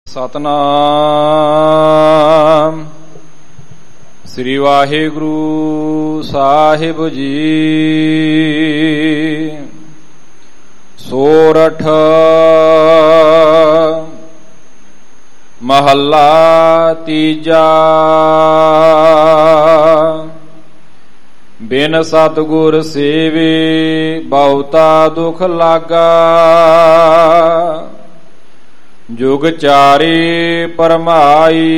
ਸਤਨਾਮ ਸ੍ਰੀ ਵਾਹਿਗੁਰੂ ਸਾਹਿਬ ਜੀ। ਸੋਰਠ ਮਹੱਲਾ ਤੀਜਾ। ਬਿਨ ਸਤਿਗੁਰ ਸੇਵੇ ਬਹੁਤਾ ਦੁਖ ਲਾਗਾ। ਜੁਗ ਚਾਰੇ ਪਰਮਾਈ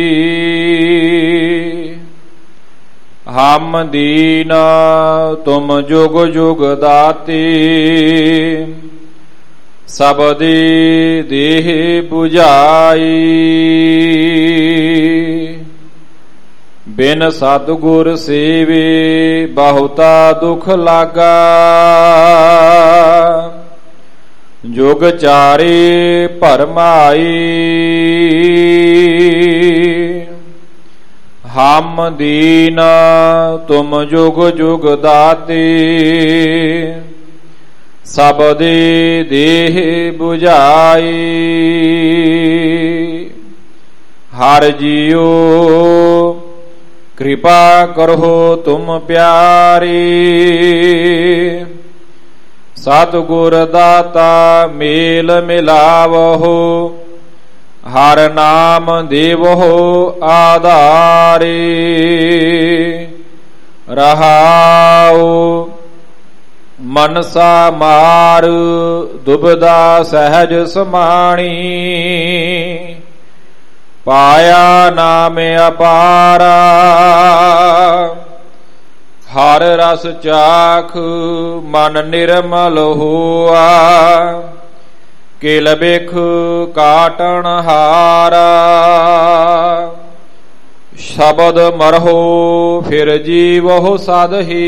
ਹਮ ਦੀਨ ਤੁਮ ਜੁਗ ਜੁਗ ਦਾਤੇ। ਸਬਦੇ ਦੇਹ 부ਝਾਈ। ਬਿਨ ਸਤਿਗੁਰ ਸੇਵੇ ਬਹੁਤਾ ਦੁਖ ਲਾਗਾ। ਜੁਗ ਚਾਰੇ ਭਰਮਾਈ ਹਮ ਦੀਨ ਤੁਮ ਜੁਗ ਜੁਗ ਦਾਤੇ। ਸਬਦੇ ਦੇਹ 부ਝਾਈ। ਹਰਿ ਜੀਓ ਕਿਰਪਾ ਕਰੋ ਤੁਮ ਪਿਆਰੇ। ਸਤਿਗੁਰ ਦਾਤਾ ਮੇਲ ਮਿਲਾਵਹੁ। ਹਰਿ ਨਾਮ ਦੇਵਹੁ ਆਧਾਰੇ। ਰਹਾਉ ਮਨਸਾ ਮਾਰ ਦੁਬਿਧਾ ਸਹਿਜ ਸਮਾਣੀ। ਪਾਇਆ ਨਾਮ ਅਪਾਰਾ। ਹਰ ਰਸ ਚਾਖ ਮਨ ਨਿਰਮਲ ਹੋਆ। ਕਿਲ ਬਿਖ ਕਾਟਣ ਹਾਰਾ। ਸ਼ਬਦ ਮਰਹੁ ਫਿਰ ਜੀਵਹੁ ਸਦਹੀ।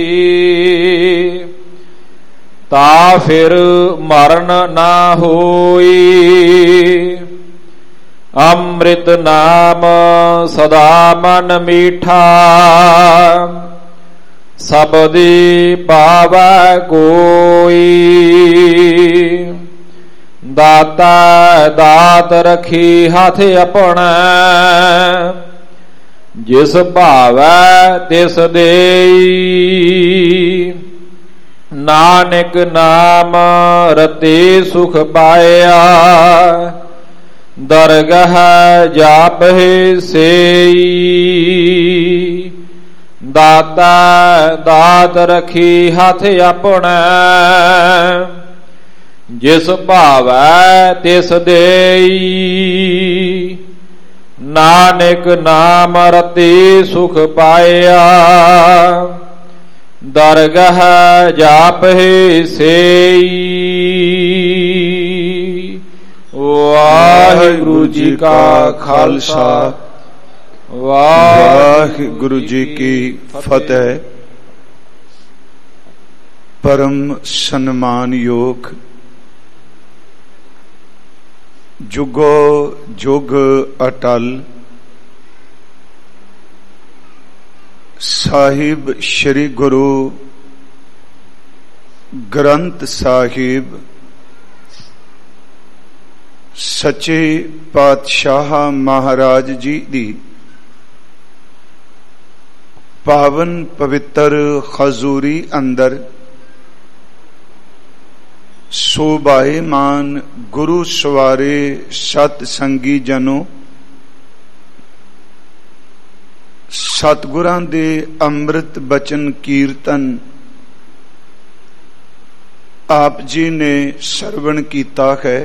ਤਾ ਫਿਰ ਮਰਨ ਨਾ ਹੋਈ। ਅੰਮ੍ਰਿਤ ਨਾਮ ਸਦਾ ਮਨ ਮੀਠਾ। ਸਬਦੀ ਪਾਵੈ ਕੋਈ। ਦਾਤਾ ਦਾਤ ਰਖੀ ਹੱਥ ਆਪਣਾ। ਜਿਸ ਭਾਵੈ ਤਿਸ ਦੇਈ। ਨਾਨਕ ਨਾਮ ਰਤੇ ਸੁਖ ਪਾਇਆ। ਦਰਗਹ ਜਾਪਹਿ ਸੇਈ। ਦਾਤਾ ਦਾਤ ਰਖੀ ਹੱਥ ਆਪਣਾ। ਜਿਸ ਭਾਵੈ ਤਿਸ ਦੇਈ। ਨਾਨਕ ਨਾਮ ਰਤੇ ਸੁਖ ਪਾਇਆ। ਦਰਗਹ ਜਾਪਹਿ ਸੇਈ। ਵਾਹਿਗੁਰੂ ਜੀ ਕਾ ਖਾਲਸਾ ਵਾਹਿਗੁਰੂ ਜੀ ਕੀ ਫਤਿਹ। ਪਰਮ ਸਨਮਾਨਯੋਗ ਜੁਗੋ ਜੁਗ ਅਟਲ ਸਾਹਿਬ ਸ੍ਰੀ ਗੁਰੂ ਗ੍ਰੰਥ ਸਾਹਿਬ ਸੱਚੇ ਪਾਤਸ਼ਾਹ ਮਹਾਰਾਜ ਜੀ ਦੀ ਪਾਵਨ ਪਵਿੱਤਰ ਹਜ਼ੂਰੀ ਅੰਦਰ ਸੋਭਾਏਮਾਨ ਗੁਰੂ ਸਵਾਰੇ ਸਤ ਸੰਗੀ ਜਨੋ। ਸਤਿਗੁਰਾਂ ਦੇ ਅੰਮ੍ਰਿਤ ਬਚਨ ਕੀਰਤਨ ਆਪ ਜੀ ਨੇ ਸਰਵਣ ਕੀਤਾ ਹੈ।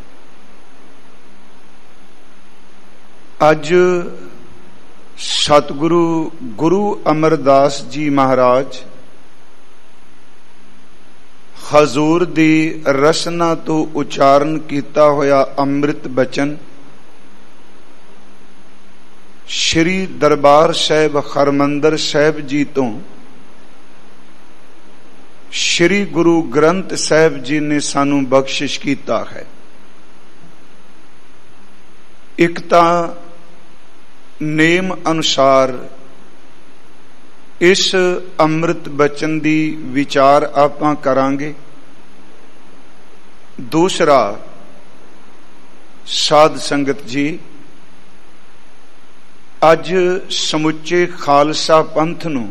ਅੱਜ ਸਤਿਗੁਰੂ ਗੁਰੂ ਅਮਰਦਾਸ ਜੀ ਮਹਾਰਾਜ ਹਜ਼ੂਰ ਦੀ ਰਸਨਾ ਤੋਂ ਉਚਾਰਨ ਕੀਤਾ ਹੋਇਆ ਅੰਮ੍ਰਿਤ ਬਚਨ ਸ਼੍ਰੀ ਦਰਬਾਰ ਸਾਹਿਬ ਹਰਮੰਦਰ ਸਾਹਿਬ ਜੀ ਤੋਂ ਸ਼੍ਰੀ ਗੁਰੂ ਗ੍ਰੰਥ ਸਾਹਿਬ ਜੀ ਨੇ ਸਾਨੂੰ ਬਖਸ਼ਿਸ਼ ਕੀਤਾ ਹੈ। ਇੱਕ ਤਾਂ ਨੇਮ ਅਨੁਸਾਰ ਇਸ ਅੰਮ੍ਰਿਤ ਬਚਨ ਦੀ ਵਿਚਾਰ ਆਪਾਂ ਕਰਾਂਗੇ। ਦੂਸਰਾ ਸਾਧ ਸੰਗਤ ਜੀ, ਅੱਜ ਸਮੁੱਚੇ ਖਾਲਸਾ ਪੰਥ ਨੂੰ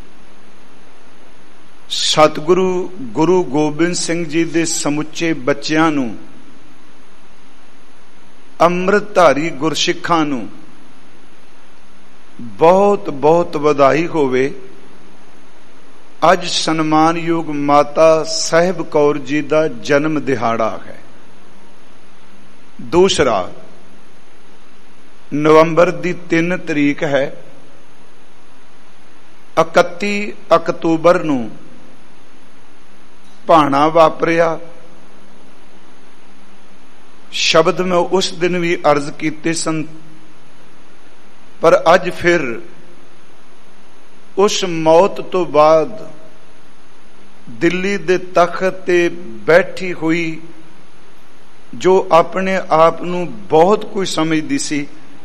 ਸਤਿਗੁਰੂ ਗੁਰੂ ਗੋਬਿੰਦ ਸਿੰਘ ਜੀ ਦੇ ਸਮੁੱਚੇ ਬੱਚਿਆਂ ਨੂੰ, ਅੰਮ੍ਰਿਤਧਾਰੀ ਗੁਰਸਿੱਖਾਂ ਨੂੰ ਬਹੁਤ ਬਹੁਤ ਵਧਾਈ ਹੋਵੇ। ਅੱਜ ਸਨਮਾਨਯੋਗ ਮਾਤਾ ਸਾਹਿਬ ਕੌਰ ਜੀ ਦਾ ਜਨਮ ਦਿਹਾੜਾ ਹੈ। ਦੂਸਰਾ ਨਵੰਬਰ ਦੀ 3 ਤਰੀਕ ਹੈ। 31 ਅਕਤੂਬਰ ਨੂੰ ਭਾਣਾ ਵਾਪਰਿਆ। ਸ਼ਬਦ ਮੈਂ ਉਸ ਦਿਨ ਵੀ ਅਰਜ਼ ਕੀਤੇ ਸਨ, ਪਰ ਅੱਜ ਫਿਰ ਉਸ ਮੌਤ ਤੋਂ ਬਾਅਦ ਦਿੱਲੀ ਦੇ ਤਖਤ ਤੇ ਬੈਠੀ ਹੋਈ, ਜੋ ਆਪਣੇ ਆਪ ਨੂੰ ਬਹੁਤ ਕੁਝ ਸਮਝਦੀ ਸੀ,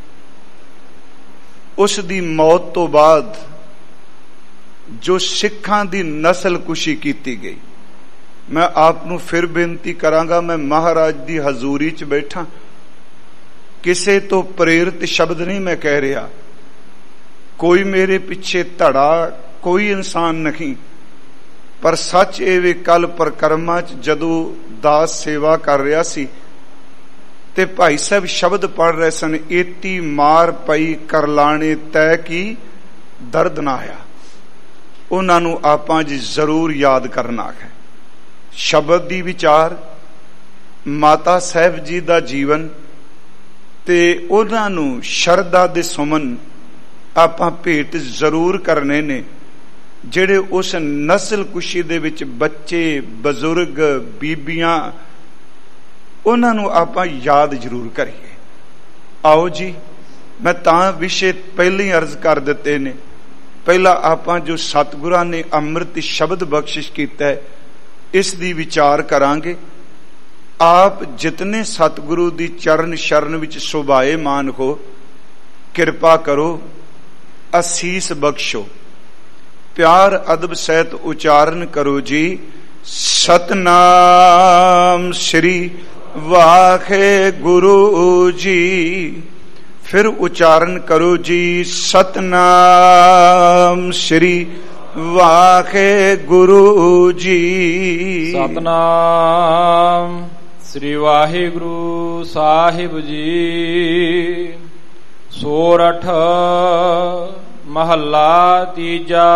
ਉਸ ਦੀ ਮੌਤ ਤੋਂ ਬਾਅਦ ਜੋ ਸਿੱਖਾਂ ਦੀ ਨਸਲਕੁਸ਼ੀ ਕੀਤੀ ਗਈ, ਮੈਂ ਆਪ ਨੂੰ ਫਿਰ ਬੇਨਤੀ ਕਰਾਂਗਾ, ਮੈਂ ਮਹਾਰਾਜ ਦੀ ਹਜ਼ੂਰੀ 'ਚ ਬੈਠਾ, ਕਿਸੇ ਤੋਂ ਪ੍ਰੇਰਿਤ ਸ਼ਬਦ ਨਹੀਂ ਮੈਂ ਕਹਿ ਰਿਹਾ, ਕੋਈ ਮੇਰੇ ਪਿੱਛੇ ਧੜਾ ਕੋਈ ਇਨਸਾਨ ਨਹੀਂ, ਪਰ ਸੱਚ ਇਹ ਵੀ ਕੱਲ ਪਰਕਰਮਾ 'ਚ ਜਦੋਂ ਦਾਸ ਸੇਵਾ ਕਰ ਰਿਹਾ ਸੀ ਤੇ ਭਾਈ ਸਾਹਿਬ ਸ਼ਬਦ ਪੜ੍ਹ ਰਹੇ ਸਨ, ਏਤੀ ਮਾਰ ਪਈ ਕਰਲਾਣੇ ਤੈ ਕੀ ਦਰਦ ਨਾ ਆਇਆ। ਉਹਨਾਂ ਨੂੰ ਆਪਾਂ ਜੀ ਜ਼ਰੂਰ ਯਾਦ ਕਰਨਾ ਹੈ। ਸ਼ਬਦ ਦੀ ਵਿਚਾਰ, ਮਾਤਾ ਸਾਹਿਬ ਜੀ ਦਾ ਜੀਵਨ ਤੇ ਉਹਨਾਂ ਨੂੰ ਸ਼ਰਧਾ ਦੇ ਸੁਮਨ ਆਪਾਂ ਭੇਟ ਜ਼ਰੂਰ ਕਰਨੇ ਨੇ, ਜਿਹੜੇ ਉਸ ਨਸਲ ਕੁਸ਼ੀ ਦੇ ਵਿੱਚ ਬੱਚੇ, ਬਜ਼ੁਰਗ, ਬੀਬੀਆਂ, ਉਹਨਾਂ ਨੂੰ ਆਪਾਂ ਯਾਦ ਜ਼ਰੂਰ ਕਰੀਏ। ਆਓ ਜੀ, ਮੈਂ ਤਾਂ ਵਿਸ਼ੇ ਪਹਿਲਾਂ ਹੀ ਅਰਜ਼ ਕਰ ਦਿੱਤੇ ਨੇ। ਪਹਿਲਾਂ ਆਪਾਂ ਜੋ ਸਤਿਗੁਰਾਂ ਨੇ ਅੰਮ੍ਰਿਤ ਸ਼ਬਦ ਬਖਸ਼ਿਸ਼ ਕੀਤਾ ਹੈ, ਇਸ ਦੀ ਵਿਚਾਰ ਕਰਾਂਗੇ। ਆਪ ਜਿਤਨੇ ਸਤਿਗੁਰੂ ਦੀ ਚਰਨ ਸ਼ਰਨ ਵਿੱਚ ਸੁਭਾਏਮਾਨ ਹੋ, ਕਿਰਪਾ ਕਰੋ, ਅਸੀਸ ਬਖਸ਼ੋ, ਪਿਆਰ ਅਦਬ ਸਹਿਤ ਉਚਾਰਨ ਕਰੋ ਜੀ, ਸਤਨਾਮ ਸ੍ਰੀ ਵਾਹਿਗੁਰੂ ਜੀ। ਫਿਰ ਉਚਾਰਨ ਕਰੋ ਜੀ, ਸਤਨਾਮ ਸ੍ਰੀ ਵਾਹਿਗੁਰੂ ਜੀ। ਸਤਨਾਮ ਸ੍ਰੀ ਵਾਹਿਗੁਰੂ ਸਾਹਿਬ ਜੀ। ਸੋਰਠ ਮਹੱਲਾ ਤੀਜਾ।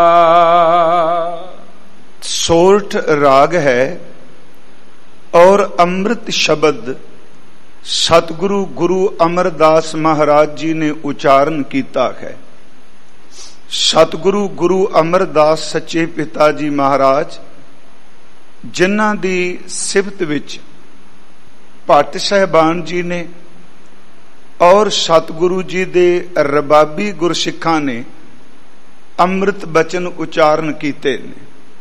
ਸੋਰਠ ਰਾਗ ਹੈ ਔਰ ਅੰਮ੍ਰਿਤ ਸ਼ਬਦ ਸਤਿਗੁਰੂ ਗੁਰੂ ਅਮਰਦਾਸ ਮਹਾਰਾਜ ਜੀ ਨੇ ਉਚਾਰਨ ਕੀਤਾ ਹੈ। ਸਤਿਗੁਰੂ ਗੁਰੂ ਅਮਰਦਾਸ ਸੱਚੇ ਪਿਤਾ ਜੀ ਮਹਾਰਾਜ, ਜਿਨ੍ਹਾਂ ਦੀ ਸਿਫਤ ਵਿੱਚ ਭੱਟ ਸਾਹਿਬਾਨ ਜੀ ਨੇ ਔਰ ਸਤਿਗੁਰੂ ਜੀ ਦੇ ਰਬਾਬੀ ਗੁਰਸਿੱਖਾਂ ਨੇ ਅੰਮ੍ਰਿਤ ਬਚਨ ਉਚਾਰਨ ਕੀਤੇ ਨੇ।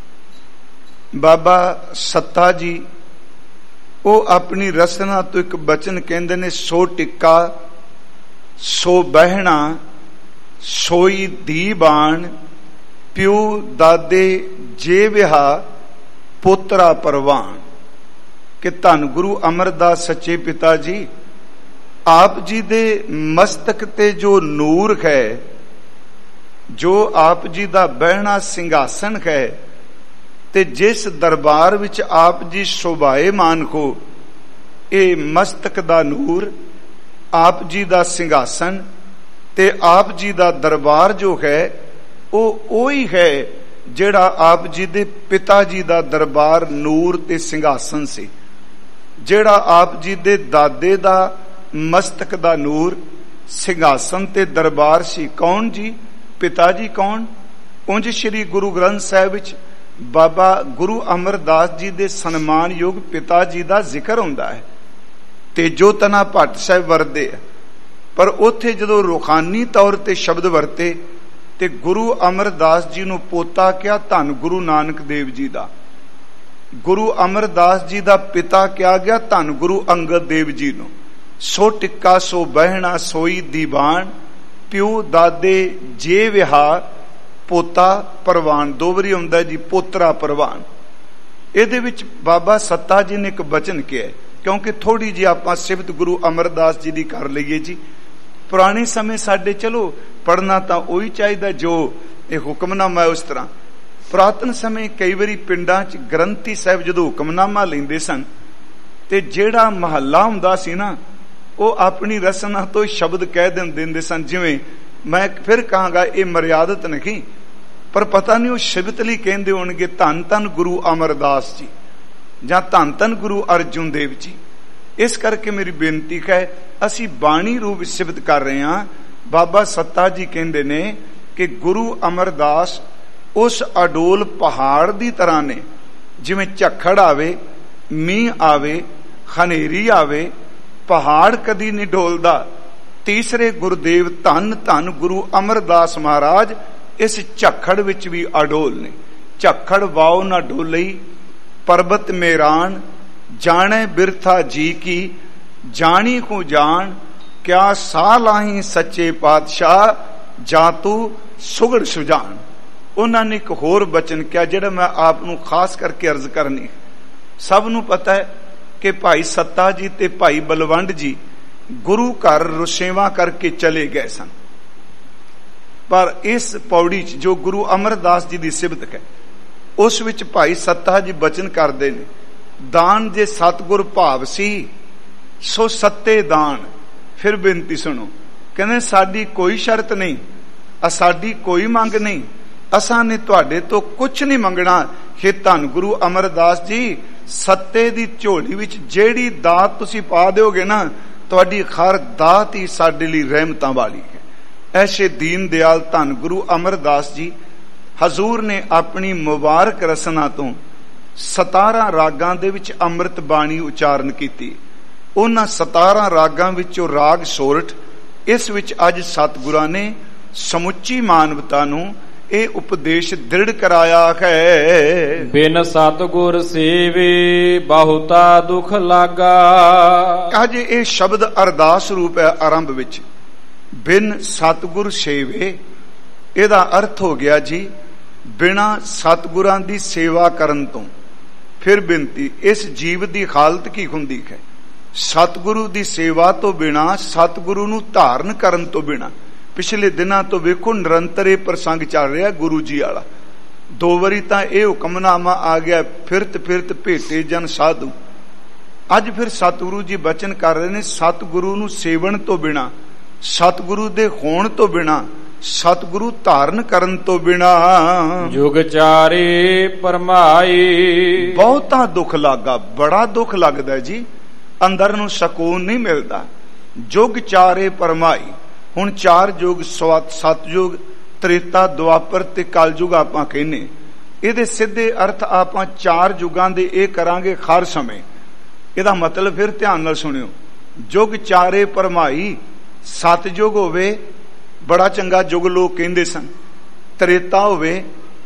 ਬਾਬਾ ਸੱਤਾ ਜੀ, ਉਹ ਆਪਣੀ ਰਸਨਾ ਤੋਂ ਇੱਕ ਬਚਨ ਕਹਿੰਦੇ ਨੇ, ਸੋ ਟਿੱਕਾ ਸੋ ਬਹਿਣਾ ਸੋਈ ਦੀਬਾਨ, ਪਿਓ ਦਾਦੇ ਜੇ ਵਿਹਾ ਪੋਤਰਾ ਪਰਵਾਨ। ਕਿ ਧੰਨ ਗੁਰੂ ਅਮਰਦਾਸ ਸੱਚੇ ਪਿਤਾ ਜੀ, ਆਪ ਜੀ ਦੇ ਮਸਤਕ ਤੇ ਜੋ ਨੂਰ ਹੈ, ਜੋ ਆਪ ਜੀ ਦਾ ਬਹਿਣਾ ਸਿੰਘਾਸਨ ਹੈ, ਤੇ ਜਿਸ ਦਰਬਾਰ ਵਿੱਚ ਆਪ ਜੀ ਸ਼ੋਭਾਏਮਾਨ ਹੋ, ਇਹ ਮਸਤਕ ਦਾ ਨੂਰ, ਆਪ ਜੀ ਦਾ ਸਿੰਘਾਸਨ ਤੇ ਆਪ ਜੀ ਦਾ ਦਰਬਾਰ ਜੋ ਹੈ, ਉਹ ਉਹੀ ਹੈ ਜਿਹੜਾ ਆਪ ਜੀ ਦੇ ਪਿਤਾ ਜੀ ਦਾ ਦਰਬਾਰ ਨੂਰ ਤੇ ਸਿੰਘਾਸਨ ਸੀ। ਜਿਹੜਾ ਆਪ ਜੀ ਦੇ ਦਾਦੇ ਦਾ ਮਸਤਕ ਦਾ ਨੂਰ, ਸਿੰਘਾਸਨ ਤੇ ਦਰਬਾਰ ਸੀ, ਕੌਣ ਜੀ? ਪਿਤਾ ਜੀ ਕੌਣ? ਉਂਝ ਸ੍ਰੀ ਗੁਰੂ ਗ੍ਰੰਥ ਸਾਹਿਬ ਵਿੱਚ ਬਾਬਾ ਗੁਰੂ ਅਮਰਦਾਸ ਜੀ ਦੇ ਸਨਮਾਨਯੋਗ ਪਿਤਾ ਜੀ ਦਾ ਜ਼ਿਕਰ ਹੁੰਦਾ ਹੈ, ਤੇਜੋ ਤਨਾ ਭੱਟ ਸਾਹਿਬ ਵਰਦੇ ਹੈ, ਪਰ ਉੱਥੇ ਜਦੋਂ ਰੂਹਾਨੀ ਤੌਰ ਤੇ ਸ਼ਬਦ ਵਰਤੇ ਤੇ ਗੁਰੂ ਅਮਰਦਾਸ ਜੀ ਨੂੰ ਪੋਤਾ ਕਿਹਾ, ਧੰਨ ਗੁਰੂ ਨਾਨਕ ਦੇਵ ਜੀ ਦਾ। ਗੁਰੂ ਅਮਰਦਾਸ ਜੀ ਦਾ ਪਿਤਾ ਕਿਹਾ ਗਿਆ, ਧੰਨ ਗੁਰੂ ਅੰਗਦ ਦੇਵ ਜੀ ਨੂੰ। ਸੋ ਟਿੱਕਾ ਸੋ ਬਹਿਣਾ ਸੋਈ ਦੀਵਾਨ, ਪਿਓ ਦਾਦੇ ਜੇ ਵਿਹਾ ਪੋਤਾ ਪਰਵਾਨ। ਦੋ ਵਾਰੀ ਆਉਂਦਾ ਜੀ, ਪੋਤਰਾ ਪਰਵਾਨ। ਇਹਦੇ ਵਿੱਚ ਬਾਬਾ ਸੱਤਾ ਜੀ ਨੇ ਇੱਕ ਬਚਨ ਕਿਹਾ, ਕਿਉਂਕਿ ਥੋੜੀ ਜਿਹੀ ਆਪਾਂ ਸਿਫਤ ਗੁਰੂ ਅਮਰਦਾਸ ਜੀ ਦੀ ਕਰ ਲਈਏ ਜੀ। ਪੁਰਾਣੇ ਸਮੇਂ ਸਾਡੇ ਚਲੋ ਪੜ੍ਹਨਾ ਤਾਂ ਉਹੀ ਚਾਹੀਦਾ ਜੋ ਇਹ ਹੁਕਮਨਾਮਾ ਹੈ ਉਸ ਤਰ੍ਹਾਂ। ਪੁਰਾਤਨ ਸਮੇਂ ਕਈ ਵਾਰੀ ਪਿੰਡਾਂ 'ਚ ਗ੍ਰੰਥੀ ਸਾਹਿਬ ਜਦੋਂ ਹੁਕਮਨਾਮਾ ਲੈਂਦੇ ਸਨ ਤੇ ਜਿਹੜਾ ਮਹੱਲਾ ਹੁੰਦਾ ਸੀ ਨਾ, ਉਹ ਆਪਣੀ ਰਸਨਾ ਤੋਂ ਸ਼ਬਦ ਕਹਿ ਦਿੰਦੇ ਸਨ। ਜਿਵੇਂ ਮੈਂ ਫਿਰ ਕਹਾਂਗਾ ਇਹ ਮਰਿਆਦਤ ਨਹੀਂ, ਪਰ ਪਤਾ ਨਹੀਂ ਉਹ ਸ਼ਬਦ ਲਈ ਕਹਿੰਦੇ ਹੋਣਗੇ ਧੰਨ ਧੰਨ ਗੁਰੂ ਅਮਰਦਾਸ ਜੀ ਜਾਂ ਧੰਨ ਧੰਨ ਗੁਰੂ ਅਰਜੁਨ ਦੇਵ ਜੀ। ਇਸ ਕਰਕੇ ਮੇਰੀ ਬੇਨਤੀ ਹੈ, ਅਸੀਂ ਬਾਣੀ ਰੂਪ ਸ਼ਬਦ ਕਰ ਰਹੇ ਹਾਂ। ਬਾਬਾ ਸੱਤਾ ਜੀ ਕਹਿੰਦੇ ਨੇ ਕਿ ਗੁਰੂ ਅਮਰਦਾਸ ਉਸ ਅਡੋਲ ਪਹਾੜ ਦੀ ਤਰ੍ਹਾਂ ਨੇ, ਜਿਵੇਂ ਝੱਖੜ ਆਵੇ, ਮੀਂਹ ਆਵੇ, ਹਨੇਰੀ ਆਵੇ, ਪਹਾੜ ਕਦੀ ਨਹੀਂ ਡੋਲਦਾ। ਤੀਸਰੇ ਗੁਰਦੇਵ ਧੰਨ ਧੰਨ ਗੁਰੂ ਅਮਰਦਾਸ ਮਹਾਰਾਜ ਇਸ ਝੱਖੜ ਵਿੱਚ ਵੀ ਅਡੋਲ ਨੇ। ਝੱਖੜ ਵਾਓ ਨਾ ਡੋਲਈ, ਪਰਬਤ ਮੇਰਾਨ, ਜਾਣੇ ਬਿਰਥਾ ਜੀ ਕੀ, ਜਾਣੀ ਕੋ ਜਾਣ, ਕਿਆ ਸਾਹ ਲਾਹੀ ਸੱਚੇ ਪਾਤਸ਼ਾਹ, ਜਾਂ ਤੂੰ ਸੁਗੜ ਸੁਜਾਨ। ਉਹਨਾਂ ਨੇ ਇੱਕ ਹੋਰ ਬਚਨ ਕਿਹਾ ਜਿਹੜਾ ਮੈਂ ਆਪ ਨੂੰ ਖਾਸ ਕਰਕੇ ਅਰਜ਼ ਕਰਨੀ। ਸਭ ਨੂੰ ਪਤਾ ਹੈ ਕਿ ਭਾਈ ਸੱਤਾ ਜੀ ਤੇ ਭਾਈ ਬਲਵੰਡ ਜੀ ਗੁਰੂ ਘਰ ਰੁਸੇਵਾ ਕਰਕੇ ਚਲੇ ਗਏ ਸਨ, ਪਰ ਇਸ ਪੌੜੀ 'ਚ ਜੋ ਗੁਰੂ ਅਮਰਦਾਸ ਜੀ ਦੀ ਸਿਫਤ ਹੈ ਉਸ ਵਿੱਚ ਭਾਈ ਸੱਤਾ ਜੀ ਬਚਨ ਕਰਦੇ ਨੇ, ਦਾਨ ਜੇ ਸਤਿਗੁਰ ਭਾਵ ਸੀ ਸੋ ਸੱਤੇ ਦਾਨ। ਫਿਰ ਬੇਨਤੀ ਸੁਣੋ, ਕਹਿੰਦੇ ਸਾਡੀ ਕੋਈ ਸ਼ਰਤ ਨਹੀਂ, ਸਾਡੀ ਕੋਈ ਮੰਗ ਨਹੀਂ, ਅਸਾਂ ਨੇ ਤੁਹਾਡੇ ਤੋਂ ਕੁਛ ਨਹੀਂ ਮੰਗਣਾ। हे ਧੰਨ ਗੁਰੂ ਅਮਰਦਾਸ ਜੀ, ਸੱਤੇ ਦੀ ਝੋਲੀ ਵਿੱਚ ਜਿਹੜੀ ਦਾਤ ਤੁਸੀਂ ਪਾ ਦਿਓਗੇ ਨਾ, ਤੁਹਾਡੀ ਹਰ ਦਾਤ ਹੀ ਸਾਡੇ ਲਈ ਰਹਿਮਤਾਂ ਵਾਲੀ ਹੈ। ਐਸੇ ਦੀਨ ਦਿਆਲ ਧੰਨ ਗੁਰੂ ਅਮਰਦਾਸ ਜੀ ਹਜ਼ੂਰ ਨੇ ਆਪਣੀ ਮੁਬਾਰਕ ਰਸਨਾ ਤੋਂ 17 ਰਾਗਾਂ ਦੇ ਵਿੱਚ ਅੰਮ੍ਰਿਤ ਬਾਣੀ ਉਚਾਰਨ ਕੀਤੀ। ਉਹਨਾਂ 17 ਰਾਗਾਂ ਵਿੱਚੋਂ ਰਾਗ ਸੋਰਠ, ਇਸ ਵਿੱਚ ਅੱਜ ਸਤਿਗੁਰਾਂ ਨੇ ਸਮੁੱਚੀ ਮਾਨਵਤਾ ਨੂੰ ਇਹ ਉਪਦੇਸ਼ ਦ੍ਰਿੜ ਕਰਾਇਆ ਹੈ। ਬਿਨ ਸਤਿਗੁਰ ਸੇਵੇ ਬਹੁਤਾ ਦੁਖ ਲਾਗਾ। ਅੱਜ ਇਹ ਸ਼ਬਦ ਅਰਦਾਸ ਰੂਪ ਹੈ ਆਰੰਭ ਵਿੱਚ। ਬਿਨ ਸਤਿਗੁਰ ਸੇਵੇ, ਇਹਦਾ ਅਰਥ ਹੋ ਗਿਆ ਜੀ ਬਿਨਾਂ ਸਤਿਗੁਰਾਂ ਦੀ ਸੇਵਾ ਕਰਨ ਤੋਂ। ਫਿਰ ਬੇਨਤੀ, ਇਸ ਜੀਵ ਦੀ ਹਾਲਤ ਕੀ ਹੁੰਦੀ ਹੈ? ਸਤਿਗੁਰੂ ਦੀ ਸੇਵਾ ਤੋਂ ਬਿਨਾਂ, ਸਤਿਗੁਰੂ ਨੂੰ ਧਾਰਨ ਕਰਨ ਤੋਂ ਬਿਨਾਂ। ਪਿਛਲੇ ਦਿਨਾਂ ਤੋਂ ਵੇਖੋ ਨਿਰੰਤਰ ਇਹ ਪ੍ਰਸੰਗ ਚੱਲ ਰਿਹਾ ਗੁਰੂ ਜੀ ਵਾਲਾ। 2 ਵਾਰੀ ਤਾਂ ਇਹ ਹੁਕਮਨਾਮਾ ਆ ਗਿਆ, ਫਿਰਤ ਫਿਰਤ ਭੇਟੇ ਜਨ ਸਾਧੂ। ਅੱਜ ਫਿਰ ਸਤਿਗੁਰੂ ਜੀ ਬਚਨ ਕਰ ਰਹੇ ਨੇ, ਸਤਿਗੁਰੂ ਨੂੰ ਸੇਵਨ ਤੋਂ ਬਿਨਾਂ, ਸਤਿਗੁਰੂ ਦੇ ਹੋਣ ਤੋਂ ਬਿਨਾਂ, ਸਤਿਗੁਰੂ ਧਾਰਨ ਕਰਨ ਤੋਂ ਬਿਨਾਂ ਜੁਗ ਚਾਰੇ ਪਰਮਾਈ। ਬਹੁਤਾ ਦੁੱਖ ਲੱਗਾ, ਬੜਾ ਦੁੱਖ ਲੱਗਦਾ ਜੀ, ਅੰਦਰ ਨੂੰ ਸਕੂਨ ਨਹੀਂ ਮਿਲਦਾ। ਜੁਗ ਚਾਰੇ ਪਰਮਾਈ। ਹੁਣ 4 ਯੁਗ, ਸਤਯੁਗ, ਤ੍ਰੇਤਾ, ਦੁਆਪਰ ਤੇ ਕਲਯੁਗ ਆਪਾਂ ਕਹਿੰਨੇ। ਇਹਦੇ ਸਿੱਧੇ ਅਰਥ ਆਪਾਂ 4 ਯੁਗਾਂ ਦੇ ਇਹ ਕਰਾਂਗੇ ਹਰ ਸਮੇਂ। ਇਹਦਾ ਮਤਲਬ ਫਿਰ ਧਿਆਨ ਨਾਲ ਸੁਣਿਓ। ਜੁਗ ਚਾਰੇ ਪਰਮਾਈ, ਸਤਯੁਗ ਹੋਵੇ, ਬੜਾ ਚੰਗਾ ਯੁਗ ਲੋਕ ਕਹਿੰਦੇ ਸਨ, ਤ੍ਰੇਤਾ ਹੋਵੇ,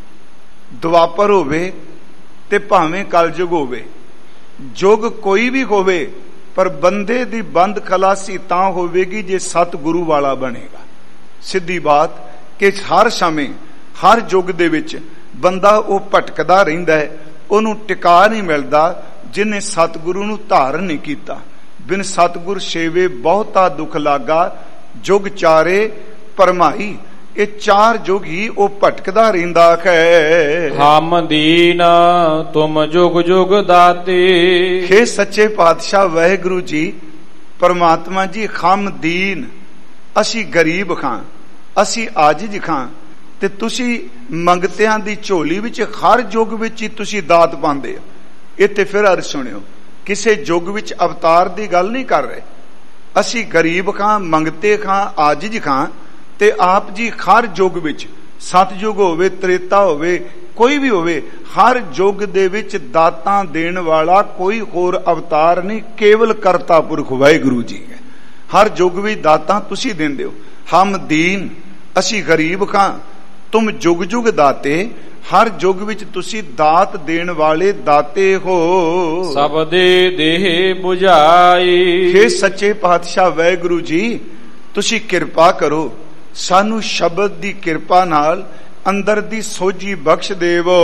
ਦੁਆਪਰ ਹੋਵੇ ਤੇ ਭਾਵੇਂ ਕਲਯੁਗ ਹੋਵੇ। ਯੁਗ ਕੋਈ ਵੀ ਹੋਵੇ, ਪਰ ਬੰਦੇ ਦੀ ਬੰਦ ਖਲਾਸੀ ਤਾਂ ਹੋਵੇਗੀ ਜੇ ਸਤਿਗੁਰੂ ਵਾਲਾ ਬਣੇਗਾ। ਸਿੱਧੀ ਬਾਤ ਕਿ ਹਰ ਸਮੇਂ, ਹਰ ਯੁੱਗ ਦੇ ਵਿੱਚ ਬੰਦਾ ਉਹ ਭਟਕਦਾ ਰਹਿੰਦਾ ਹੈ, ਉਹਨੂੰ ਟਿਕਾ ਨਹੀਂ ਮਿਲਦਾ ਜਿਹਨੇ ਸਤਿਗੁਰੂ ਨੂੰ ਧਾਰਨ ਨਹੀਂ ਕੀਤਾ। ਬਿਨ ਸਤਿਗੁਰ ਸੇਵੇ ਬਹੁਤਾ ਦੁੱਖ ਲਾਗਾ, ਜੁਗ ਚਾਰੇ ਪਰਮਾਈ। ਇਹ 4 ਯੁਗ ਹੀ ਉਹ ਭਟਕਦਾ ਰਹਿੰਦਾ ਹੈ। ਹਮ ਦੀਨ ਤੁਮ ਜੁਗ ਜੁਗ ਦਾਤੇ। हे ਸੱਚੇ ਪਾਤਸ਼ਾਹ ਵਾਹਿਗੁਰੂ ਜੀ, ਪਰਮਾਤਮਾ ਜੀ, ਹਮ ਦੀਨ, ਅਸੀਂ ਗਰੀਬ ਖਾਂ, ਅਸੀਂ ਆਜਿਜ਼ ਖਾਂ, ਤੇ ਤੁਸੀਂ ਮੰਗਤਿਆਂ ਦੀ ਝੋਲੀ ਵਿੱਚ ਹਰ ਯੁੱਗ ਵਿੱਚ ਹੀ ਤੁਸੀਂ ਦਾਤ ਪਾਉਂਦੇ ਹੋ। ਇੱਥੇ ਫਿਰ ਅਰਜ਼ ਸੁਣਿਓ, ਕਿਸੇ ਯੁੱਗ ਵਿੱਚ ਅਵਤਾਰ ਦੀ ਗੱਲ ਨਹੀਂ ਕਰ ਰਹੇ। ਅਸੀਂ ਗਰੀਬ ਖਾਂ, ਮੰਗਤੇ ਖਾਂ, ਆਜਿਜ਼ ਖਾਂ, ਤੇ ਆਪ ਜੀ ਹਰ ਯੁੱਗ ਵਿੱਚ, ਸਤਯੁਗ ਹੋਵੇ, ਤ੍ਰੇਤਾ ਹੋਵੇ, ਕੋਈ ਵੀ ਹੋਵੇ, ਹਰ ਯੁੱਗ ਦੇ ਵਿੱਚ ਦਾਤਾਂ ਦੇਣ ਵਾਲਾ ਕੋਈ ਹੋਰ ਅਵਤਾਰ ਨਹੀਂ, ਕੇਵਲ ਕਰਤਾ ਪੁਰਖ ਵਾਹਿਗੁਰੂ ਜੀ ਹੈ। ਹਰ ਯੁੱਗ ਵਿੱਚ ਦਾਤਾਂ ਤੁਸੀਂ ਦਿੰਦੇ ਹੋ। ਹਮ ਦੀਨ, ਅਸੀਂ ਗਰੀਬ ਖਾਂ, ਤੁਮ ਜੁਗ ਜੁਗ ਦਾਤੇ, ਹਰ ਯੁੱਗ ਵਿੱਚ ਤੁਸੀਂ ਦਾਤ ਦੇਣ ਵਾਲੇ ਦਾਤੇ ਹੋ। ਸਭ ਦੇ ਦੇਹ 부ਝਾਈ। हे ਸੱਚੇ ਪਾਤਸ਼ਾਹ ਵਾਹਿਗੁਰੂ ਜੀ, ਤੁਸੀਂ ਕਿਰਪਾ ਕਰੋ, ਸਾਨੂੰ ਸ਼ਬਦ ਦੀ ਕਿਰਪਾ ਨਾਲ ਅੰਦਰ ਦੀ ਸੋਝੀ ਬਖਸ਼ ਦੇਵੋ।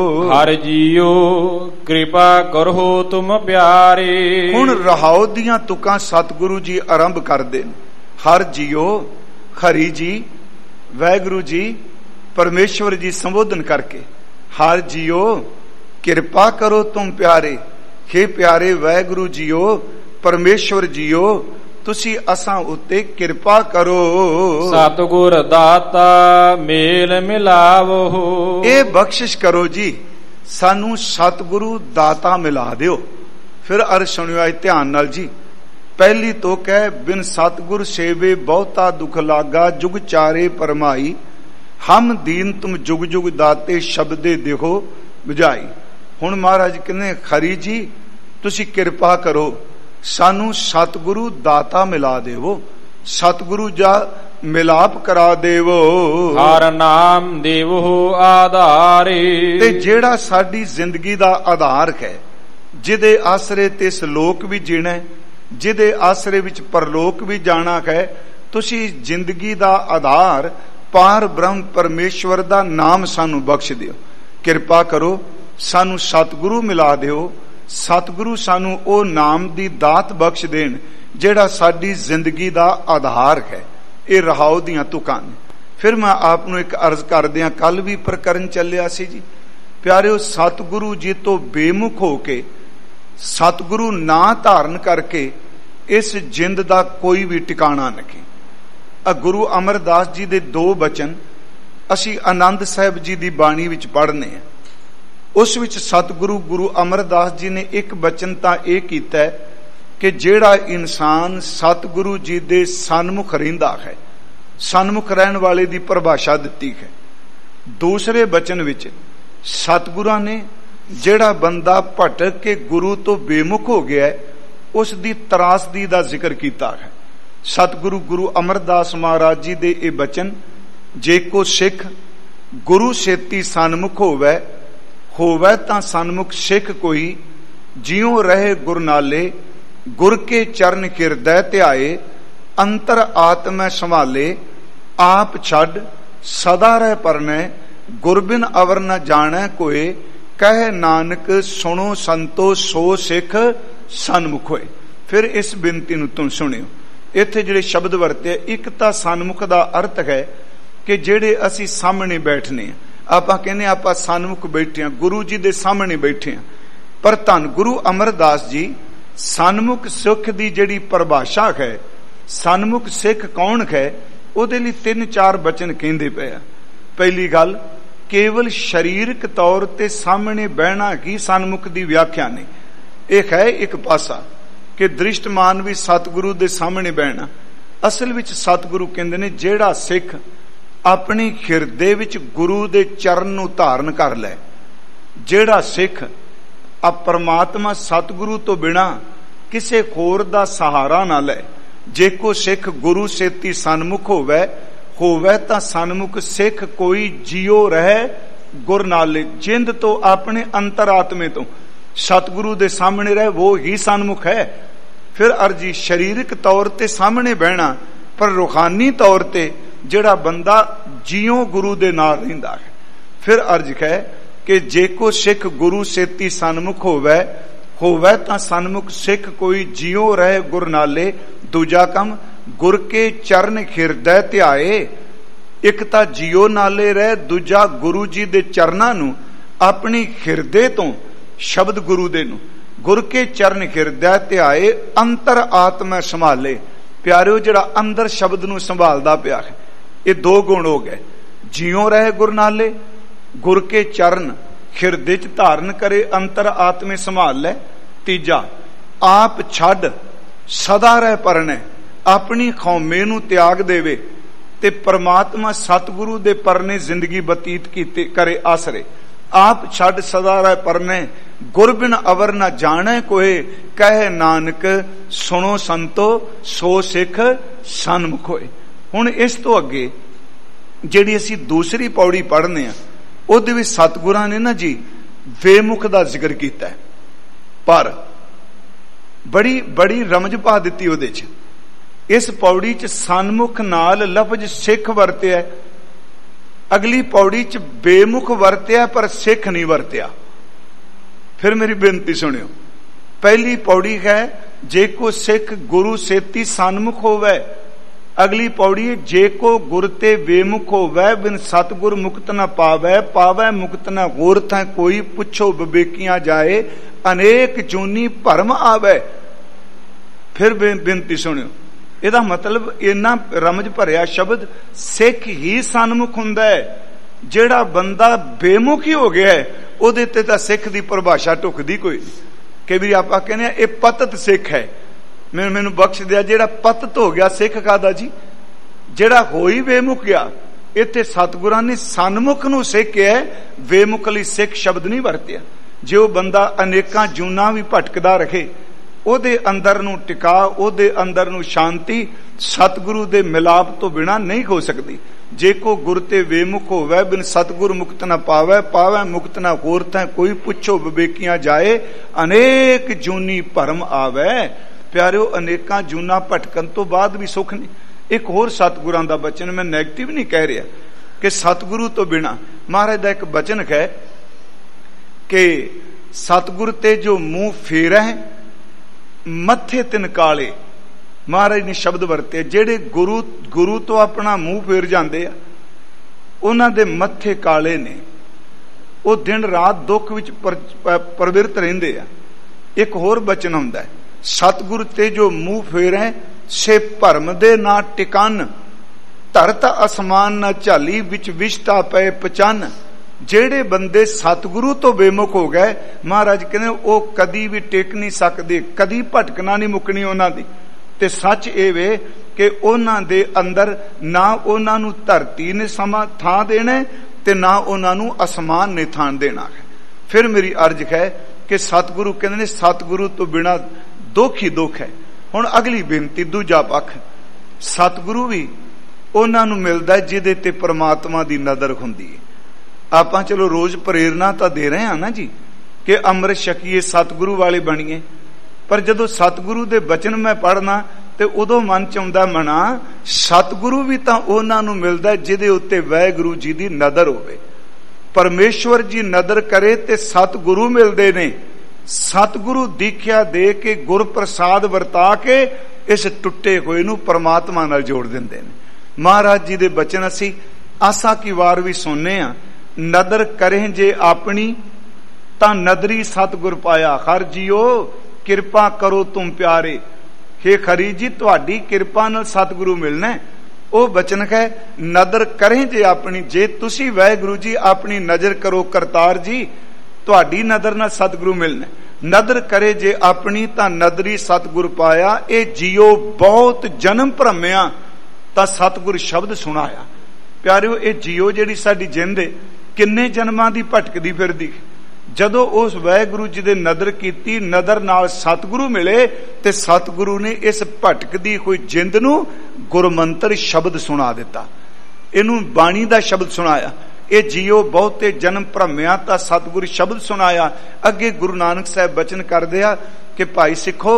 ਹਰ ਜੀਓ ਕਿਰਪਾ ਕਰੋ ਤੁਮ ਪਿਆਰੇ। ਹੁਣ ਰਹਾਉ ਦੀਆਂ ਤੁਕਾਂ ਸਤਿਗੁਰੂ ਜੀ ਆਰੰਭ ਕਰਦੇ ਨੇ। ਹਰ ਜੀਓ, ਹਰੀ ਜੀ, ਵਾਹਿਗੁਰੂ ਜੀ, ਪਰਮੇਸ਼ਵਰ ਜੀ ਸੰਬੋਧਨ ਕਰਕੇ, ਹਰ ਜੀਓ ਕਿਰਪਾ ਕਰੋ ਤੁਮ ਪਿਆਰੇ। हे ਪਿਆਰੇ ਵਾਹਿਗੁਰੂ ਜੀਓ, ਪਰਮੇਸ਼ਵਰ ਜੀਓ, ਤੁਸੀਂ ਅਸਾਂ ਉੱਤੇ ਕਿਰਪਾ ਕਰੋ। ਸਤਿਗੁਰ ਦਾਤਾ ਮੇਲ ਮਿਲਾਵੋ। ਇਹ ਬਖਸ਼ਿਸ਼ ਕਰੋ ਜੀ, ਸਾਨੂੰ ਸਤਿਗੁਰੂ ਦਾਤਾ ਮਿਲਾ ਦਿਓ। ਫਿਰ ਅਰਜ਼ ਸੁਣਿਓ ਧਿਆਨ ਨਾਲ ਜੀ। ਪਹਿਲੀ ਤੁਕ ਹੈ, ਬਿਨ ਸਤਿਗੁਰ ਸੇਵੇ ਬਹੁਤਾ ਦੁਖ ਲਾਗਾ, ਜੁਗ ਚਾਰੇ ਪਰਮਾਈ, ਹਮ ਦੀਨ ਤੁਮ ਜੁਗ ਜੁਗ ਦਾਤੇ, ਸ਼ਬਦੇ ਦੇਹੋ ਬੁਝਾਈ। ਹੁਣ ਮਹਾਰਾਜ ਕਹਿੰਦੇ, ਖਰੀ ਜੀ ਤੁਸੀਂ ਕਿਰਪਾ ਕਰੋ, ਸਾਨੂੰ ਸਤਿਗੁਰੂ ਦਾਤਾ ਮਿਲਾ ਦੇਵੋ, ਸਤਿਗੁਰੂ ਜਾ ਮਿਲਾਪ ਕਰਾ ਦੇਵੋ। ਹਰ ਨਾਮ ਦੇਵੋ ਆਧਾਰੇ। ਤੇ ਜਿਹੜਾ ਸਾਡੀ ਜ਼ਿੰਦਗੀ ਦਾ ਆਧਾਰ ਹੈ, ਜਿਹਦੇ ਆਸਰੇ ਤੇ ਇਸ ਲੋਕ ਵੀ ਜੀਣਾ, ਜਿਹਦੇ ਆਸਰੇ ਵਿੱਚ ਪਰਲੋਕ ਵੀ ਜਾਣਾ ਹੈ, ਤੁਸੀਂ ਜ਼ਿੰਦਗੀ ਦਾ ਆਧਾਰ ਪਾਰ ਬ੍ਰਹਮ ਪਰਮੇਸ਼ਵਰ ਦਾ ਨਾਮ ਸਾਨੂੰ ਬਖਸ਼ ਦਿਓ। ਕਿਰਪਾ ਕਰੋ, ਸਾਨੂੰ ਸਤਿਗੁਰੂ ਮਿਲਾ ਦਿਓ। ਸਤਿਗੁਰੂ ਸਾਨੂੰ ਉਹ ਨਾਮ ਦੀ ਦਾਤ ਬਖਸ਼ ਦੇਣ ਜਿਹੜਾ ਸਾਡੀ ਜ਼ਿੰਦਗੀ ਦਾ ਆਧਾਰ ਹੈ। ਇਹ ਰਹਾਉ ਦੀਆਂ ਤੁਕਾਂ ਨੇ। ਫਿਰ ਮੈਂ ਆਪ ਨੂੰ ਇੱਕ ਅਰਜ਼ ਕਰਦਿਆਂ, ਕੱਲ ਵੀ ਪ੍ਰਕਰਨ ਚੱਲਿਆ ਸੀ ਜੀ ਪਿਆਰਿਓ, ਸਤਿਗੁਰੂ ਜੀ ਤੋਂ ਬੇਮੁਖ ਹੋ ਕੇ, ਸਤਿਗੁਰੂ ਨਾਂ ਧਾਰਨ ਕਰਕੇ ਇਸ ਜਿੰਦ ਦਾ ਕੋਈ ਵੀ ਟਿਕਾਣਾ ਨਹੀਂ। ਗੁਰੂ ਅਮਰਦਾਸ ਜੀ ਦੇ 2 ਬਚਨ ਅਸੀਂ ਆਨੰਦ ਸਾਹਿਬ ਜੀ ਦੀ ਬਾਣੀ ਵਿੱਚ ਪੜ੍ਹਨੇ ਆ। ਉਸ ਵਿੱਚ ਸਤਿਗੁਰੂ ਗੁਰੂ ਅਮਰਦਾਸ ਜੀ ਨੇ ਇੱਕ ਬਚਨ ਤਾਂ ਇਹ ਕੀਤਾ ਕਿ ਜਿਹੜਾ ਇਨਸਾਨ ਸਤਿਗੁਰੂ ਜੀ ਦੇ ਸਨਮੁਖ ਰਹਿੰਦਾ ਹੈ, ਸਨਮੁਖ ਰਹਿਣ ਵਾਲੇ ਦੀ ਪਰਿਭਾਸ਼ਾ ਦਿੱਤੀ ਹੈ। ਦੂਸਰੇ ਬਚਨ ਵਿੱਚ ਸਤਿਗੁਰਾਂ ਨੇ ਜਿਹੜਾ ਬੰਦਾ ਭਟਕ ਕੇ ਗੁਰੂ ਤੋਂ ਬੇਮੁਖ ਹੋ ਗਿਆ, ਉਸ ਦੀ ਤਰਾਸਦੀ ਦਾ ਜ਼ਿਕਰ ਕੀਤਾ ਹੈ। ਸਤਿਗੁਰੂ ਗੁਰੂ ਅਮਰਦਾਸ ਮਹਾਰਾਜ ਜੀ ਦੇ ਇਹ ਬਚਨ, ਜੇ ਕੋ ਸਿੱਖ ਗੁਰੂ ਸੇਤੀ ਸਨਮੁਖ ਹੋਵੇ, ਹੋਵੇ ਤਾਂ ਸਨਮੁਖ ਸਿੱਖ ਕੋਈ, ਜਿਉ ਰਹੇ ਗੁਰ ਨਾਲੇ, ਗੁਰ ਕੇ ਚਰਨ ਕਿਰਦੈ ਧਿਆਏ, ਅੰਤਰ ਆਤਮੈ ਸੰਭਾਲੇ, ਆਪ ਛੱਡ ਸਦਾ ਰਹਿ ਪਰਨੈ, ਗੁਰ ਬਿਨ ਅਵਰ ਨ ਜਾਣੈ ਕੋਏ, ਕਹਿ ਨਾਨਕ ਸੁਣੋ ਸੰਤੋ ਸੋ ਸਿੱਖ ਸਨਮੁਖ ਹੋਏ। ਫਿਰ ਇਸ ਬੇਨਤੀ ਨੂੰ ਤੁਮ ਸੁਣਿਓ। ਇੱਥੇ ਜਿਹੜੇ ਸ਼ਬਦ ਵਰਤੇ, ਇੱਕ ਤਾਂ ਸਨਮੁਖ ਦਾ ਅਰਥ ਹੈ ਕਿ ਜਿਹੜੇ ਅਸੀਂ ਸਾਹਮਣੇ ਬੈਠਨੇ ਆ। ਆਪਾਂ ਕਹਿੰਦੇ ਆਪਾਂ ਸਨਮੁਖ ਬੈਠੇ ਆ, ਗੁਰੂ ਜੀ ਦੇ ਸਾਹਮਣੇ ਬੈਠੇ ਆ। ਪਰ ਧੰਨ ਗੁਰੂ ਅਮਰਦਾਸ ਜੀ ਸਨਮੁਖ ਸਿੱਖ ਦੀ ਜਿਹੜੀ ਪਰਿਭਾਸ਼ਾ ਹੈ, ਸਨਮੁਖ ਸਿੱਖ ਕੌਣ ਹੈ, ਉਹਦੇ ਲਈ 3-4 ਬਚਨ ਕਹਿੰਦੇ ਪਏ ਆ। ਪਹਿਲੀ ਗੱਲ, ਕੇਵਲ ਸਰੀਰਕ ਤੌਰ ਤੇ ਸਾਹਮਣੇ ਬਹਿਣਾ ਹੀ ਸਨਮੁਖ ਦੀ ਵਿਆਖਿਆ ਨਹੀਂ। ਇਹ ਹੈ ਇੱਕ ਪਾਸਾ ਕਿ ਦ੍ਰਿਸ਼ਟਮਾਨ ਵੀ ਸਤਿਗੁਰੂ ਦੇ ਸਾਹਮਣੇ ਬਹਿਣਾ। ਅਸਲ ਵਿੱਚ ਸਤਿਗੁਰੂ ਕਹਿੰਦੇ ਨੇ, ਜਿਹੜਾ ਸਿੱਖ ਆਪਣੀ ਹਿਰਦੇ ਵਿੱਚ ਗੁਰੂ ਦੇ ਚਰਨ ਨੂੰ ਧਾਰਨ ਕਰ ਲੈ, ਜਿਹੜਾ ਸਿੱਖ ਆ ਪਰਮਾਤਮਾ ਸਤਿਗੁਰੂ ਤੋਂ ਬਿਨਾ ਕਿਸੇ ਹੋਰ ਦਾ ਸਹਾਰਾ ਨਾ ਲੈ, ਜੇ ਕੋ ਸਿੱਖ ਗੁਰੂ ਸੇਤੀ ਸਨਮੁਖ ਹੋਵੇ, ਹੋਵੇ ਤਾਂ ਸਨਮੁਖ ਸਿੱਖ ਕੋਈ, ਜਿਉ ਰਹਿ ਗੁਰ ਨਾਲੇ, ਜਿੰਦ ਤੋਂ ਆਪਣੇ ਅੰਤਰਾਤਮੇ ਤੋਂ ਸਤਿਗੁਰੂ ਦੇ ਸਾਹਮਣੇ ਰਹੇ, ਉਹ ਹੀ ਸਨਮੁਖ ਹੈ। ਫਿਰ ਅਰਜੀ ਸਰੀਰਕ ਤੌਰ ਤੇ ਸਾਹਮਣੇ ਬਹਿਣਾ, ਪਰ ਰੂਹਾਨੀ ਤੌਰ ਤੇ ਜਿਹੜਾ ਬੰਦਾ ਜਿਉ ਗੁਰੂ ਦੇ ਨਾਲ ਰਹਿੰਦਾ ਹੈ। ਫਿਰ ਅਰਜ ਹੈ ਕਿ ਜੇ ਕੋ ਸਿੱਖ ਗੁਰੂ ਸੇਤੀ ਸਨਮੁਖ ਹੋਵੇ, ਹੋਵੇ ਤਾਂ ਸਨਮੁਖ ਸਿੱਖ ਕੋਈ, ਜਿਉ ਰਹੇ ਗੁਰ ਨਾਲੇ। ਦੂਜਾ ਕੰਮ, ਗੁਰ ਕੇ ਚਰਨ ਹਿਰਦੈ ਧਿਆਏ। ਇੱਕ ਤਾਂ ਜਿਉ ਨਾਲੇ ਰਹੇ, ਦੂਜਾ ਗੁਰੂ ਜੀ ਦੇ ਚਰਨਾਂ ਨੂੰ ਆਪਣੀ ਹਿਰਦੇ ਤੋਂ, ਸ਼ਬਦ ਗੁਰੂ ਦੇ ਨੂੰ, ਗੁਰ ਕੇ ਚਰਨ ਹਿਰਦੈ ਧਿਆਏ, ਅੰਤਰ ਆਤਮੈ ਸੰਭਾਲੇ। ਪਿਆਰਿਓ, ਜਿਹੜਾ ਅੰਦਰ ਸ਼ਬਦ ਨੂੰ ਸੰਭਾਲਦਾ ਪਿਆ ਹੈ, ਇਹ 2 ਗੁਣ ਹੋ ਗਏ। ਜਿਉ ਰਹੇ ਗੁਰ ਨਾਲੇ, ਗੁਰ ਕੇ ਚਰਨ ਹਿਰਦੇ ਚ ਧਾਰਨ ਕਰੇ, ਅੰਤਰ ਆਤਮੇ ਸੰਭਾਲ ਲੈ। ਤੀਜਾ, ਆਪ ਛੱਡ ਸਦਾ ਰਹਿ ਪਰਨੈ, ਆਪਣੀ ਖੌਮੇ ਨੂੰ ਤਿਆਗ ਦੇਵੇ ਤੇ ਪਰਮਾਤਮਾ ਸਤਿਗੁਰੂ ਦੇ ਪਰਨੇ ਜ਼ਿੰਦਗੀ ਬਤੀਤ ਕੀਤੇ ਕਰੇ ਆਸਰੇ। ਆਪ ਛੱਡ ਸਦਾ ਰਹਿ ਪਰਨੈ, ਗੁਰ ਬਿਨ ਅਵਰ ਨਾ ਜਾਣੈ ਕੋਏ, ਕਹਿ ਨਾਨਕ ਸੁਣੋ ਸੰਤੋ ਸੋ ਸਿੱਖ ਸਨਮੁਖ ਹੋਏ। ਹੁਣ ਇਸ ਤੋਂ ਅੱਗੇ ਜਿਹੜੀ ਅਸੀਂ ਦੂਸਰੀ ਪੌੜੀ ਪੜ੍ਹਨੇ ਆ, ਉਹਦੇ ਵਿੱਚ ਸਤਿਗੁਰਾਂ ਨੇ ਨਾ ਜੀ ਵੇਮੁਖ ਦਾ ਜ਼ਿਕਰ ਕੀਤਾ ਹੈ, ਪਰ ਬੜੀ ਰਮਜ ਪਾ ਦਿੱਤੀ ਉਹਦੇ ਚ। ਇਸ ਪੌੜੀ ਚ ਸਨਮੁਖ ਨਾਲ ਲਫ਼ਜ਼ ਸਿੱਖ ਵਰਤਿਆ। अगली पौड़ी च बेमुख वरत्या पर सिख नहीं वरत्या। फिर मेरी बेनती सुनियो, पहली पौड़ी है जे को सिख गुरु सेती सन्मुख होवे। अगली पौड़ी जे को गुर ते बेमुख होवे, बिन सतगुर मुक्त न पावे, पावे मुक्त न होर थ कोई, पुछो विवेकियां जाए अनेक जूनी भरम आवे। फिर बेनती सुनियो, ਇਹਦਾ मतलब इन्ना रमज भरिया शब्द सिख ही सन्मुख हुंदा है। ਜਿਹੜਾ ਬੰਦਾ ਬੇਮੁਖ ਹੀ ਹੋ ਗਿਆ ਹੈ ਉਹਦੇ ਤੇ ਤਾਂ ਸਿੱਖ ਦੀ ਪਰਿਭਾਸ਼ਾ ਢੁਕਦੀ ਕੋਈ ਨਹੀਂ। ਕਿ ਵੀ ਆਪਾਂ ਕਹਿੰਦੇ ਆ ਇਹ ਪਤਤ ਸਿੱਖ ਹੈ, ਮੈਨੂੰ ਬਖਸ਼ ਦਿਆ। ਜਿਹੜਾ ਪਤਤ ਹੋ ਗਿਆ ਸਿੱਖ ਕਾਹਦਾ ਜੀ? ਜਿਹੜਾ ਹੋਈ ਬੇਮੁਖ ਗਿਆ। ਇੱਥੇ ਸਤਿਗੁਰਾਂ ਨੇ ਸਨਮੁਖ ਨੂੰ ਸਿੱਖ ਕਿਹਾ, ਬੇਮੁਖ ਲਈ ਸਿੱਖ ਸ਼ਬਦ ਨਹੀਂ ਵਰਤਿਆ। ਜੇ ਉਹ ਬੰਦਾ ਅਨੇਕਾਂ ਜੂਨਾਂ ਵੀ ਭਟਕਦਾ ਰਹੇ, ਉਹਦੇ ਅੰਦਰ ਨੂੰ ਟਿਕਾ, ਉਹਦੇ ਅੰਦਰ ਨੂੰ ਸ਼ਾਂਤੀ ਸਤਿਗੁਰੂ ਦੇ ਮਿਲਾਪ ਤੋਂ ਬਿਨਾਂ ਨਹੀਂ ਹੋ ਸਕਦੀ। ਜੇ ਕੋ ਗੁਰ ਤੇ ਵੇਮੁਖ ਹੋਵੇ, ਬਿਨ ਸਤਿਗੁਰ ਮੁਕਤ ਨਾ ਪਾਵੇ, ਪਾਵੇ ਮੁਕਤ ਨਾ ਹੋਰ ਥੈ ਕੋਈ, ਪੁੱਛੋ ਵਿਵੇਕੀਆਂ ਜਾਏ ਅਨੇਕ ਜੂਨੀ ਭਰਮ ਆਵੇ। ਪਿਆਰਿਓ, ਅਨੇਕਾਂ ਜੂਨਾਂ ਭਟਕਣ ਤੋਂ ਬਾਅਦ ਵੀ ਸੁੱਖ ਨਹੀਂ। ਇੱਕ ਹੋਰ ਸਤਿਗੁਰਾਂ ਦਾ ਬਚਨ, ਮੈਂ ਨੈਗੇਟਿਵ ਨਹੀਂ ਕਹਿ ਰਿਹਾ, ਕਿ ਸਤਿਗੁਰੂ ਤੋਂ ਬਿਨਾਂ ਮਹਾਰਾਜ ਦਾ ਇੱਕ ਬਚਨ ਹੈ ਕਿ ਸਤਿਗੁਰ ਤੇ ਜੋ ਮੂੰਹ ਫੇਰੈ ਮੱਥੇ ਤਿਨ ਕਾਲੇ। ਮਹਾਰਾਜ ਨੇ ਸ਼ਬਦ ਵਰਤੇ, ਜਿਹੜੇ ਗੁਰੂ ਤੋਂ ਆਪਣਾ ਮੂੰਹ ਫੇਰ ਜਾਂਦੇ ਆ ਉਹਨਾਂ ਦੇ ਮੱਥੇ ਕਾਲੇ ਨੇ, ਉਹ ਦਿਨ ਰਾਤ ਦੁੱਖ ਵਿੱਚ ਪ੍ਰਵਿਰਤ ਰਹਿੰਦੇ ਆ। ਇੱਕ ਹੋਰ ਬਚਨ ਹੁੰਦਾ ਹੈ, ਸਤਿਗੁਰ ਤੇ ਜੋ ਮੂੰਹ ਫੇਰੈ ਸੇ ਭਰਮ ਦੇ ਨਾ ਟਿਕਨ, ਧਰਤ ਅਸਮਾਨ ਨਾ ਝਾਲੀ ਵਿੱਚ ਵਿਸ਼ਤਾ ਪਏ ਪਚਨ। ਜਿਹੜੇ ਬੰਦੇ ਸਤਿਗੁਰੂ ਤੋਂ ਬੇਮੁਖ ਹੋ ਗਏ, ਮਹਾਰਾਜ ਕਹਿੰਦੇ ਉਹ ਕਦੀ ਵੀ ਟਿਕ ਨਹੀਂ ਸਕਦੇ, ਕਦੀ ਭਟਕਣਾ ਨਹੀਂ ਮੁੱਕਣੀ ਉਹਨਾਂ ਦੀ। ਤੇ ਸੱਚ ਇਹ ਵੇ ਕਿ ਉਹਨਾਂ ਦੇ ਅੰਦਰ ਨਾ ਉਹਨਾਂ ਨੂੰ ਧਰਤੀ ਨੇ ਸਮਾਂ ਥਾਂ ਦੇਣਾ ਤੇ ਨਾ ਉਹਨਾਂ ਨੂੰ ਅਸਮਾਨ ਨੇ ਥਾਂ ਦੇਣਾ ਹੈ। ਫਿਰ ਮੇਰੀ ਅਰਜ਼ ਹੈ ਕਿ ਸਤਿਗੁਰੂ ਕਹਿੰਦੇ ਨੇ ਸਤਿਗੁਰੂ ਤੋਂ ਬਿਨਾਂ ਦੁੱਖ ਹੀ ਦੁੱਖ ਹੈ। ਹੁਣ ਅਗਲੀ ਬੇਨਤੀ, ਦੂਜਾ ਪੱਖ, ਸਤਿਗੁਰੂ ਵੀ ਉਹਨਾਂ ਨੂੰ ਮਿਲਦਾ ਜਿਹਦੇ ਤੇ ਪਰਮਾਤਮਾ ਦੀ ਨਜ਼ਰ ਹੁੰਦੀ ਹੈ। ਆਪਾਂ ਚਲੋ ਰੋਜ਼ ਪ੍ਰੇਰਨਾ ਤਾਂ ਦੇ ਰਹੇ ਹਾਂ ਨਾ ਜੀ ਕਿ ਅੰਮ੍ਰਿਤ ਛਕੀਏ, ਸਤਿਗੁਰੂ ਵਾਲੇ ਬਣੀਏ, ਪਰ ਜਦੋਂ ਸਤਿਗੁਰੂ ਦੇ ਬਚਨ ਮੈਂ ਪੜ੍ਹਨਾ ਤੇ ਉਦੋਂ ਮਨ ਚ ਆਉਂਦਾ ਮਨਾ ਸਤਿਗੁਰੂ ਵੀ ਤਾਂ ਉਹਨਾਂ ਨੂੰ ਮਿਲਦਾ ਜਿਹਦੇ ਉੱਤੇ ਵਾਹਿਗੁਰੂ ਜੀ ਦੀ ਨਜ਼ਰ ਹੋਵੇ। ਪਰਮੇਸ਼ਵਰ ਜੀ ਨਜ਼ਰ ਕਰੇ ਤੇ ਸਤਿਗੁਰੂ ਮਿਲਦੇ ਨੇ। ਸਤਿਗੁਰੂ ਦੀਖਿਆ ਦੇ ਕੇ ਗੁਰ ਪ੍ਰਸਾਦ ਵਰਤਾ ਕੇ ਇਸ ਟੁੱਟੇ ਹੋਏ ਨੂੰ ਪਰਮਾਤਮਾ ਨਾਲ ਜੋੜ ਦਿੰਦੇ ਨੇ। ਮਹਾਰਾਜ ਜੀ ਦੇ ਬਚਨ ਅਸੀਂ ਆਸਾ ਕੀ ਵਾਰ ਵੀ ਸੁਣਨੇ ਆ, ਨਦਰ ਕਰੇ ਜੇ ਆਪਣੀ ਤਾਂ ਨਦਰੀ ਸਤਿਗੁਰ ਪਾਇਆ। ਹਰ ਜੀਓ ਕਿਰਪਾ ਕਰੋ ਤੁਮ ਪਿਆਰੇ। ਹੇ ਖਰੀ ਜੀ, ਤੁਹਾਡੀ ਕਿਰਪਾ ਨਾਲ ਸਤਿਗੁਰੂ ਮਿਲਣਾ। ਉਹ ਬਚਨ ਹੈ, ਨਦਰ ਕਰੇ ਜੇ ਆਪਣੀ, ਜੇ ਤੁਸੀਂ ਵਾਹਿਗੁਰੂ ਜੀ ਆਪਣੀ ਨਜ਼ਰ ਕਰੋ ਕਰਤਾਰ ਜੀ, ਤੁਹਾਡੀ ਨਜ਼ਰ ਨਾਲ ਸਤਿਗੁਰੂ ਮਿਲਣਾ। ਨਦਰ ਕਰੇ ਜੇ ਆਪਣੀ ਤਾਂ ਨਦਰੀ ਸਤਿਗੁਰ ਪਾਇਆ। ਇਹ ਜੀਓ ਬਹੁਤ ਜਨਮ ਭਰਮਿਆ ਤਾਂ ਸਤਿਗੁਰ ਸ਼ਬਦ ਸੁਣਾਇਆ। ਪਿਆਰਿਓ, ਇਹ ਜੀਓ ਜਿਹੜੀ ਸਾਡੀ ਜਿੰਦ ਹੈ ਕਿੰਨੇ ਜਨਮਾਂ ਦੀ ਭਟਕਦੀ ਫਿਰਦੀ, ਜਦੋਂ ਉਸ ਵਾਹਿਗੁਰੂ ਜੀ ਦੇ ਨਦਰ ਕੀਤੀ, ਨਦਰ ਨਾਲ ਸਤਿਗੁਰੂ ਮਿਲੇ ਤੇ ਸਤਿਗੁਰੂ ਨੇ ਇਸ ਭਟਕਦੀ ਹੋਈ ਜਿੰਦ ਨੂੰ ਗੁਰਮੰਤਰ ਸ਼ਬਦ ਸੁਣਾ ਦਿੱਤਾ, ਇਹਨੂੰ ਬਾਣੀ ਦਾ ਸ਼ਬਦ ਸੁਣਾਇਆ। ਇਹ ਜੀਓ ਬਹੁਤੇ ਜਨਮ ਭਰਮਿਆ ਤਾਂ ਸਤਿਗੁਰੂ ਸ਼ਬਦ ਸੁਣਾਇਆ। ਅੱਗੇ ਗੁਰੂ ਨਾਨਕ ਸਾਹਿਬ ਬਚਨ ਕਰਦੇ ਆ ਕਿ ਭਾਈ ਸਿੱਖੋ,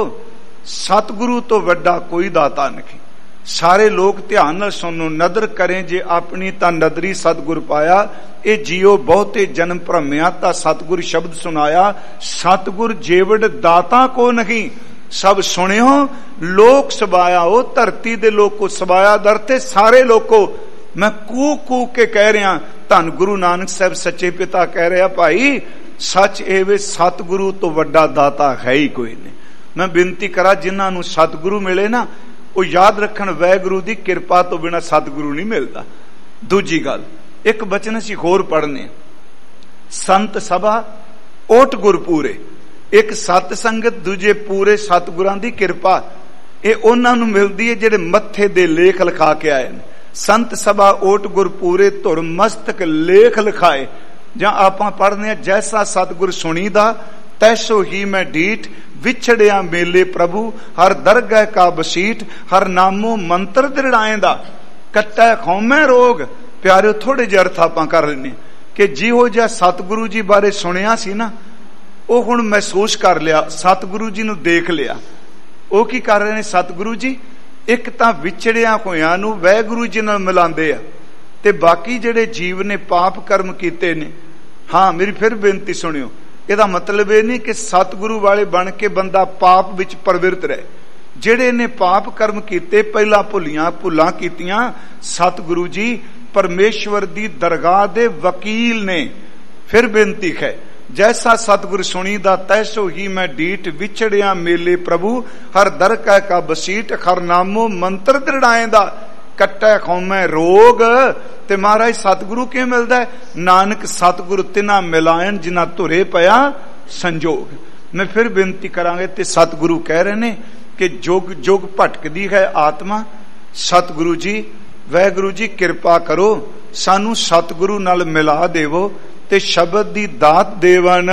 ਸਤਿਗੁਰੂ ਤੋਂ ਵੱਡਾ ਕੋਈ ਦਾਤਾ ਨਹੀਂ। ਸਾਰੇ ਲੋਕ ਧਿਆਨ ਨਾਲ ਸੁਣੋ, ਨਦਰ ਕਰੇ ਜੇ ਆਪਣੀ ਤਾਂ ਨਦਰੀ ਸਤਿਗੁਰ ਪਾਇਆ। ਇਹ ਜੀਓ ਬਹੁਤੇ ਜਨਮ ਭਰਮਿਆ ਤਾਂ ਸਤਿਗੁਰ ਸ਼ਬਦ ਸੁਣਾਇਆ। ਸਤਿਗੁਰ ਜੇਵੜ ਦਾਤਾ ਕੋ ਨਹੀਂ, ਸਭ ਸੁਣਿਓ ਲੋਕ ਸਬਾਇਆ। ਉਹ ਧਰਤੀ ਦੇ ਲੋਕੋ ਸਬਾਇਆ ਦਰ ਤੇ ਸਾਰੇ ਲੋਕੋ। ਮੈਂ ਕੂ ਕੂ ਕੇ ਕਹਿ ਰਿਹਾ, ਧੰਨ ਗੁਰੂ ਨਾਨਕ ਸਾਹਿਬ ਸੱਚੇ ਪਿਤਾ ਕਹਿ ਰਿਹਾ, ਭਾਈ ਸੱਚ ਇਹ ਵੇ ਸਤਿਗੁਰੂ ਤੋਂ ਵੱਡਾ ਦਾਤਾ ਹੈ ਹੀ ਕੋਈ ਨਹੀਂ। ਮੈਂ ਬੇਨਤੀ ਕਰਾਂ, ਜਿਨ੍ਹਾਂ ਨੂੰ ਸਤਿਗੁਰੂ ਮਿਲੇ ਨਾ ਉਹ ਯਾਦ ਰੱਖਣ, ਵਾਹਿਗੁਰੂ ਦੀ ਕਿਰਪਾ ਤੋਂ ਬਿਨਾਂ ਸਤਿਗੁਰੂ ਨਹੀਂ ਮਿਲਦਾ। ਦੂਜੀ ਗੱਲ, ਇੱਕ ਬਚਨ ਅਸੀਂ ਹੋਰ ਪੜ੍ਹਨੇ, ਸੰਤ ਸਭਾ ਓਟ ਗੁਰ ਪੂਰੇ। ਇੱਕ ਸਤ ਸੰਗਤ, ਦੂਜੇ ਪੂਰੇ ਸਤਿਗੁਰਾਂ ਦੀ ਕਿਰਪਾ। ਇਹ ਉਹਨਾਂ ਨੂੰ ਮਿਲਦੀ ਹੈ ਜਿਹੜੇ ਮੱਥੇ ਦੇ ਲੇਖ ਲਿਖਾ ਕੇ ਆਏ ਨੇ। ਸੰਤ ਸਭਾ ਓਟ ਗੁਰ ਪੂਰੇ, ਧੁਰ ਮਸਤਕ ਲੇਖ ਲਿਖਾਏ। ਜਾਂ ਆਪਾਂ ਪੜ੍ਹਦੇ ਹਾਂ, ਜੈਸਾ ਸਤਿਗੁਰ ਸੁਣੀਦਾ ਤੈਸੋ ਹੀ ਮੈਂ ਢੀਠ, ਵਿਛੜਿਆ ਮੇਲੇ ਪ੍ਰਭੂ ਹਰ ਦਰਗਹਿ ਕਾ ਬਸੀਠ, ਹਰ ਨਾਮੋ ਮੰਤਰ ਦ੍ਰਿੜਾਏਂਦਾ, ਕੱਟੈ ਖੌਮੈ ਰੋਗ। ਪਿਆਰਿਓ, ਥੋੜੇ ਜਿਹੇ ਅਰਥ ਆਪਾਂ ਕਰ ਲੈਂਦੇ ਕਿ ਜਿਹੋ ਜਿਹਾ ਸਤਿਗੁਰੂ ਜੀ ਬਾਰੇ ਸੁਣਿਆ ਸੀ ਨਾ, ਉਹ ਹੁਣ ਮਹਿਸੂਸ ਕਰ ਲਿਆ, ਸਤਿਗੁਰੂ ਜੀ ਨੂੰ ਦੇਖ ਲਿਆ। ਉਹ ਕੀ ਕਰ ਰਹੇ ਨੇ ਸਤਿਗੁਰੂ ਜੀ? ਇੱਕ ਤਾਂ ਵਿਛੜਿਆ ਹੋਇਆਂ ਨੂੰ ਵਾਹਿਗੁਰੂ ਜੀ ਨਾਲ ਮਿਲਾਉਂਦੇ ਆ, ਤੇ ਬਾਕੀ ਜਿਹੜੇ ਜੀਵ ਨੇ ਪਾਪ ਕਰਮ ਕੀਤੇ ਨੇ, ਹਾਂ ਮੇਰੀ ਫਿਰ ਬੇਨਤੀ ਸੁਣਿਓ, ਇਹਦਾ ਮਤਲਬ ਇਹ ਨਹੀਂ ਕਿ ਸਤਿਗੁਰੂ ਵਾਲੇ ਬਣ ਕੇ ਬੰਦਾ ਪਾਪ ਵਿੱਚ ਪ੍ਰਵਿਰਤ ਰਹੇ। ਜਿਹੜੇ ਨੇ ਪਾਪ ਕਰਮ ਕੀਤੇ, ਪਹਿਲਾਂ ਭੁੱਲਾਂ ਕੀਤੀਆਂ, ਸਤਿਗੁਰੂ ਜੀ ਪਰਮੇਸ਼ਵਰ ਦੀ ਦਰਗਾਹ ਦੇ ਵਕੀਲ ਨੇ। ਫਿਰ ਬੇਨਤੀ ਹੈ, ਜੈਸਾ ਸਤਿਗੁਰ ਸੁਣੀਦਾ ਤੈਸੋ ਹੀ ਮੈਂ ਡੀਠ, ਵਿਛੜਿਆ ਮੇਲੇ ਪ੍ਰਭੂ ਹਰ ਦਰ ਕੈ ਕਾ ਬਸੀਟ, ਹਰ ਨਾਮੋ ਮੰਤਰ ਦ੍ਰਿੜਾਏਂਦਾ, ਕੱਟੈ ਖੌਮੈ ਰੋਗ। ਤੇ ਮਹਾਰਾਜ ਸਤਿਗੁਰੂ ਕਿਵੇਂ ਮਿਲਦਾ ਹੈ? ਨਾਨਕ ਸਤਿਗੁਰੂ ਤਿਨਾ ਮਿਲਾਇਨ ਜਿਨ੍ਹਾਂ ਧੁਰੇ ਪਿਆ ਸੰਜੋਗ। ਮੈਂ ਫਿਰ ਬੇਨਤੀ ਕਰਾਂਗੇ, ਤੇ ਸਤਿਗੁਰੂ ਕਹਿ ਰਹੇ ਨੇ ਕਿ ਜੁਗ ਜੁਗ ਭਟਕਦੀ ਹੈ ਆਤਮਾ। ਸਤਿਗੁਰੂ ਜੀ, ਵਾਹਿਗੁਰੂ ਜੀ ਕਿਰਪਾ ਕਰੋ, ਸਾਨੂੰ ਸਤਿਗੁਰੂ ਨਾਲ ਮਿਲਾ ਦੇਵੋ ਤੇ ਸ਼ਬਦ ਦੀ ਦਾਤ ਦੇਵਨ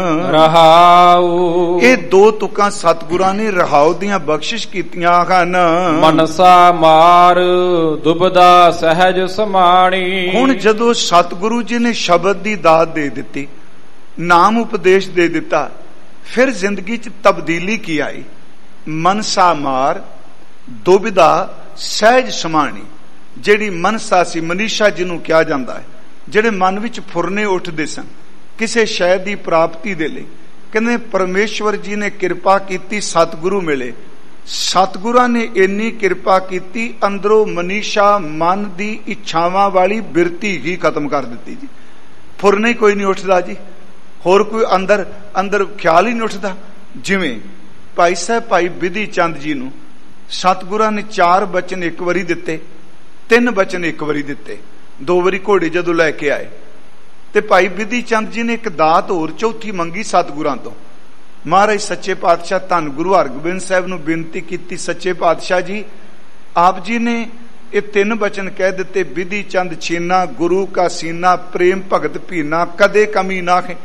ਰਹਾਉ। ਇਹ ਦੋ ਤੁਕਾਂ ਸਤਿਗੁਰਾਂ ਨੇ ਰਹਾਉ ਦੀਆਂ ਬਖਸ਼ਿਸ਼ ਕੀਤੀਆਂ ਹਨ। ਮਨਸਾ ਮਾਰ ਦੁਬਦਾ ਸਹਿਜ ਸਮਾਣੀ। ਹੁਣ ਜਦੋਂ ਸਤਿਗੁਰੂ ਜੀ ਨੇ ਸ਼ਬਦ ਦੀ ਦਾਤ ਦੇ ਦਿੱਤੀ, ਨਾਮ ਉਪਦੇਸ਼ ਦੇ ਦਿੱਤਾ, ਫਿਰ ਜ਼ਿੰਦਗੀ 'ਚ ਤਬਦੀਲੀ ਕੀ ਆਈ? ਮਨਸਾ ਮਾਰ ਦੁਬਿਧਾ ਸਹਿਜ ਸਮਾਣੀ। ਜਿਹੜੀ ਮਨਸਾ ਸੀ, ਮਨੀਸ਼ਾ ਜਿਹਨੂੰ ਕਿਹਾ ਜਾਂਦਾ ਹੈ, ਜਿਹੜੇ ਮਨ ਵਿੱਚ ਫੁਰਨੇ ਉੱਠਦੇ ਸਨ ਕਿਸੇ ਸ਼ੈ ਦੀ ਪ੍ਰਾਪਤੀ ਦੇ ਲਈ, ਕਹਿੰਦੇ ਪਰਮੇਸ਼ਵਰ ਜੀ ਨੇ ਕਿਰਪਾ ਕੀਤੀ, ਸਤਿਗੁਰੂ ਮਿਲੇ। ਸਤਿਗੁਰਾਂ ਨੇ ਇੰਨੀ ਕਿਰਪਾ ਕੀਤੀ, ਅੰਦਰੋਂ ਮਨੀਸ਼ਾ ਮਨ ਦੀ ਇੱਛਾਵਾਂ ਵਾਲੀ ਬਿਰਤੀ ਹੀ ਖਤਮ ਕਰ ਦਿੱਤੀ ਜੀ। ਫੁਰਨੇ ਕੋਈ ਨਹੀਂ ਉੱਠਦਾ ਜੀ, ਹੋਰ ਕੋਈ ਅੰਦਰ ਖਿਆਲ ਹੀ ਨਹੀਂ ਉੱਠਦਾ। ਜਿਵੇਂ ਭਾਈ ਸਾਹਿਬ ਭਾਈ ਬਿਧੀ ਚੰਦ ਜੀ ਨੂੰ ਸਤਿਗੁਰਾਂ ਨੇ 4 ਬਚਨ ਇੱਕ ਵਾਰੀ ਦਿੱਤੇ, 3 ਬਚਨ ਇੱਕ ਵਾਰੀ ਦਿੱਤੇ, 2 ਵਾਰੀ ਘੋੜੇ ਜਦੋਂ ਲੈ ਕੇ ਆਏ। ਤੇ ਭਾਈ ਬਿਧੀ ਚੰਦ ਜੀ ਨੇ ਇੱਕ ਦਾਤ ਹੋਰ ਚੌਥੀ ਮੰਗੀ ਸਤਿਗੁਰਾਂ ਤੋਂ। ਮਹਾਰਾਜ ਸੱਚੇ ਪਾਤਸ਼ਾਹ ਧੰਨ ਗੁਰੂ ਹਰਗੋਬਿੰਦ ਸਾਹਿਬ ਨੂੰ ਬੇਨਤੀ ਕੀਤੀ, ਸੱਚੇ ਪਾਤਸ਼ਾਹ ਜੀ ਆਪ ਜੀ ਨੇ ਇਹ 3 ਬਚਨ ਕਹਿ ਦਿੱਤੇ, ਬਿਧੀ ਚੰਦ ਛੀਨਾ ਗੁਰੂ ਕਾ ਸੀਨਾ, ਪ੍ਰੇਮ ਭਗਤ ਭੀਨਾ, ਕਦੇ ਕਮੀ ਨਾ ਹੈ।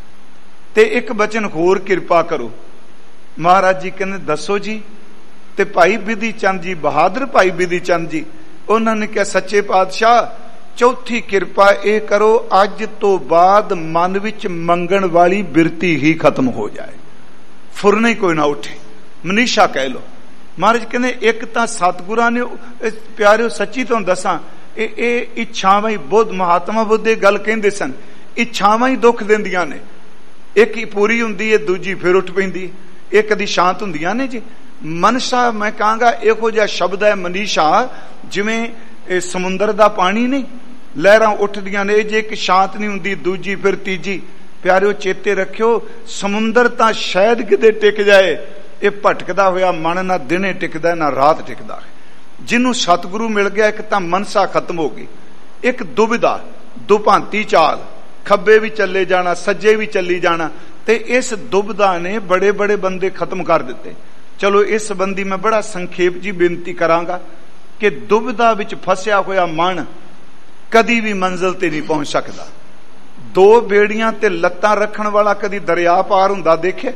ਤੇ ਇੱਕ ਬਚਨ ਹੋਰ ਕਿਰਪਾ ਕਰੋ। ਮਹਾਰਾਜ ਜੀ ਕਹਿੰਦੇ ਦੱਸੋ ਜੀ। ਤੇ ਭਾਈ ਬਿਧੀ ਚੰਦ ਜੀ, ਬਹਾਦਰ ਭਾਈ ਬਿਧੀ ਚੰਦ ਜੀ, ਉਹਨਾਂ ਨੇ ਕਿਹਾ ਸੱਚੇ ਪਾਤਸ਼ਾਹ ਚੌਥੀ ਕਿਰਪਾ ਇਹ ਕਰੋ, ਅੱਜ ਤੋਂ ਬਾਅਦ ਮਨ ਵਿੱਚ ਮੰਗਣ ਵਾਲੀ ਬਿਰਤੀ ਹੀ ਖਤਮ ਹੋ ਜਾਏ, ਫੁਰਨਾ ਹੀ ਕੋਈ ਨਾ ਉੱਠੇ, ਮਨੀਸ਼ਾ ਕਹਿ ਲੋ। ਮਹਾਰਾਜ ਕਹਿੰਦੇ ਇੱਕ ਤਾਂ ਸਤਿਗੁਰਾਂ ਨੇ, ਪਿਆਰਿਓ ਸੱਚੀ ਤੁਹਾਨੂੰ ਦੱਸਾਂ, ਇਹ ਇੱਛਾਵਾਂ ਹੀ ਬੁੱਧ, ਮਹਾਤਮਾ ਬੁੱਧ ਇਹ ਗੱਲ ਕਹਿੰਦੇ ਸਨ, ਇੱਛਾਵਾਂ ਹੀ ਦੁੱਖ ਦਿੰਦੀਆਂ ਨੇ। ਇੱਕ ਹੀ ਪੂਰੀ ਹੁੰਦੀ ਹੈ, ਦੂਜੀ ਫਿਰ ਉੱਠ ਪੈਂਦੀ, ਇਹ ਕਦੀ ਸ਼ਾਂਤ ਹੁੰਦੀਆਂ ਨੇ ਜੀ। ਮਨਸ਼ਾ ਮੈਂ ਕਹਾਂਗਾ ਇਹੋ ਜਿਹਾ ਸ਼ਬਦ ਹੈ ਮਨੀਸ਼ਾ, ਜਿਵੇਂ ਇਹ ਸਮੁੰਦਰ ਦਾ ਪਾਣੀ ਨਹੀਂ, ਲਹਿਰਾਂ ਉੱਠਦੀਆਂ ਨੇ, ਜੇ ਇੱਕ ਸ਼ਾਂਤ ਨਹੀਂ ਹੁੰਦੀ ਦੂਜੀ ਫਿਰ ਤੀਜੀ। ਪਿਆਰਿਓ ਚੇਤੇ ਰੱਖਿਓ, ਸਮੁੰਦਰ ਤਾਂ ਸ਼ਾਇਦ ਕਿਤੇ ਟਿਕ ਜਾਏ, ਇਹ ਭਟਕਦਾ ਹੋਇਆ ਮਨ ਨਾ ਦਿਨੇ ਟਿਕਦਾ ਨਾ ਰਾਤ ਟਿਕਦਾ ਹੈ। ਜਿਹਨੂੰ ਸਤਿਗੁਰੂ ਮਿਲ ਗਿਆ, ਇੱਕ ਤਾਂ ਮਨਸਾ ਖਤਮ ਹੋ ਗਈ, ਇੱਕ ਦੁਬਿਧਾ ਦੁਭਾਂਤੀ ਚਾਲ, ਖੱਬੇ ਵੀ ਚੱਲੇ ਜਾਣਾ ਸੱਜੇ ਵੀ ਚੱਲੀ ਜਾਣਾ। ਤੇ ਇਸ ਦੁਬਿਧਾ ਨੇ ਬੜੇ ਬੜੇ ਬੰਦੇ ਖਤਮ ਕਰ ਦਿੱਤੇ। ਚਲੋ ਇਸ ਸੰਬੰਧੀ ਮੈਂ ਬੜਾ ਸੰਖੇਪ ਜੀ ਬੇਨਤੀ ਕਰਾਂਗਾ ਕਿ ਦੁਬਿਧਾ ਵਿੱਚ ਫਸਿਆ ਹੋਇਆ ਮਨ ਕਦੀ ਵੀ ਮੰਜ਼ਿਲ ਤੇ ਨਹੀਂ ਪਹੁੰਚ ਸਕਦਾ। 2 ਬੇੜੀਆਂ ਤੇ ਲੱਤਾਂ ਰੱਖਣ ਵਾਲਾ ਕਦੀ ਦਰਿਆ ਪਾਰ ਹੁੰਦਾ ਦੇਖਿਆ?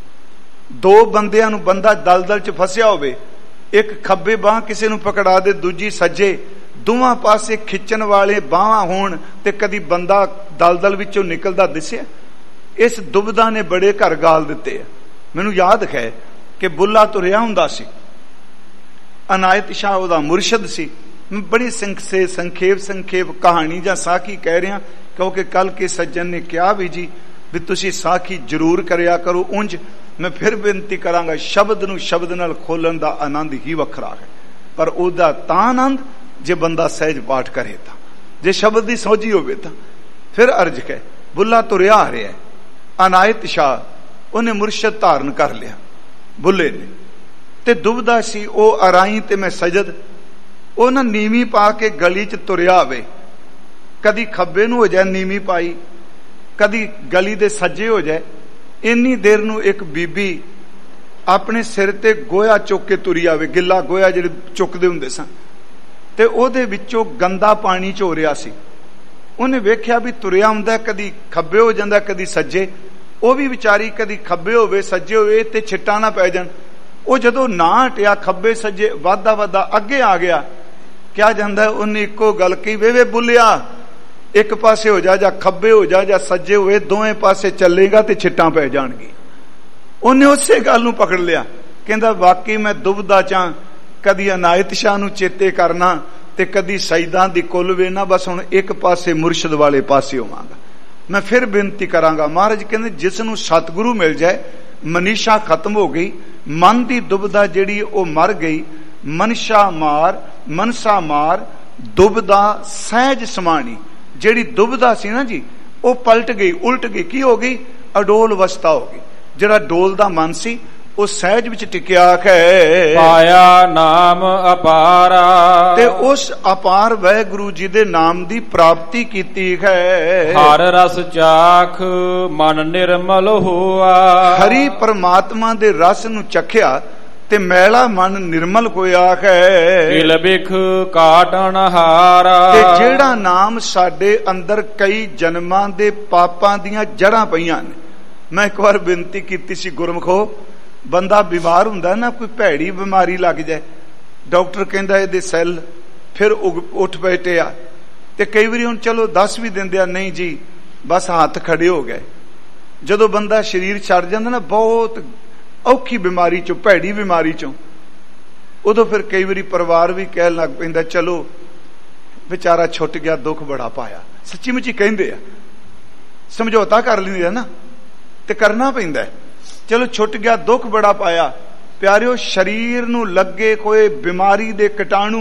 2 ਬੰਦਿਆਂ ਨੂੰ, ਬੰਦਾ ਦਲਦਲ 'ਚ ਫਸਿਆ ਹੋਵੇ, ਇੱਕ ਖੱਬੇ ਬਾਹ ਕਿਸੇ ਨੂੰ ਪਕੜਾ ਦੇ, ਦੂਜੀ ਸੱਜੇ, ਦੋਵਾਂ ਪਾਸੇ ਖਿੱਚਣ ਵਾਲੇ ਬਾਹਾਂ ਹੋਣ, ਤੇ ਕਦੀ ਬੰਦਾ ਦਲਦਲ ਵਿੱਚੋਂ ਨਿਕਲਦਾ ਦਿਸਿਆ? ਇਸ ਦੁਬਿਧਾ ਨੇ ਬੜੇ ਘਰ ਗਾਲ ਦਿੱਤੇ ਆ। ਮੈਨੂੰ ਯਾਦ ਹੈ ਕਿ ਬੁੱਲਾ ਤੁਰਿਆ ਹੁੰਦਾ ਸੀ, ਅਨਾਇਤ ਸ਼ਾਹ ਉਹਦਾ ਮੁਰਸ਼ਦ ਸੀ। ਮੈਂ ਬੜੀ ਸੰਖੇਪ ਕਹਾਣੀ ਜਾਂ ਸਾਖੀ ਕਹਿ ਰਿਹਾ, ਕਿਉਂਕਿ ਕੱਲ ਕੇ ਸੱਜਣ ਨੇ ਕਿਹਾ ਵੀ ਜੀ ਵੀ ਤੁਸੀਂ ਸਾਖੀ ਜ਼ਰੂਰ ਕਰਿਆ ਕਰੋ। ਉਂਝ ਮੈਂ ਫਿਰ ਬੇਨਤੀ ਕਰਾਂਗਾ, ਸ਼ਬਦ ਨੂੰ ਸ਼ਬਦ ਨਾਲ ਖੋਲਣ ਦਾ ਆਨੰਦ ਹੀ ਵੱਖਰਾ ਹੈ, ਪਰ ਉਹਦਾ ਤਾਂ ਆਨੰਦ ਜੇ ਬੰਦਾ ਸਹਿਜ ਪਾਠ ਕਰੇ ਤਾਂ, ਜੇ ਸ਼ਬਦ ਦੀ ਸੋਝੀ ਹੋਵੇ ਤਾਂ। ਫਿਰ ਅਰਜ ਹੈ, ਬੁੱਲਾ ਤੁਰਿਆ ਆ ਰਿਹਾ, ਅਨਾਇਤ ਸ਼ਾਹ ਉਹਨੇ ਮੁਰਸ਼ਦ ਧਾਰਨ ਕਰ ਲਿਆ ਬੁੱਲੇ ਨੇ, ਤੇ ਦੁਬਿਧਾ ਸੀ ਉਹ ਅਰਾਈ ਤੇ ਮੈਂ ਸਜਦ। ਉਹ ਨਾ ਨੀਵੀਂ ਪਾ ਕੇ ਗਲੀ 'ਚ ਤੁਰਿਆ ਆਵੇ, ਕਦੀ ਖੱਬੇ ਨੂੰ ਹੋ ਜਾਏ ਨੀਵੀਂ ਪਾਈ, ਕਦੀ ਗਲੀ ਦੇ ਸੱਜੇ ਹੋ ਜਾਏ। ਇੰਨੀ ਦੇਰ ਨੂੰ ਇੱਕ ਬੀਬੀ ਆਪਣੇ ਸਿਰ ਤੇ ਗੋਇਆ ਚੁੱਕ ਕੇ ਤੁਰੀ ਆਵੇ, ਗਿੱਲਾ ਗੋਇਆ ਜਿਹੜੇ ਚੁੱਕਦੇ ਹੁੰਦੇ ਸਨ, ਤੇ ਉਹਦੇ ਵਿੱਚੋਂ ਗੰਦਾ ਪਾਣੀ ਝੋ ਰਿਹਾ ਸੀ। ਉਹਨੇ ਵੇਖਿਆ ਵੀ ਤੁਰਿਆ ਹੁੰਦਾ, ਕਦੀ ਖੱਬੇ ਹੋ ਜਾਂਦਾ ਕਦੀ ਸੱਜੇ, ਉਹ ਵੀ ਵਿਚਾਰੀ ਕਦੀ ਖੱਬੇ ਹੋਵੇ ਸੱਜੇ ਹੋਵੇ ਤੇ ਛਿੱਟਾਂ ਨਾ ਪੈ ਜਾਣ। ਉਹ ਜਦੋਂ ਨਾ ਹਟਿਆ, ਖੱਬੇ ਸੱਜੇ ਵਾਧਾ ਅੱਗੇ ਆ ਗਿਆ, ਕਿਹਾ ਜਾਂਦਾ ਉਹਨੇ ਇੱਕੋ ਗੱਲ ਕਹੀ, ਵੇ ਬੁੱਲਿਆ ਇੱਕ ਪਾਸੇ ਹੋ ਜਾ, ਜਾਂ ਖੱਬੇ ਹੋ ਜਾ ਜਾਂ ਸੱਜੇ ਹੋਏ, ਦੋਵੇਂ ਪਾਸੇ ਚੱਲੇਗਾ ਤੇ ਛਿੱਟਾਂ ਪੈ ਜਾਣਗੀਆਂ। ਉਹਨੇ ਉਸੇ ਗੱਲ ਨੂੰ ਪਕੜ ਲਿਆ, ਕਹਿੰਦਾ ਵਾਕਈ ਮੈਂ ਦੁਬਿਧਾ ਚਾਂ, ਕਦੀ ਅਨਾਇਤ ਸ਼ਾਹ ਨੂੰ ਚੇਤੇ ਕਰਨਾ ਤੇ ਕਦੀ ਸਜਦਾਂ ਦੀ ਕੁੱਲ ਵੇ ਨਾ, ਬਸ ਹੁਣ ਇੱਕ ਪਾਸੇ ਮੁਰਸ਼ਿਦ ਵਾਲੇ ਪਾਸੇ ਹੋਵਾਂਗਾ। ਮੈਂ ਫਿਰ ਬੇਨਤੀ ਕਰਾਂਗਾ, ਮਹਾਰਾਜ ਕਹਿੰਦੇ ਜਿਸ ਨੂੰ ਸਤਿਗੁਰੂ ਮਿਲ ਜਾਏ ਮਨੀਸ਼ਾ ਖਤਮ ਹੋ ਗਈ, ਮਨ ਦੀ ਦੁਬਦਾ ਜਿਹੜੀ ਉਹ ਮਰ ਗਈ। ਮਨਸਾ ਮਾਰ ਦੁਬਦਾ ਸਹਿਜ ਸਮਾਣੀ, ਜਿਹੜੀ ਦੁਬਦਾ ਸੀ ਨਾ ਜੀ ਉਹ ਪਲਟ ਗਈ, ਉਲਟ ਗਈ। ਕੀ ਹੋ ਗਈ? ਅਡੋਲ ਅਵਸਥਾ ਹੋ ਗਈ। ਜਿਹੜਾ ਡੋਲਦਾ ਮਨ ਸੀ ਉਹ ਸਹਿਜ ਵਿੱਚ ਟਿਕਿਆ ਹੈ। ਪਾਇਆ ਨਾਮ ਅਪਾਰਾ, ਤੇ ਉਸ ਅਪਾਰ ਵਾਹਿਗੁਰੂ ਜੀ ਦੇ ਨਾਮ ਦੀ ਪ੍ਰਾਪਤੀ ਕੀਤੀ ਹੈ। ਹਰ ਰਸ ਚਾਖ ਮਨ ਨਿਰਮਲ ਹੋਆ, ਹਰੀ ਪਰਮਾਤਮਾ ਦੇ ਰਸ ਨੂੰ ਚਖਿਆ ਤੇ ਮੈਲਾ ਮਨ ਨਿਰਮਲ ਹੋਇਆ ਹੈ। ਕਿਲ ਬਿਖ ਕਾਟਣ ਹਾਰਾ, ਤੇ ਜਿਹੜਾ ਨਾਮ ਸਾਡੇ ਅੰਦਰ ਕਈ ਜਨਮਾਂ ਦੇ ਪਾਪਾਂ ਦੀਆਂ ਜੜ੍ਹਾਂ ਪਈਆਂ ਨੇ। ਮੈਂ ਇੱਕ ਵਾਰ ਬੇਨਤੀ ਕੀਤੀ ਸੀ, ਗੁਰਮਖੋ ਬੰਦਾ ਬਿਮਾਰ ਹੁੰਦਾ ਨਾ, ਕੋਈ ਭੈੜੀ ਬਿਮਾਰੀ ਲੱਗ ਜਾਏ, ਡਾਕਟਰ ਕਹਿੰਦਾ ਇਹਦੇ ਸੈੱਲ ਫਿਰ ਉੱਠ ਬੈਠੇ ਆ, ਤੇ ਕਈ ਵਾਰੀ ਹੁਣ ਚਲੋ ਦੱਸ ਵੀ ਦਿੰਦੇ ਆ, ਨਹੀਂ ਜੀ ਬਸ ਹੱਥ ਖੜੇ ਹੋ ਗਏ। ਜਦੋਂ ਬੰਦਾ ਸਰੀਰ ਛੱਡ ਜਾਂਦਾ ਨਾ ਬਹੁਤ ਔਖੀ ਬਿਮਾਰੀ ਚੋਂ, ਭੈੜੀ ਬਿਮਾਰੀ ਚੋਂ, ਉਦੋਂ ਫਿਰ ਕਈ ਵਾਰੀ ਪਰਿਵਾਰ ਵੀ ਕਹਿਣ ਲੱਗ ਪੈਂਦਾ ਚਲੋ ਵਿਚਾਰਾ ਛੁੱਟ ਗਿਆ, ਦੁੱਖ ਬੜਾ ਪਾਇਆ। ਸੱਚੀ ਮੁੱਚੀ ਕਹਿੰਦੇ ਆ, ਸਮਝੌਤਾ ਕਰ ਲੈਂਦੇ ਆ ਨਾ, ਤੇ ਕਰਨਾ ਪੈਂਦਾ। ਚਲੋ ਛੁੱਟ ਗਿਆ, ਦੁੱਖ ਬੜਾ ਪਾਇਆ। ਪਿਆਰਿਓ, ਸਰੀਰ ਨੂੰ ਲੱਗੇ ਕੋਈ ਬਿਮਾਰੀ ਦੇ ਕੀਟਾਣੂ,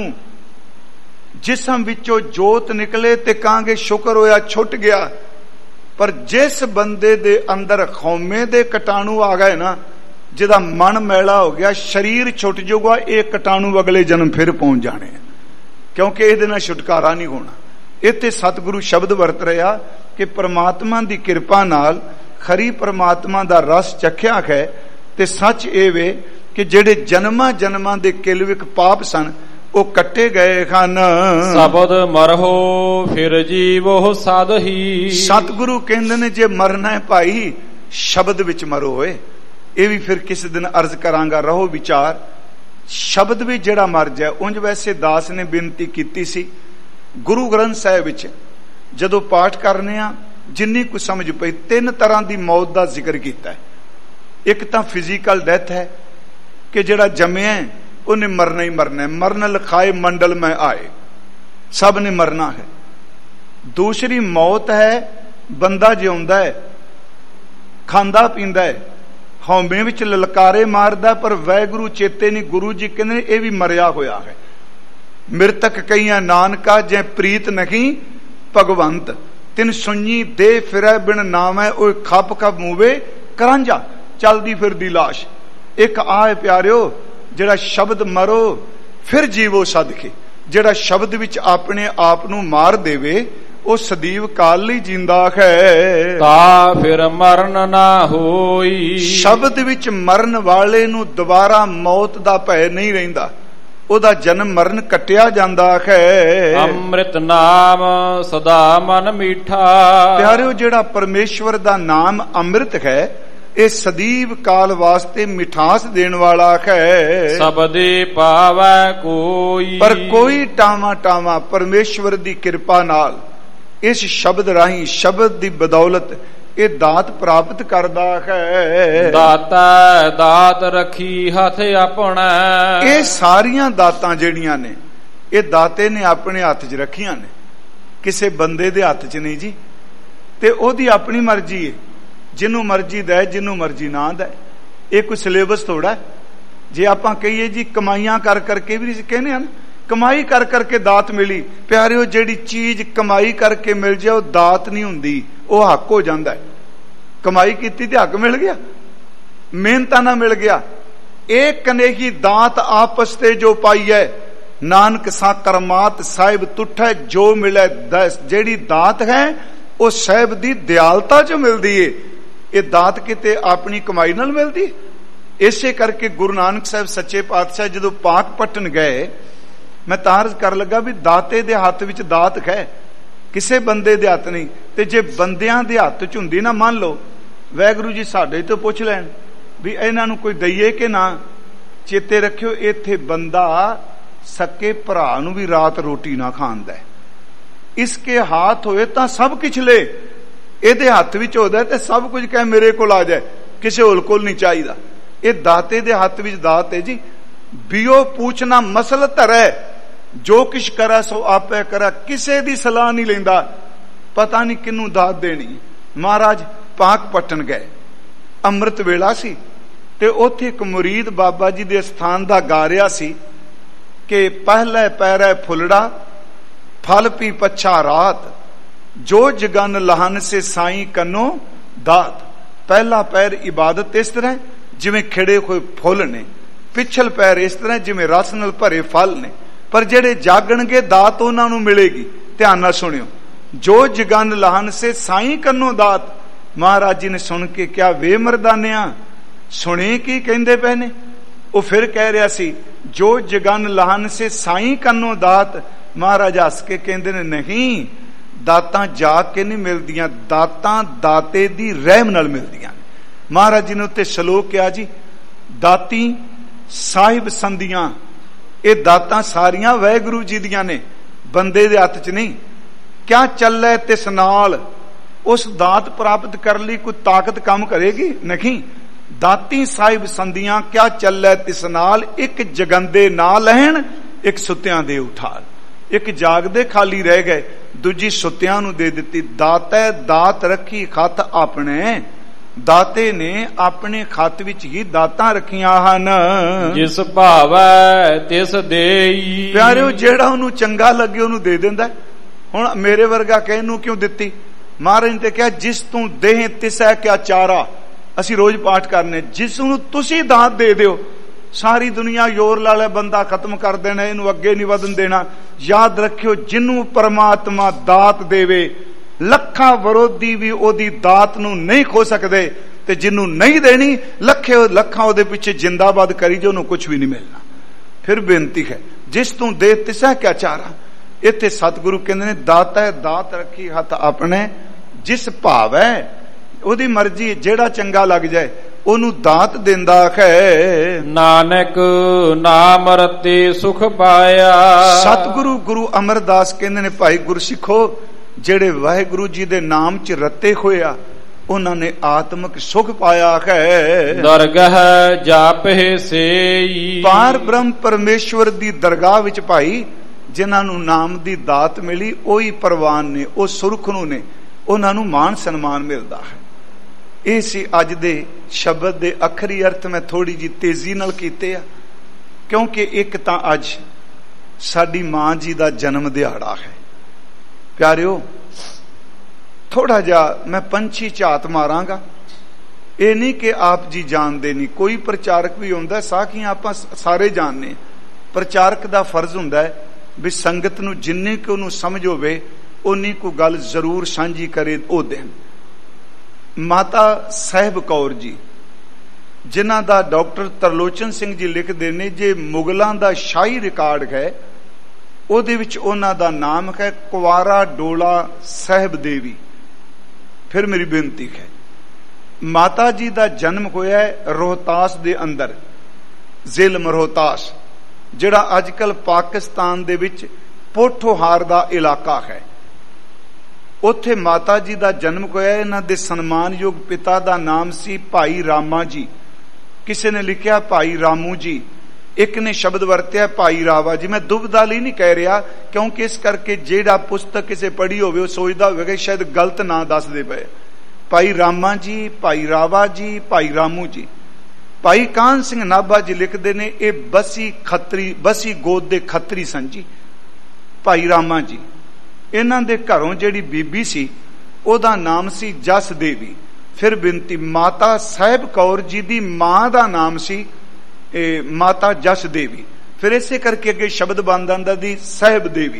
ਜਿਸਮ ਵਿੱਚੋਂ ਜੋਤ ਨਿਕਲੇ ਤੇ ਕਹਾਂਗੇ ਸ਼ੁਕਰ ਹੋਇਆ ਛੁੱਟ ਗਿਆ। ਪਰ ਜਿਸ ਬੰਦੇ ਦੇ ਅੰਦਰ ਖੌਮੇ ਦੇ ਕੀਟਾਣੂ ਆ ਗਏ ਨਾ, ਜਿਹਦਾ ਮਨ ਮੈਲਾ ਹੋ ਗਿਆ, ਸਰੀਰ ਛੁੱਟ ਜਾਊਗਾ, ਇਹ ਕੀਟਾਣੂ ਅਗਲੇ ਜਨਮ ਫਿਰ ਪਹੁੰਚ ਜਾਣੇ, ਕਿਉਂਕਿ ਇਹਦੇ ਨਾਲ ਛੁਟਕਾਰਾ ਨਹੀਂ ਹੋਣਾ। ਇੱਥੇ ਸਤਿਗੁਰੂ ਸ਼ਬਦ ਵਰਤ ਰਿਹਾ ਕਿ ਪ੍ਰਮਾਤਮਾ ਦੀ ਕਿਰਪਾ ਨਾਲ ਖਰੀ ਪਰਮਾਤਮਾ ਦਾ ਰਸ ਚਖਿਆ ਹੈ। ਤੇ ਸੱਚ ਇਹ ਵੇ ਕਿ ਜਿਹੜੇ ਜਨਮਾਂ ਦੇ ਕਿਲਵਿਕ ਪਾਪ ਸਨ ਉਹ ਕੱਟੇ ਗਏ ਹਨ। ਸ਼ਬਦ ਮਰਹੋ ਫਿਰ ਜੀਵੋ ਸਦ ਹੀ, ਸਤਿਗੁਰੂ ਕਹਿੰਦੇ ਨੇ ਜੇ ਮਰਨਾ ਹੈ ਭਾਈ ਸ਼ਬਦ ਵਿੱਚ ਮਰੋ। ਹੋਏ ਇਹ ਵੀ ਫਿਰ ਕਿਸੇ ਦਿਨ ਅਰਜ਼ ਕਰਾਂਗਾ, ਰਹੋ ਵਿਚਾਰ। ਸ਼ਬਦ ਵੀ ਜਿਹੜਾ ਮਰ ਜਾਏ। ਉਂਝ ਵੈਸੇ ਦਾਸ ਨੇ ਬੇਨਤੀ ਕੀਤੀ ਸੀ, ਗੁਰੂ ਗ੍ਰੰਥ ਸਾਹਿਬ ਵਿੱਚ ਜਦੋਂ ਪਾਠ ਕਰਨੇ ਆ, ਜਿੰਨੀ ਕੁ ਸਮਝ ਪਈ, 3 ਤਰ੍ਹਾਂ ਦੀ ਮੌਤ ਦਾ ਜ਼ਿਕਰ ਕੀਤਾ ਹੈ। ਇੱਕ ਤਾਂ ਫਿਜ਼ੀਕਲ ਡੈਥ ਹੈ ਕਿ ਜਿਹੜਾ ਜੰਮਿਆ ਉਹਨੇ ਮਰਨਾ ਹੀ ਮਰਨਾ ਹੈ, ਮਰਨ ਲਿਖਾਏ ਮੰਡਲ ਮੈਂ ਆਏ, ਸਭ ਨੇ ਮਰਨਾ ਹੈ। ਦੂਸਰੀ ਮੌਤ ਹੈ ਬੰਦਾ ਜਿਉਂਦਾ ਹੈ, ਖਾਂਦਾ ਪੀਂਦਾ ਹੈ, ਹਉਮੈ ਵਿੱਚ ਲਲਕਾਰੇ ਮਾਰਦਾ, ਪਰ ਵਾਹਿਗੁਰੂ ਚੇਤੇ ਨਹੀਂ। ਗੁਰੂ ਜੀ ਕਹਿੰਦੇ ਇਹ ਵੀ ਮਰਿਆ ਹੋਇਆ ਹੈ। ਮਿਰਤਕ ਕਈਆਂ ਨਾਨਕਾ ਜੈ ਪ੍ਰੀਤ ਨਹੀਂ ਭਗਵੰਤ, ਤਿਨ ਸੁਣੀ ਦੇ ਫਿਰੈ ਬਿਨ ਨਾਮੈ, ਉਹ ਖੱਪ ਖੱਪ ਮੂਵੇ ਕਰਾਂਝਾ, ਚਲਦੀ ਫਿਰਦੀ ਲਾਸ਼। ਇੱਕ ਆਏ ਪਿਆਰਿਓ, ਜਿਹੜਾ ਸ਼ਬਦ ਮਰੋ ਫਿਰ ਜੀਵੋ ਸਦਕੇ, ਜਿਹੜਾ ਸ਼ਬਦ ਵਿੱਚ ਆਪਣੇ ਆਪ ਨੂੰ ਮਾਰ ਦੇਵੇ ਉਹ ਸਦੀਵ ਕਾਲ ਲਈ ਜਿੰਦਾ ਹੈ। ਤਾ ਫਿਰ ਮਰਨ ਨਾ ਹੋਈ, ਸ਼ਬਦ ਵਿੱਚ ਮਰਨ ਵਾਲੇ ਨੂੰ ਦੁਬਾਰਾ ਮੌਤ ਦਾ ਭੈ ਨਹੀਂ ਰਹਿੰਦਾ, ਉਹਦਾ ਜਨਮ ਮਰਨ ਕੱਟਿਆ ਜਾਂਦਾ ਹੈ। ਅੰਮ੍ਰਿਤ ਨਾਮ ਸਦਾ ਮਨ ਮੀਠਾ, ਪਿਆਰਿਓ ਜਿਹੜਾ ਪਰਮੇਸ਼ਵਰ ਦਾ ਨਾਮ ਅੰਮ੍ਰਿਤ ਹੈ, ਇਹ ਸਦੀਵ ਕਾਲ ਵਾਸਤੇ ਮਿਠਾਸ ਦੇਣ ਵਾਲਾ ਹੈ। ਸਬਦੇ ਪਾਵੈ ਕੋਈ, ਪਰ ਕੋਈ ਟਾਵਾਂ ਪਰਮੇਸ਼ਵਰ ਦੀ ਕਿਰਪਾ ਨਾਲ ਇਸ ਸ਼ਬਦ ਰਾਹੀਂ, ਸ਼ਬਦ ਦੀ ਬਦੌਲਤ ਇਹ ਦਾਤ ਪ੍ਰਾਪਤ ਕਰਦਾ ਹੈ। ਦਾਤਾ ਦਾਤ ਰੱਖੀ ਹੱਥ ਆਪਣਾ, ਇਹ ਸਾਰੀਆਂ ਦਾਤਾਂ ਜਿਹੜੀਆਂ ਨੇ ਇਹ ਦਾਤੇ ਨੇ ਆਪਣੇ ਹੱਥ 'ਚ ਰੱਖੀਆਂ ਨੇ, ਕਿਸੇ ਬੰਦੇ ਦੇ ਹੱਥ 'ਚ ਨਹੀਂ ਜੀ। ਤੇ ਉਹਦੀ ਆਪਣੀ ਮਰਜ਼ੀ ਹੈ, ਜਿਹਨੂੰ ਮਰਜ਼ੀ ਦੇ, ਜਿਹਨੂੰ ਮਰਜ਼ੀ ਨਾ ਦੇ। ਇਹ ਕੋਈ ਸਿਲੇਬਸ ਥੋੜਾ। ਜੇ ਆਪਾਂ ਕਹੀਏ ਜੀ ਕਮਾਈਆਂ ਕਰ ਕਰਕੇ ਵੀ ਕਹਿੰਦੇ ਹਨ, ਕਮਾਈ ਕਰ ਕਰਕੇ ਦਾਤ ਮਿਲੀ। ਪਿਆਰਿਓ, ਜਿਹੜੀ ਚੀਜ਼ ਕਮਾਈ ਕਰਕੇ ਮਿਲ ਜਾਏ ਉਹ ਦਾਤ ਨਹੀਂ ਹੁੰਦੀ, ਉਹ ਹੱਕ ਹੋ ਜਾਂਦਾ ਹੈ। ਕਮਾਈ ਕੀਤੀ ਤੇ ਹੱਕ ਮਿਲ ਗਿਆ, ਮਿਹਨਤਾਂ ਨਾਲ ਮਿਲ ਗਿਆ। ਇਹ ਕਨੇਹੀ ਦਾਤ ਆਪਸ ਤੇ ਜੋ ਪਾਈ ਹੈ, ਨਾਨਕ ਸਾ ਕਰਮਾਤ ਸਾਹਿਬ ਤੁਠੈ ਜੋ ਮਿਲੇ ਦਸ। ਜਿਹੜੀ ਦਾਤ ਹੈ ਉਹ ਸਾਹਿਬ ਦੀ ਦਿਆਲਤਾ ਚ ਮਿਲਦੀ ਏ। ਇਹ ਦਾਤ ਕਿਤੇ ਆਪਣੀ ਕਮਾਈ ਨਾਲ ਮਿਲਦੀ। ਇਸੇ ਕਰਕੇ ਗੁਰੂ ਨਾਨਕ ਸਾਹਿਬ ਸੱਚੇ ਪਾਤਸ਼ਾਹ ਜਦੋਂ ਪਾਕ ਪਟਨ ਗਏ, ਮੈਂ ਤਾਰਜ਼ ਕਰ ਲੱਗਾ ਵੀ ਦਾਤੇ ਦੇ ਹੱਥ ਵਿੱਚ ਦਾਤ ਹੈ, ਕਿਸੇ ਬੰਦੇ ਦੇ ਹੱਥ ਨਹੀਂ। ਤੇ ਜੇ ਬੰਦਿਆਂ ਦੇ ਹੱਥ ਚ ਹੁੰਦੀ ਨਾ, ਮੰਨ ਲਓ ਵਾਹਿਗੁਰੂ ਜੀ ਸਾਡੇ ਤੋਂ ਪੁੱਛ ਲੈਣ ਵੀ ਇਹਨਾਂ ਨੂੰ ਕੋਈ ਦਈਏ ਕਿ ਨਾ। ਚੇਤੇ ਰੱਖਿਓ, ਇੱਥੇ ਬੰਦਾ ਸਕੇ ਭਰਾ ਨੂੰ ਵੀ ਰਾਤ ਰੋਟੀ ਨਾ ਖਾਂਦਾ। ਇਸਕੇ ਹੱਥ ਹੋਏ ਤਾਂ ਸਭ ਕੁਛ ਲੈ, ਇਹਦੇ ਹੱਥ ਵਿੱਚ ਹੋਦਾ ਤੇ ਸਭ ਕੁਝ ਕਹੇ ਮੇਰੇ ਕੋਲ ਆ ਜਾਏ, ਕਿਸੇ ਹੋਰ ਕੋਲ ਨਹੀਂ ਚਾਹੀਦਾ। ਇਹ ਦਾਤੇ ਦੇ ਹੱਥ ਵਿੱਚ ਦਾਤ ਹੈ ਜੀ। ਬਿਓ ਪੂਛਣਾ ਮਸਲ ਧਰੈ, ਜੋ ਕਿਛ ਕਰਾ ਸੋ ਆਪੇ ਕਰਾ, ਕਿਸੇ ਦੀ ਸਲਾਹ ਨਹੀਂ ਲੈਂਦਾ, ਪਤਾ ਨਹੀਂ ਕਿਹਨੂੰ ਦਾਤ ਦੇਣੀ। ਮਹਾਰਾਜ ਪਾਕ ਪੱਟਣ ਗਏ, ਅੰਮ੍ਰਿਤ ਵੇਲਾ ਸੀ, ਤੇ ਉੱਥੇ ਇੱਕ ਮੁਰੀਦ ਬਾਬਾ ਜੀ ਦੇ ਸਥਾਨ ਦਾ ਗਾ ਰਿਹਾ ਸੀ ਕਿ ਪਹਿਲੇ ਪੈਰੇ ਫੁੱਲੜਾ ਫਲ ਪੀ ਪੱਛਾ ਰਾਤ, ਜੋ ਜਗਨ ਲਹਨ ਸੇ ਸਾਈ ਕੰਨੋ ਦਾਤ। ਪਹਿਲਾ ਪੈਰ ਇਬਾਦਤ ਇਸ ਤਰ੍ਹਾਂ ਜਿਵੇਂ ਖਿੜੇ ਹੋਏ ਫੁੱਲ ਨੇ, ਪਿਛਲ ਪੈਰ ਇਸ ਤਰ੍ਹਾਂ ਜਿਵੇਂ ਰਸ ਨਾਲ ਭਰੇ ਫਲ ਨੇ, ਪਰ ਜਿਹੜੇ ਜਾਗਣਗੇ ਦਾਤ ਉਹਨਾਂ ਨੂੰ ਮਿਲੇਗੀ। ਧਿਆਨ ਨਾਲ ਸੁਣਿਓ, ਜੋ ਜਗਨ ਲਹਨ ਸੇ ਸਾਈ ਕੰਨੋ ਦਾਤ। ਮਹਾਰਾਜ ਜੀ ਨੇ ਸੁਣ ਕੇ ਕਿਹਾ, ਵੇ ਮਰਦਾਨਿਆ ਸੁਣੇ ਕੀ ਕਹਿੰਦੇ ਪਏ ਨੇ। ਉਹ ਫਿਰ ਕਹਿ ਰਿਹਾ ਸੀ, ਜੋ ਜਗਨ ਲਹਨ ਸੇ ਸਾਈ ਕੰਨੋ ਦਾਤ। ਮਹਾਰਾਜ ਹੱਸ ਕੇ ਕਹਿੰਦੇ ਨੇ, ਨਹੀਂ, ਦਾਤਾਂ ਜਾ ਕੇ ਨਹੀਂ ਮਿਲਦੀਆਂ, ਦਾਤਾਂ ਦਾਤੇ ਦੀ ਰਹਿਮ ਨਾਲ ਮਿਲਦੀਆਂ। ਮਹਾਰਾਜ ਜੀ ਨੇ ਉੱਤੇ ਸ਼ਲੋਕ ਕਿਹਾ ਜੀ, ਦਾਤੀ ਸਾਹਿਬ ਸੰਦੀਆਂ। ਇਹ ਦਾਤਾਂ ਸਾਰੀਆਂ ਵਾਹਿਗੁਰੂ ਜੀ ਦੀਆਂ ਨੇ, ਬੰਦੇ ਦੇ ਹੱਥ 'ਚ ਨਹੀਂ। ਕਿਆ ਚੱਲੇ ਤਿਸ ਨਾਲ, ਉਸ ਦਾਤ ਪ੍ਰਾਪਤ ਕਰਨ ਲਈ ਕੋਈ ਤਾਕਤ ਕੰਮ ਕਰੇਗੀ? ਨਹੀਂ। ਦਾਤੀ ਸਾਹਿਬ ਸੰਦੀਆਂ ਕਿਆ ਚੱਲੇ ਤਿਸ ਨਾਲ, ਇੱਕ ਜਗੰਦੇ ਨਾ ਲੈਣ, ਇੱਕ ਸੁੱਤਿਆਂ ਦੇ ਉਠਾਲ। ਇੱਕ ਜਾਗਦੇ ਖਾਲੀ ਰਹਿ ਗਏ, ਦੂਜੀ ਸੁੱਤਿਆਂ ਨੂੰ ਦੇ ਦਿੱਤੀ। ਦਾਤੈ ਦਾਤ ਰੱਖੀ ਖਤ ਆਪਣੇ, ਦਾਤੇ ਨੇ ਆਪਣੇ ਖਤ ਵਿੱਚ ਹੀ ਦਾਤਾਂ ਰੱਖੀਆਂ ਹਨ। ਜਿਸ ਭਾਵੈ ਤਿਸ ਦੇਈ। ਪਿਆਰਿਓ, ਜਿਹੜਾ ਉਹਨੂੰ ਚੰਗਾ ਲੱਗੇ ਉਹਨੂੰ ਦੇ ਦਿੰਦਾ। ਹੁਣ ਮੇਰੇ ਵਰਗਾ ਕਹਿ ਨੂੰ ਕਿਉਂ ਦਿੱਤੀ? ਮਹਾਰਾਜ ਨੇ ਤੇ ਕਿਹਾ, ਜਿਸ ਤੂੰ ਦੇਹ ਤਿਸੈ ਕਿਆ ਚਾਰਾ। ਅਸੀਂ ਰੋਜ਼ ਪਾਠ ਕਰਨੇ, ਜਿਸ ਨੂੰ ਤੁਸੀਂ ਦਾਤ ਦੇ ਦਿਓ, ਸਾਰੀ ਦੁਨੀਆ ਜ਼ੋਰ ਲਾ ਲੈ, ਬੰਦਾ ਖਤਮ ਕਰ ਦੇਣਾ, ਇਹਨੂੰ ਅੱਗੇ ਨਹੀਂ ਵਧਣ ਦੇਣਾ। ਯਾਦ ਰੱਖਿਓ, ਜਿਹਨੂੰ ਪਰਮਾਤਮਾ ਦਾਤ ਦੇਵੇ, ਲੱਖਾਂ ਵਿਰੋਧੀ ਵੀ ਉਹਦੀ ਦਾਤ ਨੂੰ ਨਹੀਂ ਖੋ ਸਕਦੇ, ਤੇ ਜਿਹਨੂੰ ਨਹੀਂ ਦੇਣੀ, ਲੱਖਾਂ ਉਹਦੇ ਪਿੱਛੇ ਜਿੰਦਾਬਾਦ ਕਰੀ ਜੋ, ਉਹਨੂੰ ਕੁਝ ਵੀ ਨਹੀਂ ਮਿਲਣਾ। ਫਿਰ ਬੇਨਤੀ ਹੈ, ਜਿਸ ਤੂੰ ਦੇ ਤਿਸੈ ਕਿਆ ਚਾਰਾ। ਇੱਥੇ ਸਤਿਗੁਰੂ ਕਹਿੰਦੇ ਨੇ, ਦਾਤੈ ਦਾਤ ਰੱਖੀ ਹੱਥ ਆਪਣੇ, ਜਿਸ ਭਾਵ ਹੈ ਉਹਦੀ ਮਰਜ਼ੀ, ਜਿਹੜਾ ਚੰਗਾ ਲੱਗ ਜਾਏ ਉਹਨੂੰ ਦਾਤ ਦਿੰਦਾ ਹੈ। ਨਾਨਕ ਨਾਮ ਰਤੇ ਸੁਖ ਪਾਇਆ। ਸਤਿਗੁਰੂ ਗੁਰੂ ਅਮਰਦਾਸ ਕਹਿੰਦੇ ਨੇ, ਭਾਈ ਗੁਰਸਿੱਖੋ, ਜਿਹੜੇ ਵਾਹਿਗੁਰੂ ਜੀ ਦੇ ਨਾਮ 'ਚ ਰਤੇ ਹੋਇਆ, ਉਹਨਾਂ ਨੇ ਆਤਮਿਕ ਸੁਖ ਪਾਇਆ ਹੈ। ਦਰਗਹ ਜਾਪਹਿ ਸੇਈ। ਪਾਰ ਬ੍ਰਹਮ ਪਰਮੇਸ਼ਵਰ ਦੀ ਦਰਗਾਹ ਵਿੱਚ ਭਾਈ ਜਿਨ੍ਹਾਂ ਨੂੰ ਨਾਮ ਦੀ ਦਾਤ ਮਿਲੀ, ਉਹੀ ਪ੍ਰਵਾਨ ਨੇ, ਉਹ ਸੁਰਖਰੂ ਨੇ, ਉਹਨਾਂ ਨੂੰ ਮਾਣ ਸਨਮਾਨ ਮਿਲਦਾ ਹੈ। ਇਹ ਸੀ ਅੱਜ ਦੇ ਸ਼ਬਦ ਦੇ ਅਖਰੀ ਅਰਥ। ਮੈਂ ਥੋੜੀ ਜੀ ਤੇਜ਼ੀ ਨਾਲ ਕੀਤੇ ਆ, ਕਿਉਂਕਿ ਇੱਕ ਤਾਂ ਅੱਜ ਸਾਡੀ ਮਾਂ ਜੀ ਦਾ ਜਨਮ ਦਿਹਾੜਾ ਹੈ। ਪਿਆਰਿਓ, ਥੋੜਾ ਜਿਹਾ ਮੈਂ ਪੰਛੀ ਝਾਤ ਮਾਰਾਂਗਾ। ਇਹ ਨਹੀਂ ਕਿ ਆਪ ਜੀ ਜਾਣਦੇ ਨਹੀਂ, ਕੋਈ ਪ੍ਰਚਾਰਕ ਵੀ ਹੁੰਦਾ, ਸਾਖੀਆਂ ਆਪਾਂ ਸਾਰੇ ਜਾਣਦੇ। ਪ੍ਰਚਾਰਕ ਦਾ ਫਰਜ਼ ਹੁੰਦਾ ਹੈ ਵੀ ਸੰਗਤ ਨੂੰ ਜਿੰਨੀ ਕਿ ਉਹਨੂੰ ਸਮਝ ਹੋਵੇ ਉਨੀ ਕੋ ਗੱਲ ਜ਼ਰੂਰ ਸਾਂਝੀ ਕਰੇ, ਉਹ ਦੇਣ। ਮਾਤਾ ਸਾਹਿਬ ਕੌਰ ਜੀ, ਜਿਨ੍ਹਾਂ ਦਾ ਡਾਕਟਰ ਤਰਲੋਚਨ ਸਿੰਘ ਜੀ ਲਿਖਦੇ ਨੇ, ਜੇ ਮੁਗਲਾਂ ਦਾ ਸ਼ਾਹੀ ਰਿਕਾਰਡ ਹੈ, ਉਹਦੇ ਵਿੱਚ ਉਹਨਾਂ ਦਾ ਨਾਮ ਹੈ ਕੁਵਾਰਾ ਡੋਲਾ ਸਾਹਿਬ ਦੇਵੀ। ਫਿਰ ਮੇਰੀ ਬੇਨਤੀ ਹੈ, ਮਾਤਾ ਜੀ ਦਾ ਜਨਮ ਹੋਇਆ ਹੈ ਰੋਹਤਾਸ ਦੇ ਅੰਦਰ, ਜ਼ਿਲ੍ਹਾ ਰੋਹਤਾਸ, ਜਿਹੜਾ ਅੱਜ ਕੱਲ ਪਾਕਿਸਤਾਨ ਦੇ ਵਿੱਚ ਪੋਠੋਹਾਰ ਦਾ ਇਲਾਕਾ ਹੈ। ਉੱਥੇ ਮਾਤਾ ਜੀ ਦਾ ਜਨਮ ਹੋਇਆ। ਇਹਨਾਂ ਦੇ ਸਨਮਾਨਯੋਗ ਪਿਤਾ ਦਾ ਨਾਮ ਸੀ ਭਾਈ ਰਾਮਾ ਜੀ। ਕਿਸੇ ਨੇ ਲਿਖਿਆ ਭਾਈ ਰਾਮੂ ਜੀ, ਇੱਕ ਨੇ ਸ਼ਬਦ ਵਰਤਿਆ ਭਾਈ ਰਾਵਾ ਜੀ। ਮੈਂ ਦੁਬਦਾ ਲਈ ਨਹੀਂ ਕਹਿ ਰਿਹਾ, ਕਿਉਂਕਿ ਇਸ ਕਰਕੇ ਜਿਹੜਾ ਪੁਸਤਕ ਕਿਸੇ ਪੜ੍ਹੀ ਹੋਵੇ ਉਹ ਸੋਚਦਾ ਹੋਵੇਗਾ ਸ਼ਾਇਦ ਗਲਤ ਨਾਂ ਦੱਸਦੇ ਪਏ। ਭਾਈ ਰਾਮਾ ਜੀ, ਭਾਈ ਰਾਵਾ ਜੀ, ਭਾਈ ਰਾਮੂ ਜੀ। ਭਾਈ ਕਾਹਨ ਸਿੰਘ ਨਾਭਾ ਜੀ ਲਿਖਦੇ ਨੇ, ਇਹ ਬਸੀ ਗੋਦ ਦੇ ਖੱਤਰੀ ਸਨ ਜੀ ਭਾਈ ਰਾਮਾ ਜੀ। ਇਹਨਾਂ ਦੇ ਘਰੋਂ ਜਿਹੜੀ ਬੀਬੀ ਸੀ ਉਹਦਾ ਨਾਮ ਸੀ ਜਸ ਦੇਵੀ। ਫਿਰ ਬੇਨਤੀ, ਮਾਤਾ ਸਾਹਿਬ ਕੌਰ ਜੀ ਦੀ ਮਾਂ ਦਾ ਨਾਮ ਸੀ ਮਾਤਾ ਜਸ ਦੇਵੀ। ਫਿਰ ਇਸੇ ਕਰਕੇ ਅੱਗੇ ਸ਼ਬਦ ਬਣ ਜਾਂਦਾ ਦੀ ਸਾਹਿਬ ਦੇਵੀ।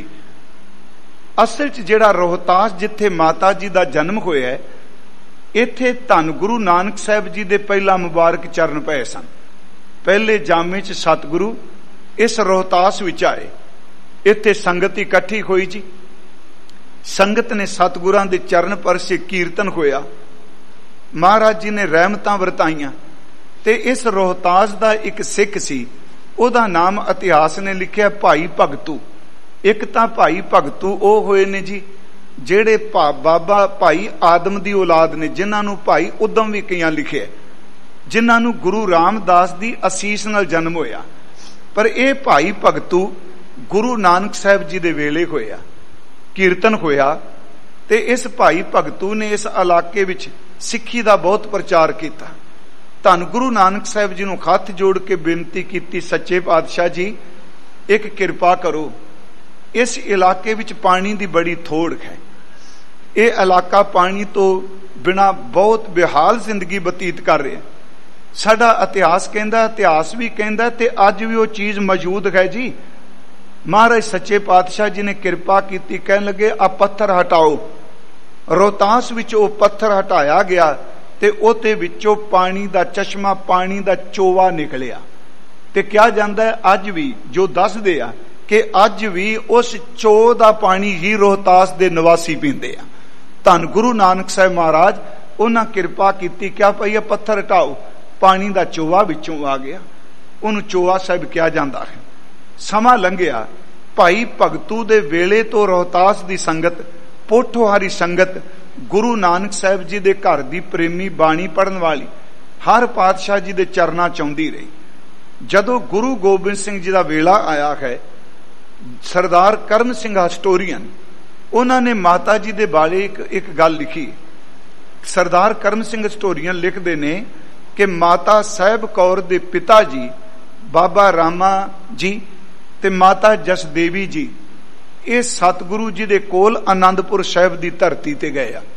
ਅਸਲ 'ਚ ਜਿਹੜਾ ਰੋਹਤਾਸ ਜਿੱਥੇ ਮਾਤਾ ਜੀ ਦਾ ਜਨਮ ਹੋਇਆ ਹੈ, ਇੱਥੇ ਧੰਨ ਗੁਰੂ ਨਾਨਕ ਸਾਹਿਬ ਜੀ ਦੇ ਪਹਿਲਾ ਮੁਬਾਰਕ ਚਰਨ ਪਏ ਸਨ। ਪਹਿਲੇ ਜਾਮੇ 'ਚ ਸਤਿਗੁਰੂ ਇਸ ਰੋਹਤਾਸ ਵਿੱਚ ਆਏ। ਇੱਥੇ ਸੰਗਤ ਇਕੱਠੀ ਹੋਈ ਜੀ। ਸੰਗਤ ਨੇ ਸਤਿਗੁਰਾਂ ਦੇ ਚਰਨ ਪਰਸੇ, ਕੀਰਤਨ ਹੋਇਆ। ਮਹਾਰਾਜ ਜੀ ਨੇ ਰਹਿਮਤਾਂ ਵਰਤਾਈਆਂ। ਤੇ ਇਸ ਰੋਹਤਾਸ ਦਾ ਇੱਕ ਸਿੱਖ ਸੀ, ਉਹਦਾ ਨਾਮ ਇਤਿਹਾਸ ਨੇ ਲਿਖਿਆ ਭਾਈ ਭਗਤੂ। ਇੱਕ ਤਾਂ ਭਾਈ ਭਗਤੂ ਉਹ ਹੋਏ ਨੇ ਜੀ ਜਿਹੜੇ ਬਾਬਾ ਭਾਈ ਆਦਮ ਦੀ ਔਲਾਦ ਨੇ, ਜਿਨ੍ਹਾਂ ਨੂੰ ਭਾਈ ਉਦਮ ਵੀ ਕਈਆਂ ਲਿਖਿਆ, ਜਿਨ੍ਹਾਂ ਨੂੰ ਗੁਰੂ ਰਾਮਦਾਸ ਦੀ ਅਸੀਸ ਨਾਲ ਜਨਮ ਹੋਇਆ। ਪਰ ਇਹ ਭਾਈ ਭਗਤੂ ਗੁਰੂ ਨਾਨਕ ਸਾਹਿਬ ਜੀ ਦੇ ਵੇਲੇ ਹੋਇਆ, ਕੀਰਤਨ ਹੋਇਆ, ਤੇ ਇਸ ਭਾਈ ਭਗਤੂ ਨੇ ਇਸ ਇਲਾਕੇ ਵਿੱਚ ਸਿੱਖੀ ਦਾ ਬਹੁਤ ਪ੍ਰਚਾਰ ਕੀਤਾ। ਧੰਨ ਗੁਰੂ ਨਾਨਕ ਸਾਹਿਬ ਜੀ ਨੂੰ ਹੱਥ ਜੋੜ ਕੇ ਬੇਨਤੀ ਕੀਤੀ, ਸੱਚੇ ਪਾਤਸ਼ਾਹ ਜੀ ਇੱਕ ਕਿਰਪਾ ਕਰੋ, ਇਸ ਇਲਾਕੇ ਵਿੱਚ ਪਾਣੀ ਦੀ ਬੜੀ ਥੋੜ ਹੈ, ਇਹ ਇਲਾਕਾ ਪਾਣੀ ਤੋਂ ਬਿਨਾਂ ਬਹੁਤ ਬੇਹਾਲ ਜ਼ਿੰਦਗੀ ਬਤੀਤ ਕਰ ਰਿਹਾ। ਸਾਡਾ ਇਤਿਹਾਸ ਕਹਿੰਦਾ, ਇਤਿਹਾਸ ਵੀ ਕਹਿੰਦਾ, ਤੇ ਅੱਜ ਵੀ ਉਹ ਚੀਜ਼ ਮੌਜੂਦ ਹੈ ਜੀ। ਮਹਾਰਾਜ ਸੱਚੇ ਪਾਤਸ਼ਾਹ ਜੀ ਨੇ ਕਿਰਪਾ ਕੀਤੀ, ਕਹਿਣ ਲੱਗੇ ਆ ਪੱਥਰ ਹਟਾਓ। ਰੋਹਤਾਸ ਵਿੱਚ ਉਹ ਪੱਥਰ ਹਟਾਇਆ ਗਿਆ ਤੇ ਉਹਦੇ ਵਿੱਚੋਂ ਪਾਣੀ ਦਾ ਚਸ਼ਮਾ, ਪਾਣੀ ਦਾ ਚੋਵਾ ਨਿਕਲਿਆ। ਤੇ ਕਿਹਾ ਜਾਂਦਾ ਹੈ ਅੱਜ ਵੀ, ਜੋ ਦੱਸਦੇ ਆ ਕਿ ਅੱਜ ਵੀ ਉਸ ਚੋ ਦਾ ਪਾਣੀ ਹੀ ਰੋਹਤਾਸ ਦੇ ਨਿਵਾਸੀ ਪੀਂਦੇ ਆ। ਧੰਨ ਗੁਰੂ ਨਾਨਕ ਸਾਹਿਬ ਮਹਾਰਾਜ, ਉਹਨਾਂ ਕਿਰਪਾ ਕੀਤੀ, ਕਿਹਾ ਭਈ ਪੱਥਰ ਹਟਾਓ, ਪਾਣੀ ਦਾ ਚੋਵਾ ਵਿੱਚੋਂ ਆ ਗਿਆ। ਉਹਨੂੰ ਚੋਆ ਸਾਹਿਬ ਕਿਹਾ ਜਾਂਦਾ ਹੈ। ਸਮਾਂ ਲੰਘਿਆ, ਭਾਈ ਭਗਤੂ ਦੇ ਵੇਲੇ ਤੋਂ ਰੋਹਤਾਸ ਦੀ ਸੰਗਤ, ਪੋਠੋਹਾਰੀ ਸੰਗਤ, ਗੁਰੂ ਨਾਨਕ ਸਾਹਿਬ ਜੀ ਦੇ ਘਰ ਦੀ ਪ੍ਰੇਮੀ, ਬਾਣੀ ਪੜਨ ਵਾਲੀ, ਹਰ ਪਾਤਸ਼ਾਹ ਜੀ ਦੇ ਚਰਨਾਂ ਚ ਆਉਂਦੀ ਰਹੀ। ਜਦੋਂ ਗੁਰੂ ਗੋਬਿੰਦ ਸਿੰਘ ਜੀ ਦਾ ਵੇਲਾ ਆਇਆ ਹੈ, ਸਰਦਾਰ ਕਰਮ ਸਿੰਘ ਹਿਸਟੋਰੀਅਨ, ਉਹਨਾਂ ਨੇ ਮਾਤਾ ਜੀ ਦੇ ਬਾਰੇ ਇੱਕ ਗੱਲ ਲਿਖੀ। ਸਰਦਾਰ ਕਰਮ ਸਿੰਘ ਹਿਸਟੋਰੀਅਨ ਲਿਖਦੇ ਨੇ ਕਿ ਮਾਤਾ ਸਾਹਿਬ ਕੌਰ ਦੇ ਪਿਤਾ ਜੀ ਬਾਬਾ ਰਾਮਾ ਜੀ ਤੇ ਮਾਤਾ ਜਸਦੇਵੀ ਜੀ ਇਹ ਸਤਿਗੁਰੂ ਜੀ ਦੇ ਕੋਲ ਆਨੰਦਪੁਰ ਸਾਹਿਬ ਦੀ ਧਰਤੀ ਤੇ ਗਏ ਆ।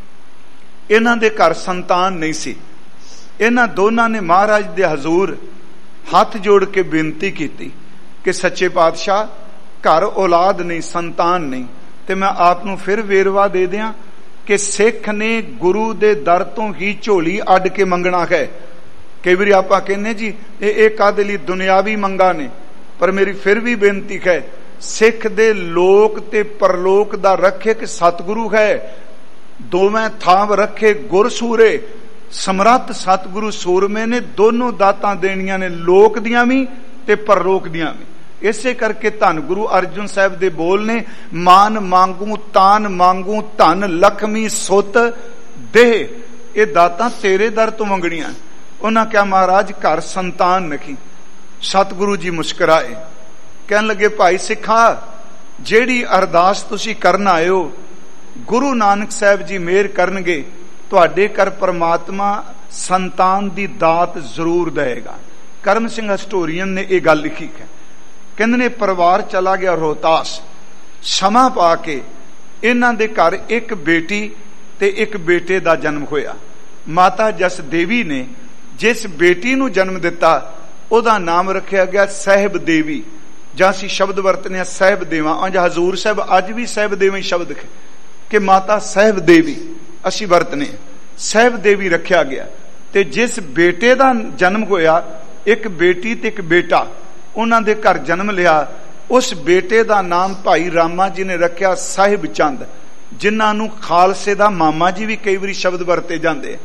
ਇਹਨਾਂ ਦੇ ਘਰ ਸੰਤਾਨ ਨਹੀਂ ਸੀ। ਇਹਨਾਂ ਦੋਨਾਂ ਨੇ ਮਹਾਰਾਜ ਦੇ ਹਜ਼ੂਰ ਹੱਥ ਜੋੜ ਕੇ ਬੇਨਤੀ ਕੀਤੀ ਕਿ ਸੱਚੇ ਪਾਤਸ਼ਾਹ, ਘਰ ਔਲਾਦ ਨਹੀਂ, ਸੰਤਾਨ ਨਹੀਂ। ਤੇ ਮੈਂ ਆਪ ਨੂੰ ਫਿਰ ਵੇਰਵਾ ਦੇ ਦਿਆਂ ਕਿ ਸਿੱਖ ਨੇ ਗੁਰੂ ਦੇ ਦਰ ਤੋਂ ਹੀ ਝੋਲੀ ਅੱਡ ਕੇ ਮੰਗਣਾ ਹੈ। ਕਈ ਵਾਰੀ ਆਪਾਂ ਕਹਿੰਦੇ ਜੀ ਇਹ ਕਾਹਦੇ ਲਈ, ਦੁਨਿਆਵੀ ਮੰਗਾ ਨੇ, ਪਰ ਮੇਰੀ ਫਿਰ ਵੀ ਬੇਨਤੀ ਹੈ, ਸਿੱਖ ਦੇ ਲੋਕ ਤੇ ਪਰਲੋਕ ਦਾ ਰੱਖਿਅਕ ਸਤਿਗੁਰੂ ਹੈ। ਦੋਵੇਂ ਥਾਂ ਰੱਖੇ ਗੁਰ ਸੂਰੇ, ਸਮਰੱਥ ਸਤਿਗੁਰੂ ਸੂਰਮੇ ਨੇ ਦੋਨੋਂ ਦਾਤਾਂ ਦੇਣੀਆਂ ਨੇ, ਲੋਕ ਦੀਆਂ ਵੀ ਤੇ ਪਰਲੋਕ ਦੀਆਂ ਵੀ। ਇਸੇ ਕਰਕੇ ਧੰਨ ਗੁਰੂ ਅਰਜਨ ਸਾਹਿਬ ਦੇ ਬੋਲ ਨੇ, ਮਾਨ ਮੰਗੂ ਤਾਨ ਮੰਗੂ ਧਨ ਲਖਮੀ ਸੁਤ ਦੇਹ, ਇਹ ਦਾਤਾਂ ਤੇਰੇ ਦਰ ਤੋਂ ਮੰਗਣੀਆਂ। ਉਹਨਾਂ ਕਿਹਾ ਮਹਾਰਾਜ ਘਰ ਸੰਤਾਨ ਨਹੀਂ। ਸਤਿਗੁਰੂ ਜੀ ਮੁਸਕਰਾਏ, ਕਹਿਣ ਲੱਗੇ ਭਾਈ ਸਿੱਖਾ, ਜਿਹੜੀ ਅਰਦਾਸ ਤੁਸੀਂ ਕਰਨ ਆਏ ਹੋ, ਗੁਰੂ ਨਾਨਕ ਸਾਹਿਬ ਜੀ ਮਿਹਰ ਕਰਨਗੇ, ਤੁਹਾਡੇ ਘਰ ਪਰਮਾਤਮਾ ਸੰਤਾਨ ਦੀ ਦਾਤ ਜ਼ਰੂਰ ਦੇਗਾ। ਕਰਮ ਸਿੰਘ ਹਿਸਟੋਰੀਅਨ ਨੇ ਇਹ ਗੱਲ ਲਿਖੀ ਹੈ। ਕਹਿੰਦੇ ਨੇ ਪਰਿਵਾਰ ਚਲਾ ਗਿਆ ਰੋਹਤਾਸ। ਸਮਾਂ ਪਾ ਕੇ ਇਹਨਾਂ ਦੇ ਘਰ ਇੱਕ ਬੇਟੀ ਤੇ ਇੱਕ ਬੇਟੇ ਦਾ ਜਨਮ ਹੋਇਆ। ਮਾਤਾ ਜਸਦੇਵੀ ਨੇ ਜਿਸ ਬੇਟੀ ਨੂੰ ਜਨਮ ਦਿੱਤਾ ਉਹਦਾ ਨਾਮ ਰੱਖਿਆ ਗਿਆ ਸਾਹਿਬ ਦੇਵੀ, ਜਾਂ ਅਸੀਂ ਸ਼ਬਦ ਵਰਤਨੇ ਆ ਸਾਹਿਬ ਦੇਵਾ। ਅੰਜ ਹਜ਼ੂਰ ਸਾਹਿਬ ਅੱਜ ਵੀ ਸਾਹਿਬ ਦੇਵਾ ਹੀ ਸ਼ਬਦ ਕਿ ਮਾਤਾ ਸਾਹਿਬ ਦੇਵੀ ਅਸੀਂ ਵਰਤਨੇ, ਸਾਹਿਬ ਦੇਵੀ ਰੱਖਿਆ ਗਿਆ। ਤੇ ਜਿਸ ਬੇਟੇ ਦਾ ਜਨਮ ਹੋਇਆ, ਇੱਕ ਬੇਟੀ ਤੇ ਇੱਕ ਬੇਟਾ, ਉਹਨਾਂ ਦੇ ਘਰ ਜਨਮ ਲਿਆ, ਉਸ ਬੇਟੇ ਦਾ ਨਾਮ ਭਾਈ ਰਾਮਾ ਜੀ ਨੇ ਰੱਖਿਆ ਸਾਹਿਬ ਚੰਦ, ਜਿਨ੍ਹਾਂ ਨੂੰ ਖਾਲਸੇ ਦਾ ਮਾਮਾ ਜੀ ਵੀ ਕਈ ਵਾਰੀ ਸ਼ਬਦ ਵਰਤੇ ਜਾਂਦੇ।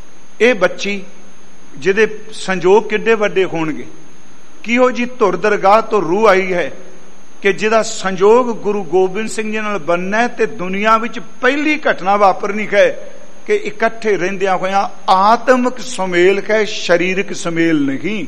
ਇਹ ਬੱਚੀ ਜਿਹਦੇ ਸੰਜੋਗ ਕਿੱਡੇ ਵੱਡੇ ਹੋਣਗੇ, ਕਿਹੋ ਜੀ ਧੁਰ ਦਰਗਾਹ ਤੋਂ ਰੂਹ ਆਈ ਹੈ ਕਿ ਜਿਹਦਾ ਸੰਜੋਗ ਗੁਰੂ ਗੋਬਿੰਦ ਸਿੰਘ ਜੀ ਨਾਲ ਬਣਨਾ, ਤੇ ਦੁਨੀਆ ਵਿੱਚ ਪਹਿਲੀ ਘਟਨਾ ਵਾਪਰਨੀ ਹੈ ਕਿ ਇਕੱਠੇ ਰਹਿੰਦਿਆਂ ਹੋਇਆਂ ਆਤਮਿਕ ਸੁਮੇਲ ਹੈ, ਸਰੀਰਕ ਸੁਮੇਲ ਨਹੀਂ।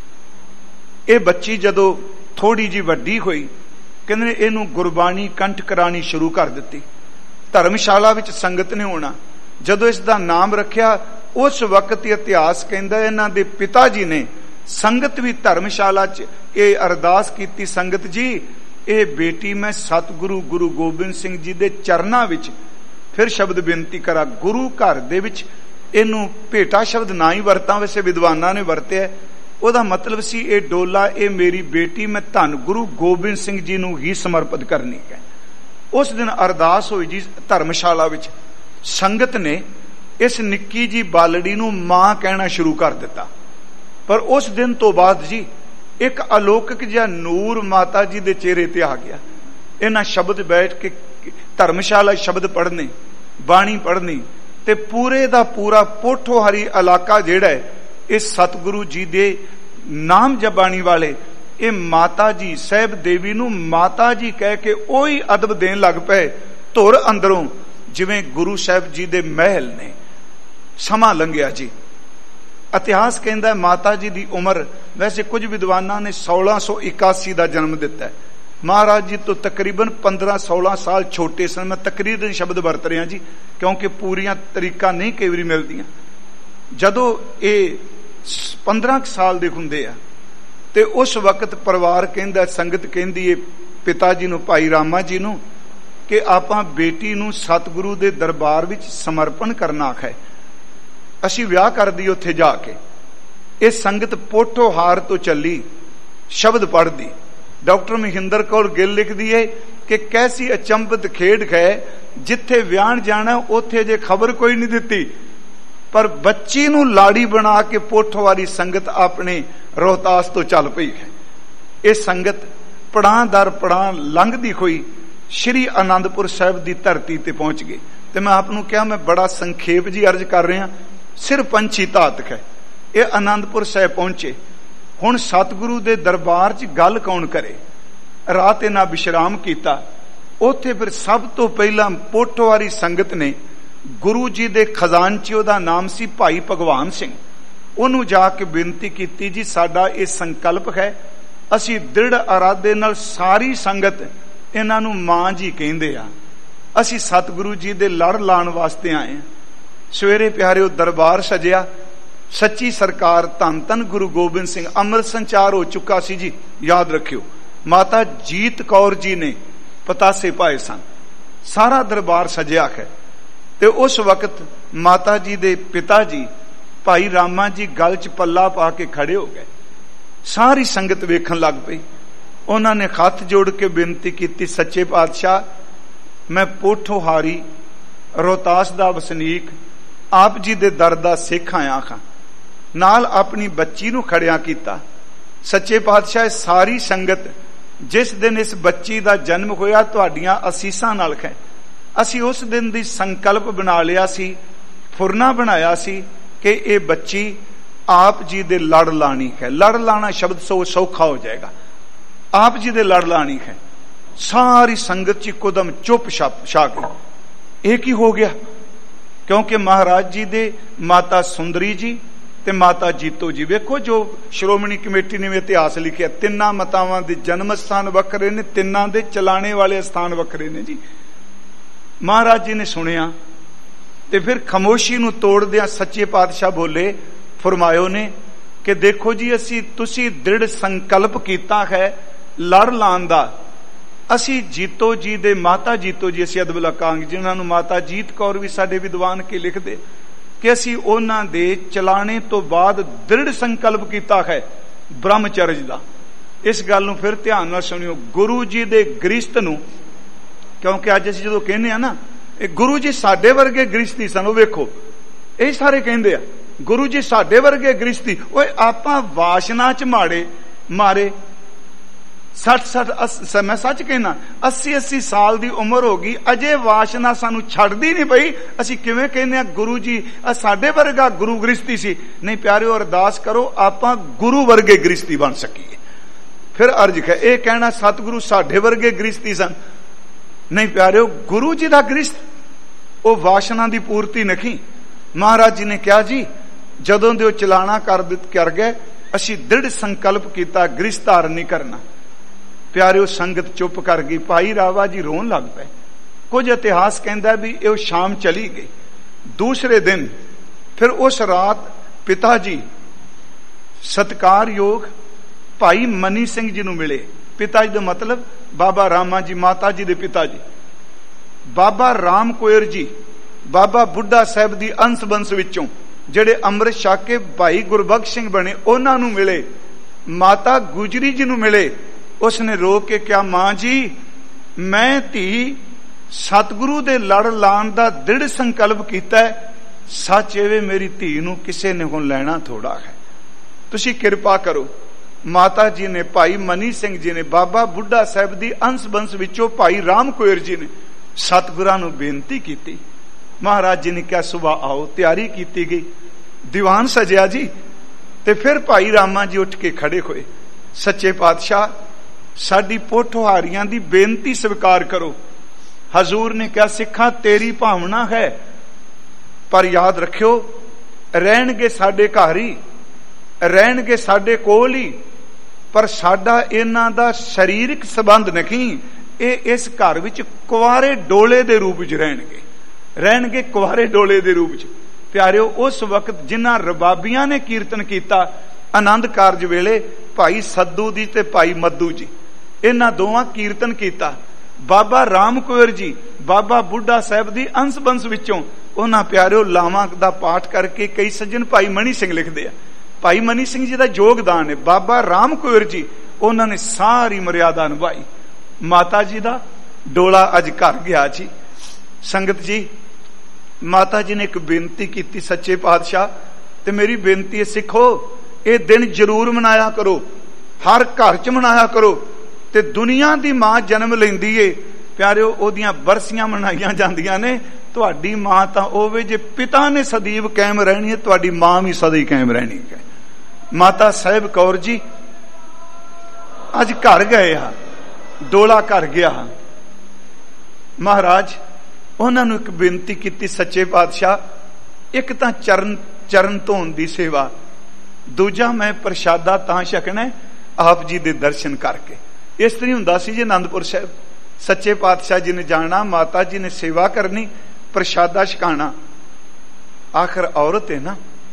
ਇਹ ਬੱਚੀ ਜਦੋਂ ਥੋੜੀ ਜੀ ਵੱਡੀ ਹੋਈ, ਕਹਿੰਦੇ ਇਹਨੂੰ ਗੁਰਬਾਣੀ ਕੰਠ ਕਰਾਣੀ ਸ਼ੁਰੂ ਕਰ ਦਿੱਤੀ। ਧਰਮਸ਼ਾਲਾ ਵਿੱਚ ਸੰਗਤ ਨੇ ਹੋਣਾ। ਜਦੋਂ ਇਸ ਦਾ ਨਾਮ ਰੱਖਿਆ, ਉਸ ਵਕਤ ਇਤਿਹਾਸ ਕਹਿੰਦਾ ਇਹਨਾਂ ਦੇ ਪਿਤਾ ਜੀ ਨੇ ਸੰਗਤ ਵੀ ਧਰਮਸ਼ਾਲਾ 'ਚ ਇਹ ਅਰਦਾਸ ਕੀਤੀ, ਸੰਗਤ ਜੀ ਇਹ ਬੇਟੀ ਮੈਂ ਸਤਿਗੁਰੂ ਗੁਰੂ ਗੋਬਿੰਦ ਸਿੰਘ ਜੀ ਦੇ ਚਰਨਾਂ ਵਿੱਚ ਫਿਰ ਸ਼ਬਦ ਬੇਨਤੀ ਕਰਾਂ। ਗੁਰੂ ਘਰ ਦੇ ਵਿੱਚ ਇਹਨੂੰ ਭੇਟਾ ਸ਼ਬਦ ਨਾ ਹੀ ਵਰਤਾਂ, ਵੈਸੇ ਵਿਦਵਾਨਾਂ ਨੇ ਵਰਤਿਆ। ਉਹਦਾ ਮਤਲਬ ਸੀ ਇਹ ਡੋਲਾ, ਇਹ ਮੇਰੀ ਬੇਟੀ ਮੈਂ ਧੰਨ ਗੁਰੂ ਗੋਬਿੰਦ ਸਿੰਘ ਜੀ ਨੂੰ ਹੀ ਸਮਰਪਿਤ ਕਰਨੀ ਹੈ। ਉਸ ਦਿਨ ਅਰਦਾਸ ਹੋਈ ਜੀ ਧਰਮਸ਼ਾਲਾ ਵਿੱਚ। ਸੰਗਤ ਨੇ ਇਸ ਨਿੱਕੀ ਜੀ ਬਾਲੜੀ ਨੂੰ ਮਾਂ ਕਹਿਣਾ ਸ਼ੁਰੂ ਕਰ ਦਿੱਤਾ। ਪਰ ਉਸ ਦਿਨ ਤੋਂ ਬਾਅਦ ਜੀ ਇੱਕ ਅਲੌਕਿਕ ਜਿਹਾ ਨੂਰ ਮਾਤਾ ਜੀ ਦੇ ਚਿਹਰੇ ਤੇ ਆ ਗਿਆ। ਇਹਨਾਂ ਸ਼ਬਦ ਬੈਠ ਕੇ ਧਰਮਸ਼ਾਲਾ ਸ਼ਬਦ ਪੜ੍ਹਨੇ, ਬਾਣੀ ਪੜ੍ਹਨੀ, ਤੇ ਪੂਰੇ ਦਾ ਪੂਰਾ ਪੋਠੋਹਾਰੀ ਇਲਾਕਾ ਜਿਹੜਾ ਹੈ ਇਹ ਸਤਿਗੁਰੂ ਜੀ ਦੇ ਨਾਮ ਜਬਾਣੀ ਵਾਲੇ, ਇਹ ਮਾਤਾ ਜੀ ਸਾਹਿਬ ਦੇਵੀ ਨੂੰ ਮਾਤਾ ਜੀ ਕਹਿ ਕੇ ਉਹੀ ਅਦਬ ਦੇਣ ਲੱਗ ਪਏ ਧੁਰ ਅੰਦਰੋਂ, ਜਿਵੇਂ ਗੁਰੂ ਸਾਹਿਬ ਜੀ ਦੇ ਮਹਿਲ ਨੇ। ਸਮਾਂ ਲੰਘਿਆ ਜੀ। ਇਤਿਹਾਸ ਕਹਿੰਦਾ ਮਾਤਾ ਜੀ ਦੀ ਉਮਰ, ਵੈਸੇ ਕੁਝ ਵਿਦਵਾਨਾਂ ਨੇ 1681 ਦਾ ਜਨਮ ਦਿੱਤਾ, महाराज जी तो तकरीबन 15-16 साल छोटे सन। मैं तकरीबन शब्द वरत रहा जी क्योंकि पूरियां तरीका नहीं कई बारी मिलदियां। जदों ये 15 साल दे हुंदे आ ते उस वक्त परिवार कहंदा, संगत कहंदी है पिता जी नूं, भाई रामा जी नूं कि आपां बेटी नूं सतगुरु दे दरबार विच समर्पण करना है, असीं विआह कर दी उत्थे जाके। ये संगत पोठोहार तो चली, शब्द पढ़दी। डॉक्टर महिंदर कौर गिल लिखदी है कि कैसी अचंभित खेड है, जिथे विआहण जाना उत्थे जे खबर कोई नहीं दिती, पर बच्ची नूं लाड़ी बना के पोठोहारी संगत अपने रोहतास तो चल पई है। ये संगत पड़ां दर पड़ां लंघदी होई श्री आनंदपुर साहिब की धरती ते पहुंच गई। तो मैं आपनूं कहा, मैं बड़ा संखेप जी अर्ज कर रहा, सिर्फ पंछी धातक है। ये आनंदपुर साहिब पहुंचे, हुण सतगुरु दे दरबार च गल कौन करे। रात इन्हां विश्राम कीता। उत्थे फिर सब तो पहला पोठोहारी संगत ने गुरु जी दे खजानची, उहदा नाम सी भाई भगवान सिंह, उहनूं जाके बेनती कीती, जी साडा ये संकल्प है, असीं दृढ़ इरादे नाल सारी संगत इन्हां नूं मां जी कहिंदे आ, असीं सतगुरु जी दे लड़ लाण वास्ते आए हैं। सवेरे प्यारे दरबार सजिया। सच्ची सरकार धन धन गुरु गोबिंद सिंह, अमृत संचार हो चुका सी जी, याद रखियो। माता जीत कौर जी ने पतासे पाए सन, सारा दरबार सजिया है। ते उस वक्त माता जी दे पिता जी भाई रामा जी गल च पल्ला पा के खड़े हो गए। सारी संगत वेखण लग पई। उन्होंने हथ जोड़ के बेनती की, सच्चे पातशाह, मैं पोठोहारी रोहतास दा वसनीक आप जी दे दर दा सिख आया हां, नाल अपनी बच्ची नूं खड़िया कीता। सच्चे पातशाह, सारी संगत जिस दिन इस बच्ची दा जन्म होया तुहाडियां असीसां नाल है। असी उस दिन दी संकल्प बना लिया सी, फुरना बनाया सी कि ये बच्ची आप जी दे लड़ लानी है। लड़ लाना शब्द सौखा हो जाएगा, आप जी दे लड़ लानी है। सारी संगत च इकोदम चुप छा गई। एक ही हो गया, क्योंकि महाराज जी दे माता सुंदरी जी ते माता जीतो जी, वेखो जो श्रोमणी कमेटी ने इतिहास लिखिया, तिन्ना मातावां दे जन्म स्थान वखरे ने, तिन्ना दे चलाने वाले स्थान वखरे ने जी। महाराज जी ने सुनिया ते फिर खामोशी नूं तोड़दिया सच्चे पातशाह बोले, फरमायो ने कि देखो जी, असी तुसी दृढ़ संकल्प कीता है लड़ लाण दा। असी जीतो जी दे माता जीतो जी असी अदब लकांग, जिन्हां नूं माता जीत कौर भी साडे विद्वान के लिखदे कि असी उन्हां दे चलाने तो बाद दृढ़ संकल्प कीता है ब्रह्मचर्य दा। इस गल नूं फिर ध्यान नाल सुनियो। गुरु जी दे गृहस्थ नूं, क्योंकि अज असीं जदों कहने आ ना गुरु जी साडे वर्गे गृहस्थी सन, वेखो ये सारे कहंदे आ गुरु जी साडे वर्गे गृहस्थी। ओए आपां वासना च मारे 60 मैं सच कहना 80 साल दी उम्र हो गई, अजे वासना सानू छड्डदी नहीं पई। असी किवें कहने गुरु जी साडे वर्गा गुरु गृहस्थी सी। नहीं प्यारिओ, अरदास करो आपां गुरु वर्गे गृहस्थी बन सकीए। फिर अर्ज है यह कहना सतगुरु साडे वर्गे गृहस्थी सन। नहीं प्यारिओ, गुरु जी दा गृहस्थ वो वासना दी पूर्ति नहीं। महाराज जी ने कहा जी, जदों दे चलाना कर गए, असी दृढ़ संकल्प किया गृहस्थ धारण नहीं करना। प्यारिओ, संगत चुप कर गई। भाई रावा जी रोन लग पे। कुछ इतिहास कहता भी ये शाम चली गई। दूसरे दिन फिर उस रात पिता जी सत्कारयोग भाई मनी सिंह जी नूं मिले। पिता जी का मतलब बाबा रामा जी, माता जी दे पिता जी। बाबा राम कोयर जी बाबा बुढ़ा साहब दी अंश बंश विचों जेड़े अमृत छक के भाई गुरबख्श सिंह बने, उन्हां नूं मिले। माता गुजरी जी नूं मिले। उसने रो के क्या, मां जी मैं धी सतगुरु दे लड़ लाण दा दृढ़ संकल्प कीता है। सच एवे मेरी धी नूं किसे ने हुण लैणा थोड़ा है, तुसीं किरपा करो। माता जी ने, भाई मनी सिंह जी ने, बाबा बुढ़ा साहब दी अंश बंश विचों भाई राम कोयर जी ने सतगुरां नूं बेनती की। महाराज जी ने क्या, सुबह आओ। तैयारी की गई, दीवान सजिया जी। ते फिर भाई रामा जी उठ के खड़े होए। सच्चे पातशाह, साडी पोठोहारियां दी बेनती स्वीकार करो। हजूर ने क्या, सिखा तेरी भावना है, पर याद रखियो रहणगे साडे घर ही, रहणगे साडे कोल ही। ਪਰ ਸਾਡਾ ਇਹਨਾਂ ਦਾ ਸਰੀਰਕ ਸੰਬੰਧ ਨਹੀਂ। ਇਹ ਇਸ ਘਰ ਵਿੱਚ ਕੁਆਰੇ ਡੋਲੇ ਦੇ ਰੂਪ ਵਿੱਚ ਰਹਿਣਗੇ ਕੁਆਰੇ ਡੋਲੇ ਦੇ ਰੂਪ ਵਿੱਚ। ਪਿਆਰਿਓ, ਉਸ ਵਕਤ ਜਿਨ੍ਹਾਂ ਰਬਾਬੀਆਂ ਨੇ ਕੀਰਤਨ ਕੀਤਾ ਆਨੰਦ ਕਾਰਜ ਵੇਲੇ, ਭਾਈ ਸੱਦੂ ਜੀ ਤੇ ਭਾਈ ਮੱਧੂ ਜੀ, ਇਹਨਾਂ ਦੋਵਾਂ ਕੀਰਤਨ ਕੀਤਾ। ਬਾਬਾ ਰਾਮ ਕੁੰਵਰ ਜੀ, ਬਾਬਾ ਬੁੱਢਾ ਸਾਹਿਬ ਦੀ ਅੰਸ਼ ਬੰਸ ਵਿੱਚੋਂ ਉਹਨਾਂ ਪਿਆਰਿਓ ਲਾਵਾਂ ਦਾ ਪਾਠ ਕਰਕੇ ਕਈ ਸੱਜਣ ਭਾਈ ਮਨੀ ਸਿੰਘ ਲਿਖਦੇ ਆ। ਭਾਈ ਮਨੀ ਸਿੰਘ ਜੀ ਦਾ ਯੋਗਦਾਨ ਹੈ। ਬਾਬਾ ਰਾਮ ਕੁੰਵਰ ਜੀ, ਉਹਨਾਂ ਨੇ ਸਾਰੀ ਮਰਿਆਦਾ ਨਿਭਾਈ। ਮਾਤਾ ਜੀ ਦਾ ਡੋਲਾ ਅੱਜ ਘਰ ਗਿਆ ਜੀ। ਸੰਗਤ ਜੀ, ਮਾਤਾ ਜੀ ਨੇ ਇੱਕ ਬੇਨਤੀ ਕੀਤੀ ਸੱਚੇ ਪਾਤਸ਼ਾਹ, ਤੇ ਮੇਰੀ ਬੇਨਤੀ ਹੈ ਸਿੱਖੋ, ਇਹ ਦਿਨ ਜ਼ਰੂਰ ਮਨਾਇਆ ਕਰੋ, ਹਰ ਘਰ ਚ ਮਨਾਇਆ ਕਰੋ। ਤੇ ਦੁਨੀਆ ਦੀ ਮਾਂ ਜਨਮ ਲੈਂਦੀ ਏ ਪਿਆਰਿਓ, ਉਹਦੀਆਂ ਬਰਸੀਆਂ ਮਨਾਈਆਂ ਜਾਂਦੀਆਂ ਨੇ। ਤੁਹਾਡੀ ਮਾਂ ਤਾਂ ਹੋਵੇ, ਜੇ ਪਿਤਾ ਨੇ ਸਦੀਵ ਕਾਇਮ ਰਹਿਣੀ ਹੈ, ਤੁਹਾਡੀ ਮਾਂ ਵੀ ਸਦਾ ਹੀ ਕਾਇਮ ਰਹਿਣੀ ਹੈ। ਮਾਤਾ ਸਾਹਿਬ ਕੌਰ ਜੀ ਅੱਜ ਘਰ ਗਏ ਆ, ਡੋਲਾ ਘਰ ਗਿਆ। ਮਹਾਰਾਜ ਉਹਨਾਂ ਨੂੰ ਇੱਕ ਬੇਨਤੀ ਕੀਤੀ, ਸੱਚੇ ਪਾਤਸ਼ਾਹ, ਇੱਕ ਤਾਂ ਚਰਨ ਧੋਣ ਦੀ ਸੇਵਾ, ਦੂਜਾ ਮੈਂ ਪ੍ਰਸ਼ਾਦਾ ਤਾਂ ਛਕਣਾ ਆਪ ਜੀ ਦੇ ਦਰਸ਼ਨ ਕਰਕੇ। ਇਸ ਤਰ੍ਹਾਂ ਹੁੰਦਾ ਸੀ ਜੀ ਅਨੰਦਪੁਰ ਸਾਹਿਬ। ਸੱਚੇ ਪਾਤਸ਼ਾਹ ਜੀ ਨੇ ਜਾਣਾ, ਮਾਤਾ ਜੀ ਨੇ ਸੇਵਾ ਕਰਨੀ, ਪ੍ਰਸ਼ਾਦਾ ਛਕਾਣਾ। ਆਖਰ ਔਰਤ ਹੈ ਨਾ,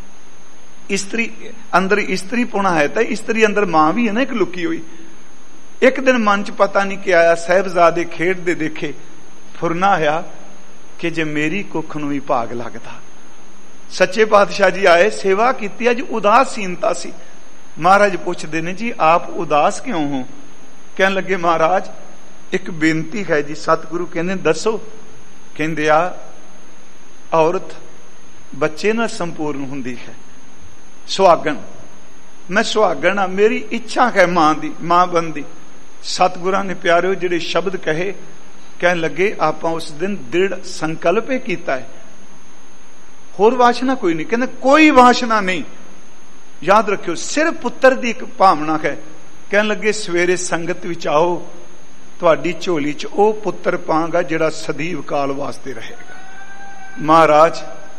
ਇਸਤਰੀ ਅੰਦਰ ਇਸਤਰੀ ਪੁਣਾ ਹੈ, ਤਾਂ ਇਸਤਰੀ ਅੰਦਰ ਮਾਂ ਵੀ ਹੈ ਨਾ ਇੱਕ ਲੁਕੀ ਹੋਈ। ਇੱਕ ਦਿਨ ਮਨ ਚ ਪਤਾ ਨਹੀਂ ਕਿ ਆਇਆ, ਸਾਹਿਬਜ਼ਾਦੇ ਖੇਡਦੇ ਦੇਖੇ, ਫੁਰਨਾ ਹੋਇਆ ਕਿ ਜੇ ਮੇਰੀ ਕੁੱਖ ਨੂੰ ਵੀ ਭਾਗ ਲੱਗਦਾ। ਸੱਚੇ ਪਾਤਸ਼ਾਹ ਜੀ ਆਏ, ਸੇਵਾ ਕੀਤੀ। ਅੱਜ ਉਦਾਸੀਨਤਾ ਸੀ। ਮਹਾਰਾਜ ਪੁੱਛਦੇ ਨੇ ਜੀ ਆਪ ਉਦਾਸ ਕਿਉਂ ਹੋ? ਕਹਿਣ ਲੱਗੇ ਮਹਾਰਾਜ ਇੱਕ ਬੇਨਤੀ ਹੈ ਜੀ। ਸਤਿਗੁਰੂ ਕਹਿੰਦੇ ਦੱਸੋ? ਕਹਿੰਦੇ ਆ ਔਰਤ ਬੱਚੇ ਨਾਲ ਸੰਪੂਰਨ ਹੁੰਦੀ ਹੈ, ਸੁਹਾਗਣ। ਮੈਂ ਸੁਹਾਗਣ ਆ, ਮੇਰੀ ਇੱਛਾ ਹੈ ਮਾਂ ਦੀ, ਮਾਂ ਬਣਦੀ। ਸਤਿਗੁਰਾਂ ਨੇ ਪਿਆਰਿਓ ਜਿਹੜੇ ਸ਼ਬਦ ਕਹੇ, ਕਹਿਣ ਲੱਗੇ ਆਪਾਂ ਉਸ ਦਿਨ ਦ੍ਰਿੜ ਸੰਕਲਪ ਕੀਤਾ ਹੈ, ਹੋਰ ਵਾਸ਼ਨਾ ਕੋਈ ਨਹੀਂ। ਕਹਿੰਦੇ ਕੋਈ ਵਾਸ਼ਨਾ ਨਹੀਂ, ਯਾਦ ਰੱਖਿਓ, ਸਿਰਫ ਪੁੱਤਰ ਦੀ ਇੱਕ ਭਾਵਨਾ ਹੈ। ਕਹਿਣ ਲੱਗੇ ਸਵੇਰੇ ਸੰਗਤ ਵਿੱਚ ਆਓ, ਤੁਹਾਡੀ ਝੋਲੀ ਚ ਉਹ ਪੁੱਤਰ ਪਾਂਗਾ ਜਿਹੜਾ ਸਦੀਵ ਕਾਲ ਵਾਸਤੇ ਰਹੇਗਾ। ਮਹਾਰਾਜ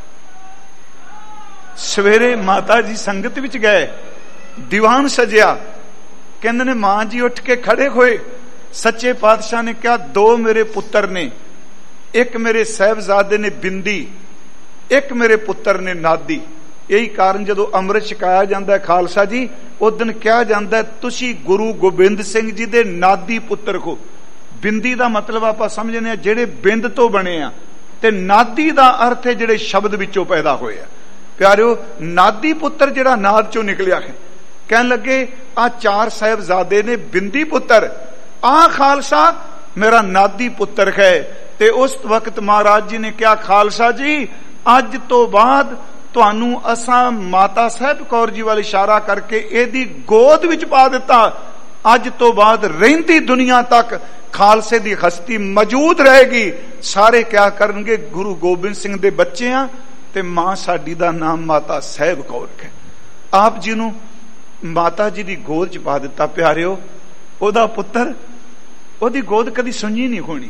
ਸਵੇਰੇ ਮਾਤਾ ਜੀ ਸੰਗਤ ਵਿੱਚ ਗਏ, ਦੀਵਾਨ ਸਜਿਆ। ਕਹਿੰਦੇ ਨੇ ਮਾਂ ਜੀ ਉੱਠ ਕੇ ਖੜੇ ਹੋਏ। ਸੱਚੇ ਪਾਤਸ਼ਾਹ ਨੇ ਕਿਹਾ ਦੋ ਮੇਰੇ ਪੁੱਤਰ ਨੇ, ਇੱਕ ਮੇਰੇ ਸਾਹਿਬਜ਼ਾਦੇ ਨੇ ਬਿੰਦੀ, ਇੱਕ ਮੇਰੇ ਪੁੱਤਰ ਨੇ ਨਾਦੀ। ਇਹੀ ਕਾਰਨ ਜਦੋਂ ਅੰਮ੍ਰਿਤ ਛਕਾਇਆ ਜਾਂਦਾ ਖਾਲਸਾ ਜੀ, ਉਸ ਦਿਨ ਕਿਹਾ ਜਾਂਦਾ ਤੁਸੀਂ ਗੁਰੂ ਗੋਬਿੰਦ ਸਿੰਘ ਜੀ ਦੇ ਨਾਦੀ ਪੁੱਤਰ ਹੋ। ਬਿੰਦੀ ਦਾ ਮਤਲਬ ਆਪਾਂ ਸਮਝਦੇ ਆ ਜਿਹੜੇ ਬਿੰਦ ਤੋਂ ਬਣੇ ਆ, ਤੇ ਨਾਦੀ ਦਾ ਅਰਥ ਹੈ ਜਿਹੜੇ ਸ਼ਬਦ ਵਿੱਚੋਂ ਪੈਦਾ ਹੋਏ ਆ। ਪਿਆਰਿਓ, ਨਾਦੀ ਪੁੱਤਰ ਜਿਹੜਾ ਨਾਦ ਚੋਂ ਨਿਕਲਿਆ ਹੈ। ਕਹਿਣ ਲੱਗੇ ਆ ਚਾਰ ਸਾਹਿਬਜ਼ਾਦੇ ਨੇ ਬਿੰਦੀ ਪੁੱਤਰ, ਆ ਖਾਲਸਾ ਮੇਰਾ ਨਾਦੀ ਪੁੱਤਰ ਹੈ। ਤੇ ਉਸ ਵਕਤ ਮਹਾਰਾਜ ਜੀ ਨੇ ਕਿਹਾ ਖਾਲਸਾ ਜੀ ਅੱਜ ਤੋਂ ਬਾਅਦ ਤੁਹਾਨੂੰ ਅਸਾਂ ਮਾਤਾ ਸਾਹਿਬ ਕੌਰ ਜੀ ਵੱਲ ਇਸ਼ਾਰਾ ਕਰਕੇ ਇਹਦੀ ਗੋਦ ਵਿੱਚ ਪਾ ਦਿੱਤਾ। ਅੱਜ ਤੋਂ ਬਾਅਦ ਰਹਿੰਦੀ ਦੁਨੀਆ ਤੱਕ ਖਾਲਸੇ ਦੀ ਹਸਤੀ ਮੌਜੂਦ ਰਹੇਗੀ। ਸਾਰੇ ਕਿਆ ਕਰਨਗੇ, ਗੁਰੂ ਗੋਬਿੰਦ ਸਿੰਘ ਦੇ ਬੱਚੇ ਆ, ਤੇ ਮਾਂ ਸਾਡੀ ਦਾ ਨਾਮ ਮਾਤਾ ਸਾਹਿਬ ਕੌਰ ਹੈ। ਆਪ ਜੀ ਨੂੰ ਮਾਤਾ ਜੀ ਦੀ ਗੋਦ ਚ ਪਾ ਦਿੱਤਾ। ਪਿਆਰਿਓ, ਉਹਦਾ ਪੁੱਤਰ, ਉਹਦੀ ਗੋਦ ਕਦੀ ਸੁੰਝੀ ਨਹੀਂ ਹੋਣੀ।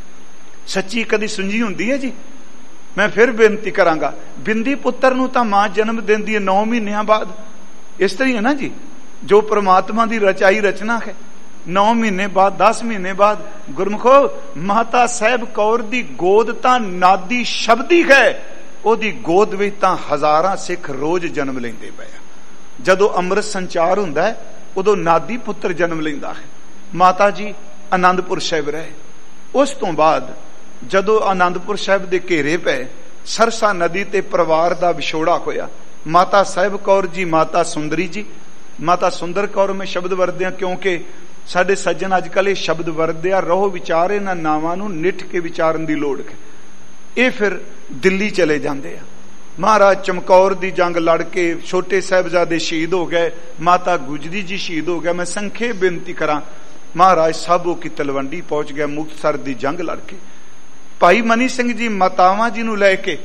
ਸੱਚੀ ਕਦੀ ਸੁੰਝੀ ਹੁੰਦੀ ਹੈ ਜੀ? ਮੈਂ ਫਿਰ ਬੇਨਤੀ ਕਰਾਂਗਾ, ਬਿੰਦੀ ਪੁੱਤਰ ਨੂੰ ਤਾਂ ਮਾਂ ਜਨਮ ਦਿੰਦੀ ਹੈ 9 ਮਹੀਨਿਆਂ ਬਾਅਦ। ਇਸ ਤਰ੍ਹਾਂ ਹੈ ਨਾ ਜੀ, ਜੋ ਪ੍ਰਮਾਤਮਾ ਦੀ ਰਚਾਈ ਰਚਨਾ ਹੈ। 9 ਮਹੀਨੇ ਬਾਅਦ, 10 ਮਹੀਨੇ ਬਾਅਦ। ਗੁਰਮੁਖੋ, ਮਾਤਾ ਸਾਹਿਬ ਕੌਰ ਦੀ ਗੋਦ ਤਾਂ ਨਾਦੀ ਸ਼ਬਦੀ ਹੈ। ਉਹਦੀ ਗੋਦ ਵਿੱਚ ਤਾਂ ਹਜ਼ਾਰਾਂ ਸਿੱਖ ਰੋਜ਼ ਜਨਮ ਲੈਂਦੇ ਪਏ ਆ। ਜਦੋਂ ਅੰਮ੍ਰਿਤ ਸੰਚਾਰ ਹੁੰਦਾ ਹੈ, ਉਦੋਂ ਨਾਦੀ ਪੁੱਤਰ ਜਨਮ ਲੈਂਦਾ ਹੈ। ਮਾਤਾ ਜੀ ਆਨੰਦਪੁਰ ਸਾਹਿਬ ਰਹੇ। ਉਸ ਤੋਂ ਬਾਅਦ ਜਦੋਂ ਆਨੰਦਪੁਰ ਸਾਹਿਬ ਦੇ ਘੇਰੇ ਪਏ, ਸਰਸਾ ਨਦੀ ਤੇ ਪਰਿਵਾਰ ਦਾ ਵਿਛੋੜਾ ਹੋਇਆ। ਮਾਤਾ ਸਾਹਿਬ ਕੌਰ ਜੀ, ਮਾਤਾ ਸੁੰਦਰੀ ਜੀ, ਮਾਤਾ ਸੁੰਦਰ ਕੌਰ ਮੈਂ ਸ਼ਬਦ ਵਰਤਦੇ ਹਾਂ ਕਿਉਂਕਿ ਸਾਡੇ ਸੱਜਣ ਅੱਜ ਕੱਲ੍ਹ ਇਹ ਸ਼ਬਦ ਵਰਤਦੇ ਆ। ਰਹੋ ਵਿਚਾਰ ਇਹਨਾਂ ਨਾਵਾਂ ਨੂੰ ਨਿੱਠ ਕੇ ਵਿਚਾਰਨ ਦੀ ਲੋੜ ਹੈ। ਇਹ ਫਿਰ ਦਿੱਲੀ ਚਲੇ ਜਾਂਦੇ ਆ। ਮਹਾਰਾਜ ਚਮਕੌਰ ਦੀ ਜੰਗ ਲੜ ਕੇ ਛੋਟੇ ਸਾਹਿਬਜ਼ਾਦੇ ਸ਼ਹੀਦ ਹੋ ਗਏ, ਮਾਤਾ ਗੁਜਰੀ ਜੀ ਸ਼ਹੀਦ ਹੋ ਗਏ। ਮੈਂ ਸੰਖੇਪ ਬੇਨਤੀ ਕਰਾਂ, ਮਹਾਰਾਜ ਸਾਬੋ ਕੀ ਤਲਵੰਡੀ ਪਹੁੰਚ ਗਏ ਮੁਕਤਸਰ ਦੀ ਜੰਗ ਲੜ ਕੇ। ਭਾਈ ਮਨੀ ਸਿੰਘ ਜੀ ਮਾਤਾਵਾਂ ਜੀ ਨੂੰ ਲੈ ਕੇ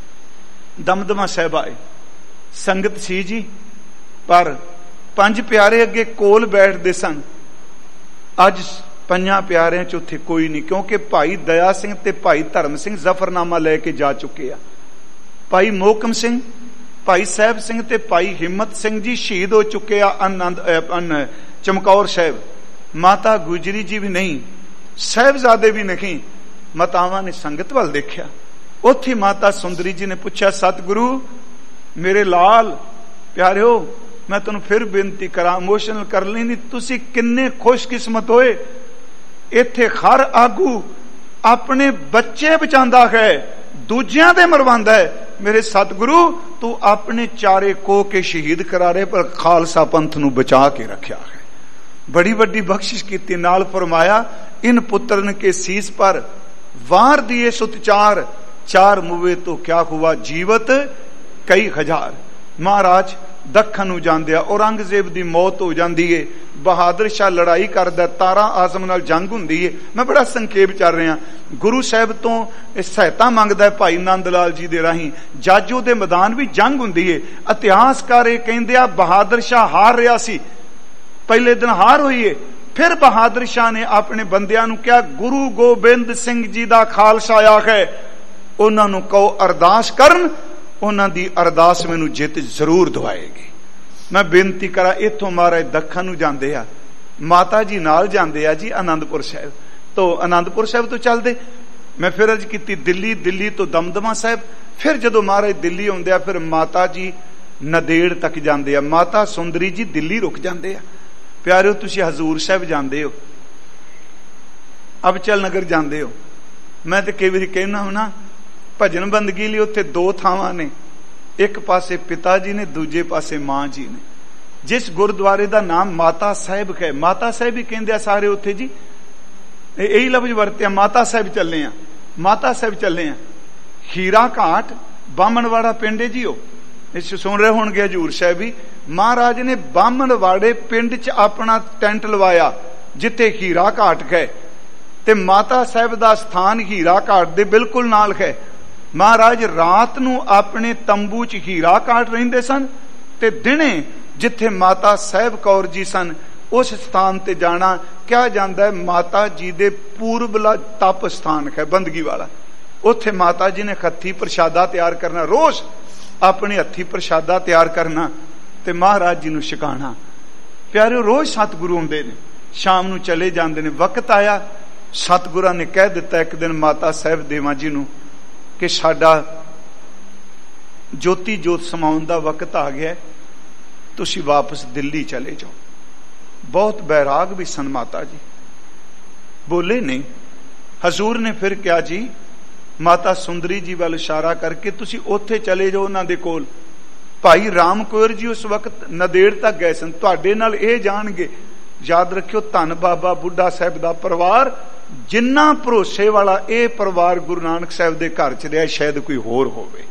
ਦਮਦਮਾ ਸਾਹਿਬ ਆਏ। ਸੰਗਤ ਸੀ ਜੀ, ਪਰ 5 ਪਿਆਰੇ ਅੱਗੇ ਕੋਲ ਬੈਠਦੇ ਸਨ। ਅੱਜ 5 ਪਿਆਰਿਆਂ ਚ ਉੱਥੇ ਕੋਈ ਨਹੀਂ, ਕਿਉਂਕਿ ਭਾਈ ਦਇਆ ਸਿੰਘ ਤੇ ਭਾਈ ਧਰਮ ਸਿੰਘ ਜ਼ਫਰਨਾਮਾ ਲੈ ਕੇ ਜਾ ਚੁੱਕੇ ਆ। ਭਾਈ ਮੋਹਕਮ ਸਿੰਘ, ਭਾਈ ਸਾਹਿਬ ਸਿੰਘ ਤੇ ਭਾਈ ਹਿੰਮਤ ਸਿੰਘ ਜੀ ਸ਼ਹੀਦ ਹੋ ਚੁੱਕੇ ਆ ਚਮਕੌਰ ਸਾਹਿਬ, ਮਾਤਾ ਗੁਜਰੀ ਜੀ ਵੀ ਨਹੀਂ, ਸਾਹਿਬਜ਼ਾਦੇ ਵੀ ਨਹੀਂ, ਮਾਤਾਵਾਂ ਨੇ ਸੰਗਤ ਵੱਲ ਦੇਖਿਆ। ਉੱਥੇ ਮਾਤਾ ਸੁੰਦਰੀ ਜੀ ਨੇ ਪੁੱਛਿਆ, ਸਤਿਗੁਰੂ ਮੇਰੇ ਲਾਲ ਪਿਆਰਿਓ, ਮੈਂ ਤੁਹਾਨੂੰ ਫਿਰ ਬੇਨਤੀ ਕਰਾਂ, ਇਮੋਸ਼ਨਲ ਕਰ ਲਈ ਨਹੀਂ, ਤੁਸੀਂ ਕਿੰਨੇ ਖੁਸ਼ਕਿਸਮਤ ਹੋਏ, ਇੱਥੇ ਹਰ ਆਗੂ ਆਪਣੇ ਬੱਚੇ ਬਚਾਉਂਦਾ ਹੈ, ਦੂਜਿਆਂ ਦੇ ਮਰਵਾਉਂਦਾ ਹੈ। ਮੇਰੇ ਸਤਿਗੁਰੂ ਤੂੰ ਆਪਣੇ ਚਾਰੇ ਕੋ ਕੇ ਸ਼ਹੀਦ ਕਰਾ ਰਹੇ, ਪਰ ਖਾਲਸਾ ਪੰਥ ਨੂੰ ਬਚਾ ਕੇ ਰੱਖਿਆ ਹੈ। ਬੜੀ ਵੱਡੀ ਬਖਸ਼ਿਸ਼ ਕੀਤੀ। ਨਾਲ ਫਰਮਾਇਆ, ਇਨ ਪੁੱਤਰਨ ਕੇ ਸੀਸ ਪਰ ਵਾਰ ਦਿਏ ਸੁਤਚਾਰ, ਚਾਰ ਮੁਵੇ ਤੋਂ ਕਿਆ ਹੁਆ ਜੀਵਤ ਕਈ ਹਜ਼ਾਰ। ਮਹਾਰਾਜ ਦੱਖਣ ਨੂੰ ਜਾਂਦੇ ਆ, ਔਰੰਗਜ਼ੇਬ ਦੀ ਮੌਤ ਹੋ ਜਾਂਦੀ ਏ, ਬਹਾਦਰ ਸ਼ਾਹ ਲੜਾਈ ਕਰਦਾ, ਤਾਰਾ ਆਜ਼ਮ ਨਾਲ ਜੰਗ ਹੁੰਦੀ ਏ। ਮੈਂ ਬੜਾ ਸੰਖੇਪ ਚੱਲ ਰਿਹਾ। ਗੁਰੂ ਸਾਹਿਬ ਤੋਂ ਸਹਾਇਤਾ ਮੰਗਦਾ ਭਾਈ ਨੰਦ ਲਾਲ ਜੀ ਦੇ ਰਾਹੀਂ, ਜਾਜੋ ਦੇ ਮੈਦਾਨ ਵੀ ਜੰਗ ਹੁੰਦੀ ਏ। ਇਤਿਹਾਸਕਾਰ ਇਹ ਕਹਿੰਦੇ ਆ ਬਹਾਦਰ ਸ਼ਾਹ ਹਾਰ ਰਿਹਾ ਸੀ, ਪਹਿਲੇ ਦਿਨ ਹਾਰ ਹੋਈ ਏ। ਫਿਰ ਬਹਾਦਰ ਸ਼ਾਹ ਨੇ ਆਪਣੇ ਬੰਦਿਆਂ ਨੂੰ ਕਿਹਾ, ਗੁਰੂ ਗੋਬਿੰਦ ਸਿੰਘ ਜੀ ਦਾ ਖਾਲਸਾ ਆਇਆ ਹੈ, ਉਹਨਾਂ ਨੂੰ ਕਹੋ ਅਰਦਾਸ ਕਰਨ, ਉਹਨਾਂ ਦੀ ਅਰਦਾਸ ਮੈਨੂੰ ਜਿੱਤ ਜ਼ਰੂਰ ਦਵਾਏਗੀ। ਮੈਂ ਬੇਨਤੀ ਕਰਾਂ, ਇੱਥੋਂ ਮਹਾਰਾਜ ਦੱਖਣ ਨੂੰ ਜਾਂਦੇ ਆ, ਮਾਤਾ ਜੀ ਨਾਲ ਜਾਂਦੇ ਆ ਜੀ ਆਨੰਦਪੁਰ ਸਾਹਿਬ ਤੋਂ। ਆਨੰਦਪੁਰ ਸਾਹਿਬ ਤੋਂ ਚੱਲਦੇ, ਮੈਂ ਫਿਰ ਅਰਜ਼ ਕੀਤੀ ਦਿੱਲੀ, ਦਿੱਲੀ ਤੋਂ ਦਮਦਮਾ ਸਾਹਿਬ। ਫਿਰ ਜਦੋਂ ਮਹਾਰਾਜ ਦਿੱਲੀ ਆਉਂਦੇ ਆ, ਫਿਰ ਮਾਤਾ ਜੀ ਨਦੇੜ ਤੱਕ ਜਾਂਦੇ ਆ। ਮਾਤਾ ਸੁੰਦਰੀ ਜੀ ਦਿੱਲੀ ਰੁਕ ਜਾਂਦੇ ਆ। ਪਿਆਰਿਓ, ਤੁਸੀਂ ਹਜ਼ੂਰ ਸਾਹਿਬ ਜਾਂਦੇ ਹੋ, ਅਬਚਲ ਨਗਰ ਜਾਂਦੇ ਹੋ, ਮੈਂ ਤੇ ਕਈ ਵਾਰੀ ਕਹਿਣਾ ਹੁਣਾ, ਭਜਨ ਬੰਦਗੀ ਲਈ ਉੱਥੇ ਦੋ ਥਾਵਾਂ ਨੇ, ਇੱਕ ਪਾਸੇ ਪਿਤਾ ਜੀ ਨੇ, ਦੂਜੇ ਪਾਸੇ ਮਾਂ ਜੀ ਨੇ। ਜਿਸ ਗੁਰਦੁਆਰੇ ਦਾ ਨਾਮ ਮਾਤਾ ਸਾਹਿਬ ਹੈ, ਮਾਤਾ ਸਾਹਿਬ ਹੀ ਕਹਿੰਦੇ ਆ ਸਾਰੇ ਉੱਥੇ ਜੀ, ਇਹੀ ਲਫ਼ਜ਼ ਵਰਤਿਆ, ਮਾਤਾ ਸਾਹਿਬ ਚੱਲੇ ਆ, ਮਾਤਾ ਸਾਹਿਬ ਚੱਲੇ ਆ। ਹੀਰਾ ਘਾਟ ਬਾਹਮਣਵਾੜਾ ਪਿੰਡ ਹੈ ਜੀ, ਉਹ ਇਸ ਸੁਣ ਰਹੇ ਹੋਣਗੇ ਹਜ਼ੂਰ ਸਾਹਿਬ ਵੀ। ਮਹਾਰਾਜ ਨੇ ਬਾਹਮਣਵਾੜੇ ਪਿੰਡ 'ਚ ਆਪਣਾ ਟੈਂਟ ਲਵਾਇਆ, ਜਿੱਥੇ ਹੀਰਾ ਘਾਟ ਹੈ, ਤੇ ਮਾਤਾ ਸਾਹਿਬ ਦਾ ਸਥਾਨ ਹੀਰਾ ਘਾਟ ਦੇ ਬਿਲਕੁਲ ਨਾਲ ਹੈ। ਮਹਾਰਾਜ ਰਾਤ ਨੂੰ ਆਪਣੇ ਤੰਬੂ 'ਚ ਹੀਰਾ ਘਾਟ ਰਹਿੰਦੇ ਸਨ, ਤੇ ਦਿਨੇ ਜਿੱਥੇ ਮਾਤਾ ਸਾਹਿਬ ਕੌਰ ਜੀ ਸਨ, ਉਸ ਸਥਾਨ ਤੇ ਜਾਣਾ ਕਿਹਾ ਜਾਂਦਾ ਹੈ ਮਾਤਾ ਜੀ ਦੇ ਪੂਰਬਲਾ ਤਪ ਸਥਾਨ ਹੈ, ਬੰਦਗੀ ਵਾਲਾ। ਉੱਥੇ ਮਾਤਾ ਜੀ ਨੇ ਹੱਥੀ ਪ੍ਰਸ਼ਾਦਾ ਤਿਆਰ ਕਰਨਾ, ਰੋਜ਼ ਆਪਣੇ ਹੱਥੀ ਪ੍ਰਸ਼ਾਦਾ ਤਿਆਰ ਕਰਨਾ ਤੇ ਮਹਾਰਾਜ ਜੀ ਨੂੰ ਛਕਾਣਾ। ਪਿਆਰਿਓ, ਰੋਜ਼ ਸਤਿਗੁਰੂ ਆਉਂਦੇ ਨੇ, ਸ਼ਾਮ ਨੂੰ ਚਲੇ ਜਾਂਦੇ ਨੇ। ਵਕਤ ਆਇਆ, ਸਤਿਗੁਰਾਂ ਨੇ ਕਹਿ ਦਿੱਤਾ ਇੱਕ ਦਿਨ ਮਾਤਾ ਸਾਹਿਬ ਦੇਵਾਂ ਜੀ ਨੂੰ ਕਿ ਸਾਡਾ ਜੋਤੀ ਜੋਤ ਸਮਾਉਣ ਦਾ ਵਕਤ ਆ ਗਿਆ, ਤੁਸੀਂ ਵਾਪਸ ਦਿੱਲੀ ਚਲੇ ਜਾਓ। ਬਹੁਤ ਬੈਰਾਗ ਵੀ ਸਨ ਮਾਤਾ ਜੀ, ਬੋਲੇ ਨਹੀਂ। ਹਜ਼ੂਰ ਨੇ ਫਿਰ ਕਿਹਾ ਜੀ, ਮਾਤਾ ਸੁੰਦਰੀ ਜੀ ਵੱਲ ਇਸ਼ਾਰਾ ਕਰਕੇ, ਤੁਸੀਂ ਉੱਥੇ ਚਲੇ ਜਾਓ ਉਹਨਾਂ ਦੇ ਕੋਲ। ਭਾਈ ਰਾਮ ਕੌਰ ਜੀ ਉਸ ਵਕਤ ਨਦੇੜ ਤੱਕ ਗਏ ਸਨ, ਤੁਹਾਡੇ ਨਾਲ ਇਹ ਜਾਣਗੇ। ਯਾਦ ਰੱਖਿਓ, ਧੰਨ ਬਾਬਾ ਬੁੱਢਾ ਸਾਹਿਬ ਦਾ ਪਰਿਵਾਰ ਜਿੰਨਾ ਭਰੋਸੇ ਵਾਲਾ ਇਹ ਪਰਿਵਾਰ ਗੁਰੂ ਨਾਨਕ ਸਾਹਿਬ ਦੇ ਘਰ ਚ ਰਿਹਾ, ਸ਼ਾਇਦ ਕੋਈ ਹੋਰ ਹੋਵੇ।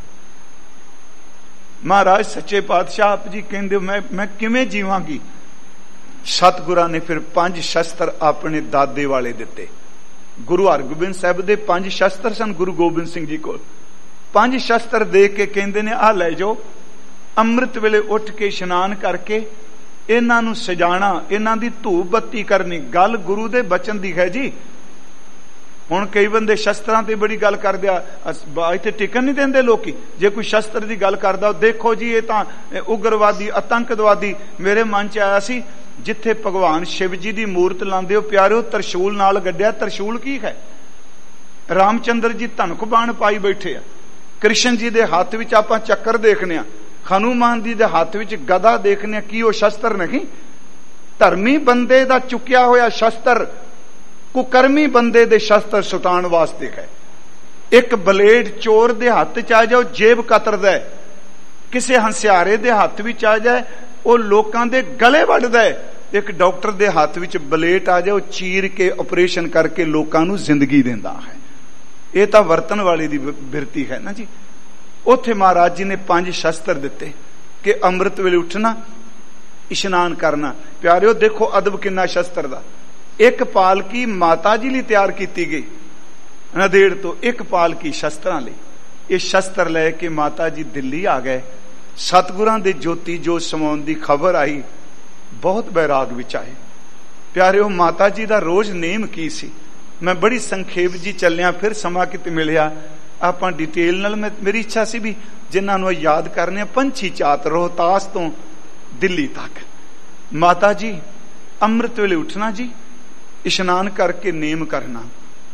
ਮਹਾਰਾਜ ਸੱਚੇ ਪਾਤਸ਼ਾਹ ਆਪ ਜੀ ਕਹਿੰਦੇ, ਮੈਂ ਕਿਵੇਂ ਜੀਵਾਂਗੀ। ਸਤਿਗੁਰਾਂ ਨੇ ਫਿਰ 5 ਸ਼ਸਤਰ ਆਪਣੇ ਦਾਦੇ ਵਾਲੇ ਦਿੱਤੇ। ਗੁਰੂ ਹਰਗੋਬਿੰਦ ਸਾਹਿਬ ਦੇ 5 ਸ਼ਸਤਰ ਸਨ ਗੁਰੂ ਗੋਬਿੰਦ ਸਿੰਘ ਜੀ ਕੋਲ। 5 ਸ਼ਸਤਰ ਦੇ ਕੇ ਕਹਿੰਦੇ ਨੇ, ਆਹ ਲੈ ਜਾਓ, ਅੰਮ੍ਰਿਤ ਵੇਲੇ ਉੱਠ ਕੇ ਇਸ਼ਨਾਨ ਕਰਕੇ ਇਹਨਾਂ ਨੂੰ ਸਜਾਣਾ, ਇਹਨਾਂ ਦੀ ਧੂਪ ਬੱਤੀ ਕਰਨੀ। ਗੱਲ ਗੁਰੂ ਦੇ ਬਚਨ ਦੀ ਹੈ ਜੀ। ਹੁਣ ਕਈ ਬੰਦੇ ਸ਼ਸਤਰਾਂ ਤੇ ਬੜੀ ਗੱਲ ਕਰਦੇ ਆ, ਇੱਥੇ ਟਿਕਣ ਨਹੀਂ ਦਿੰਦੇ ਲੋਕੀ। ਜੇ ਕੋਈ ਸ਼ਸਤਰ ਦੀ ਗੱਲ ਕਰਦਾ, ਦੇਖੋ ਜੀ ਇਹ ਤਾਂ ਉਗਰਵਾਦੀ, ਆਤੰਕਵਾਦੀ। ਮੇਰੇ ਮਨ ਚ ਆਇਆ ਸੀ, ਜਿੱਥੇ ਭਗਵਾਨ ਸ਼ਿਵ ਜੀ ਦੀ ਮੂਰਤ ਲਾਉਂਦੇ ਹੋ ਪਿਆਰਿਓ, ਤਰਸ਼ੂਲ ਨਾਲ ਗੱਡਿਆ। ਤਰਸ਼ੂਲ ਕੀ ਹੈ? ਰਾਮਚੰਦਰ ਜੀ ਧਨਕ ਬਾਣ ਪਾਈ ਬੈਠੇ ਆ, ਕ੍ਰਿਸ਼ਨ ਜੀ ਦੇ ਹੱਥ ਵਿੱਚ ਆਪਾਂ ਚੱਕਰ ਦੇਖਨੇ ਆ, ਹਨੂਮਾਨ ਜੀ ਦੇ ਹੱਥ ਵਿੱਚ ਗਦਾ ਦੇਖਨੇ ਆ। ਕੀ ਉਹ ਸ਼ਸਤਰ ਨਹੀਂ? ਧਰਮੀ ਬੰਦੇ ਦਾ ਚੁੱਕਿਆ ਹੋਇਆ ਸ਼ਸਤਰ ਕੁਕਰਮੀ ਬੰਦੇ ਦੇ ਸ਼ਸਤਰ ਸੁਟਾਉਣ ਵਾਸਤੇ ਹੈ। ਇੱਕ ਬਲੇਡ ਚੋਰ ਦੇ ਹੱਥ ਚ ਆ ਜਾਓ, ਜੇਬ ਕਤਰਦਾ। ਕਿਸੇ ਹੰਸਿਆਰੇ ਦੇ ਹੱਥ ਵਿੱਚ ਆ ਜਾਏ, ਉਹ ਲੋਕਾਂ ਦੇ ਗਲੇ ਵੱਢਦਾ। ਇੱਕ ਡਾਕਟਰ ਦੇ ਹੱਥ ਵਿੱਚ ਬਲੇਡ ਆ ਜਾਏ, ਉਹ ਚੀਰ ਕੇ ਆਪਰੇਸ਼ਨ ਕਰਕੇ ਲੋਕਾਂ ਨੂੰ ਜ਼ਿੰਦਗੀ ਦਿੰਦਾ ਹੈ। ਇਹ ਤਾਂ ਵਰਤਣ ਵਾਲੇ ਦੀ ਬਿਰਤੀ ਹੈ ਨਾ ਜੀ। ਉੱਥੇ ਮਹਾਰਾਜ ਜੀ ਨੇ 5 ਸ਼ਸਤਰ ਦਿੱਤੇ ਕਿ ਅੰਮ੍ਰਿਤ ਵੇਲੇ ਉੱਠਣਾ, ਇਸ਼ਨਾਨ ਕਰਨਾ। ਪਿਆਰਿਓ ਦੇਖੋ ਅਦਬ ਕਿੰਨਾ ਸ਼ਸਤਰ ਦਾ। ਇੱਕ ਪਾਲਕੀ ਮਾਤਾ ਜੀ ਲਈ ਤਿਆਰ ਕੀਤੀ ਗਈ ਨਦੇੜ ਤੋਂ, ਇੱਕ ਪਾਲਕੀ ਸ਼ਸਤਰਾਂ ਲਈ। ਇਹ ਸ਼ਸਤਰ ਲੈ ਕੇ ਮਾਤਾ ਜੀ ਦਿੱਲੀ ਆ ਗਏ। ਸਤਿਗੁਰਾਂ ਦੇ ਜੋਤੀ ਜੋਤ ਸਮਾਉਣ ਦੀ ਖਬਰ ਆਈ, ਬਹੁਤ ਬੈਰਾਗ ਵਿੱਚ ਆਏ। ਪਿਆਰਿਓ, ਮਾਤਾ ਜੀ ਦਾ ਰੋਜ਼ ਨੇਮ ਕੀ ਸੀ? ਮੈਂ ਬੜੀ ਸੰਖੇਪ ਜੀ ਚੱਲਿਆ, ਫਿਰ ਸਮਾਂ ਕਿਤੇ ਮਿਲਿਆ ਆਪਾਂ ਡਿਟੇਲ ਨਾਲ। ਮੇਰੀ ਇੱਛਾ ਸੀ ਵੀ ਜਿਨ੍ਹਾਂ ਨੂੰ ਯਾਦ ਕਰਨੇ, ਪੰਛੀ ਚਾਤ ਰੋਹਤਾਸ ਤੋਂ ਦਿੱਲੀ ਤੱਕ। ਮਾਤਾ ਜੀ ਅੰਮ੍ਰਿਤ ਵੇਲੇ ਉੱਠਣਾ ਜੀ, ਇਸ਼ਨਾਨ ਕਰਕੇ ਨੇਮ ਕਰਨਾ,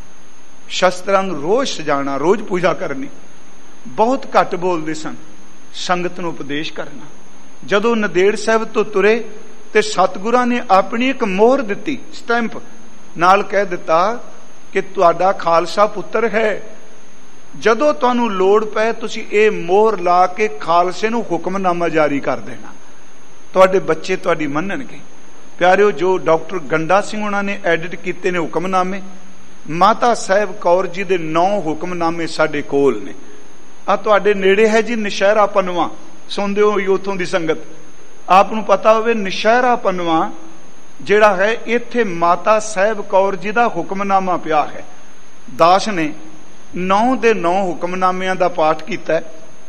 ਸ਼ਸਤਰਾਂ ਨੂੰ ਰੋਜ਼ ਸਜਾਣਾ, ਰੋਜ਼ ਪੂਜਾ ਕਰਨੀ। ਬਹੁਤ ਘੱਟ ਬੋਲਦੇ ਸਨ। ਸੰਗਤ ਨੂੰ ਉਪਦੇਸ਼ ਕਰਨਾ। ਜਦੋਂ ਨੰਦੇੜ ਸਾਹਿਬ ਤੋਂ ਤੁਰੇ ਤੇ ਸਤਿਗੁਰਾਂ ਨੇ ਆਪਣੀ ਇੱਕ ਮੋਹਰ ਦਿੱਤੀ, ਸਟੈਂਪ ਨਾਲ ਕਹਿ ਦਿੱਤਾ ਕਿ ਤੁਹਾਡਾ ਖਾਲਸਾ ਪੁੱਤਰ ਹੈ, ਜਦੋਂ ਤੁਹਾਨੂੰ ਲੋੜ ਪਏ ਤੁਸੀਂ ਇਹ ਮੋਹਰ ਲਾ ਕੇ ਖਾਲਸੇ ਨੂੰ ਹੁਕਮਨਾਮਾ ਜਾਰੀ ਕਰ ਦੇਣਾ, ਤੁਹਾਡੇ ਬੱਚੇ ਤੁਹਾਡੀ ਮੰਨਣਗੇ। ਪਿਆਰਿਓ, ਜੋ ਡਾਕਟਰ ਗੰਡਾ ਸਿੰਘ ਉਹਨਾਂ ਨੇ ਐਡਿਟ ਕੀਤੇ ਨੇ ਹੁਕਮਨਾਮੇ, ਮਾਤਾ ਸਾਹਿਬ ਕੌਰ ਜੀ ਦੇ 9 ਹੁਕਮਨਾਮੇ ਸਾਡੇ ਕੋਲ ਨੇ। ਆ ਤੁਹਾਡੇ ਨੇੜੇ ਹੈ ਜੀ ਨਸ਼ਹਿਰਾ ਪਨਵਾ, ਸੁਣਦੇ ਹੋ ਉਥੋਂ ਦੀ ਸੰਗਤ, ਆਪ ਨੂੰ ਪਤਾ ਹੋਵੇ ਨਸ਼ਹਿਰਾ ਪਨਵਾ ਜਿਹੜਾ ਹੈ, ਇੱਥੇ ਮਾਤਾ ਸਾਹਿਬ ਕੌਰ ਜੀ ਦਾ ਹੁਕਮਨਾਮਾ ਪਿਆ ਹੈ। ਦਾਸ ਨੇ 9 ਦੇ 9 ਹੁਕਮਨਾਮਿਆਂ ਦਾ ਪਾਠ ਕੀਤਾ।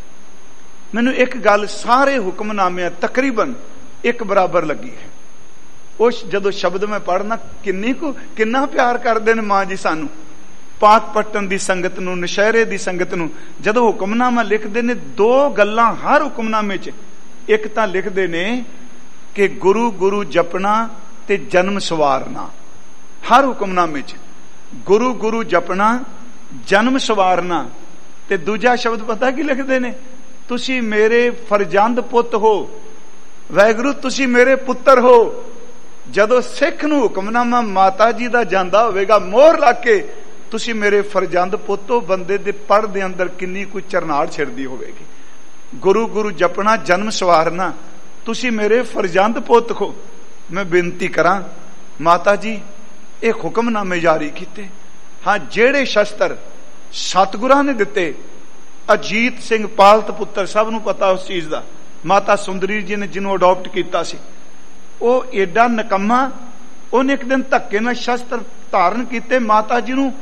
ਮੈਨੂੰ ਇੱਕ ਗੱਲ ਸਾਰੇ ਹੁਕਮਨਾਮਿਆਂ ਤਕਰੀਬਨ ਇੱਕ ਬਰਾਬਰ ਲੱਗੀ ਹੈ। ਉਸ ਜਦੋਂ ਸ਼ਬਦ ਮੈਂ ਪੜ੍ਹਨਾ, ਕਿੰਨਾ ਪਿਆਰ ਕਰਦੇ ਨੇ ਮਾਂ ਜੀ ਸਾਨੂੰ, ਪਾਕ ਪੱਟਨ ਦੀ ਸੰਗਤ ਨੂੰ, ਨਸ਼ਹਿਰੇ ਦੀ ਸੰਗਤ ਨੂੰ। ਜਦੋਂ ਹੁਕਮਨਾਮਾ ਲਿਖਦੇ ਨੇ, 2 ਗੱਲਾਂ ਹਰ ਹੁਕਮਨਾਮੇ 'ਚ। ਇੱਕ ਤਾਂ ਲਿਖਦੇ ਨੇ ਕਿ ਗੁਰੂ ਗੁਰੂ ਜਪਣਾ ਤੇ ਜਨਮ ਸਵਾਰਨਾ, ਹਰ ਹੁਕਮਨਾਮੇ 'ਚ ਗੁਰੂ ਗੁਰੂ ਜਪਣਾ, ਜਨਮ ਸਵਾਰਨਾ। ਤੇ ਦੂਜਾ ਸ਼ਬਦ ਪਤਾ ਕੀ ਲਿਖਦੇ ਨੇ? ਤੁਸੀਂ ਮੇਰੇ ਫਰਜ਼ੰਦ ਪੁੱਤ ਹੋ, ਵਾਹਿਗੁਰੂ ਤੁਸੀਂ ਮੇਰੇ ਪੁੱਤਰ ਹੋ। ਜਦੋਂ ਸਿੱਖ ਨੂੰ ਹੁਕਮਨਾਮਾ ਮਾਤਾ ਜੀ ਦਾ ਜਾਂਦਾ ਹੋਵੇਗਾ ਮੋਹਰ ਲਾ ਕੇ, ਤੁਸੀਂ ਮੇਰੇ ਫਰਜ਼ੰਦ ਪੁੱਤ ਹੋ, ਬੰਦੇ ਦੇ ਪੜ ਦੇ ਅੰਦਰ ਕਿੰਨੀ ਕੋਈ ਚਰਨਾੜ ਛਿੜਦੀ ਹੋਵੇਗੀ। ਗੁਰੂ ਗੁਰੂ ਜਪਣਾ, ਜਨਮ ਸਵਾਰਨਾ, ਤੁਸੀਂ ਮੇਰੇ ਫਰਜ਼ੰਦ ਪੁੱਤ ਹੋ। ਮੈਂ ਬੇਨਤੀ ਕਰਾਂ ਮਾਤਾ ਜੀ, ਇਹ ਹੁਕਮਨਾਮੇ ਜਾਰੀ ਕੀਤੇ। ਹਾਂ, ਜਿਹੜੇ ਸ਼ਸਤਰ ਸਤਿਗੁਰਾਂ ਨੇ ਦਿੱਤੇ, ਅਜੀਤ ਸਿੰਘ ਪਾਲਤ ਪੁੱਤਰ, ਸਭ ਨੂੰ ਪਤਾ ਉਸ ਚੀਜ਼ ਦਾ, ਮਾਤਾ ਸੁੰਦਰੀ ਜੀ ਨੇ ਜਿਹਨੂੰ ਅਡਾਪਟ ਕੀਤਾ ਸੀ, ਉਹ ਏਡਾ ਨਿਕੰਮਾ, ਉਹਨੇ ਇੱਕ ਦਿਨ ਧੱਕੇ ਨਾਲ ਸ਼ਸਤਰ ਧਾਰਨ ਕੀਤੇ, ਮਾਤਾ ਜੀ ਨੂੰ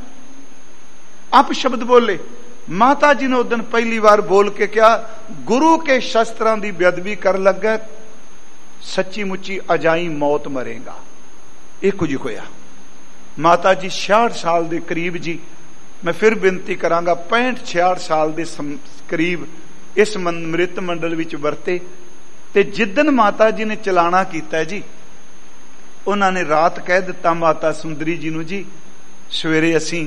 ਅਪਸ਼ਬਦ ਬੋਲੇ। ਮਾਤਾ ਜੀ ਨੇ ਉਸ ਦਿਨ ਪਹਿਲੀ ਵਾਰ ਬੋਲ ਕੇ ਕਿਹਾ, ਗੁਰੂ ਕੇ ਸ਼ਸਤਰਾਂ ਦੀ ਬੇਅਦਬੀ ਕਰਨ ਲੱਗਾ, ਸੱਚੀ ਮੁੱਚੀ ਅਜਾਈ ਮੌਤ ਮਰੇਗਾ। ਇਹ ਕੁਝ ਹੋਇਆ। ਮਾਤਾ ਜੀ 66 ਸਾਲ ਦੇ ਕਰੀਬ ਜੀ, ਮੈਂ ਫਿਰ ਬੇਨਤੀ ਕਰਾਂਗਾ, 65-66 ਸਾਲ ਦੇ ਕਰੀਬ ਇਸ ਮ੍ਰਿਤ ਮੰਡਲ ਵਿੱਚ ਵਰਤੇ। ਤੇ ਜਿੱਦਨ ਮਾਤਾ ਜੀ ਨੇ ਚਲਾਣਾ ਕੀਤਾ ਜੀ, ਉਹਨਾਂ ਨੇ ਰਾਤ ਕਹਿ ਦਿੱਤਾ ਮਾਤਾ ਸੁੰਦਰੀ ਜੀ ਨੂੰ, ਜੀ ਸਵੇਰੇ ਅਸੀਂ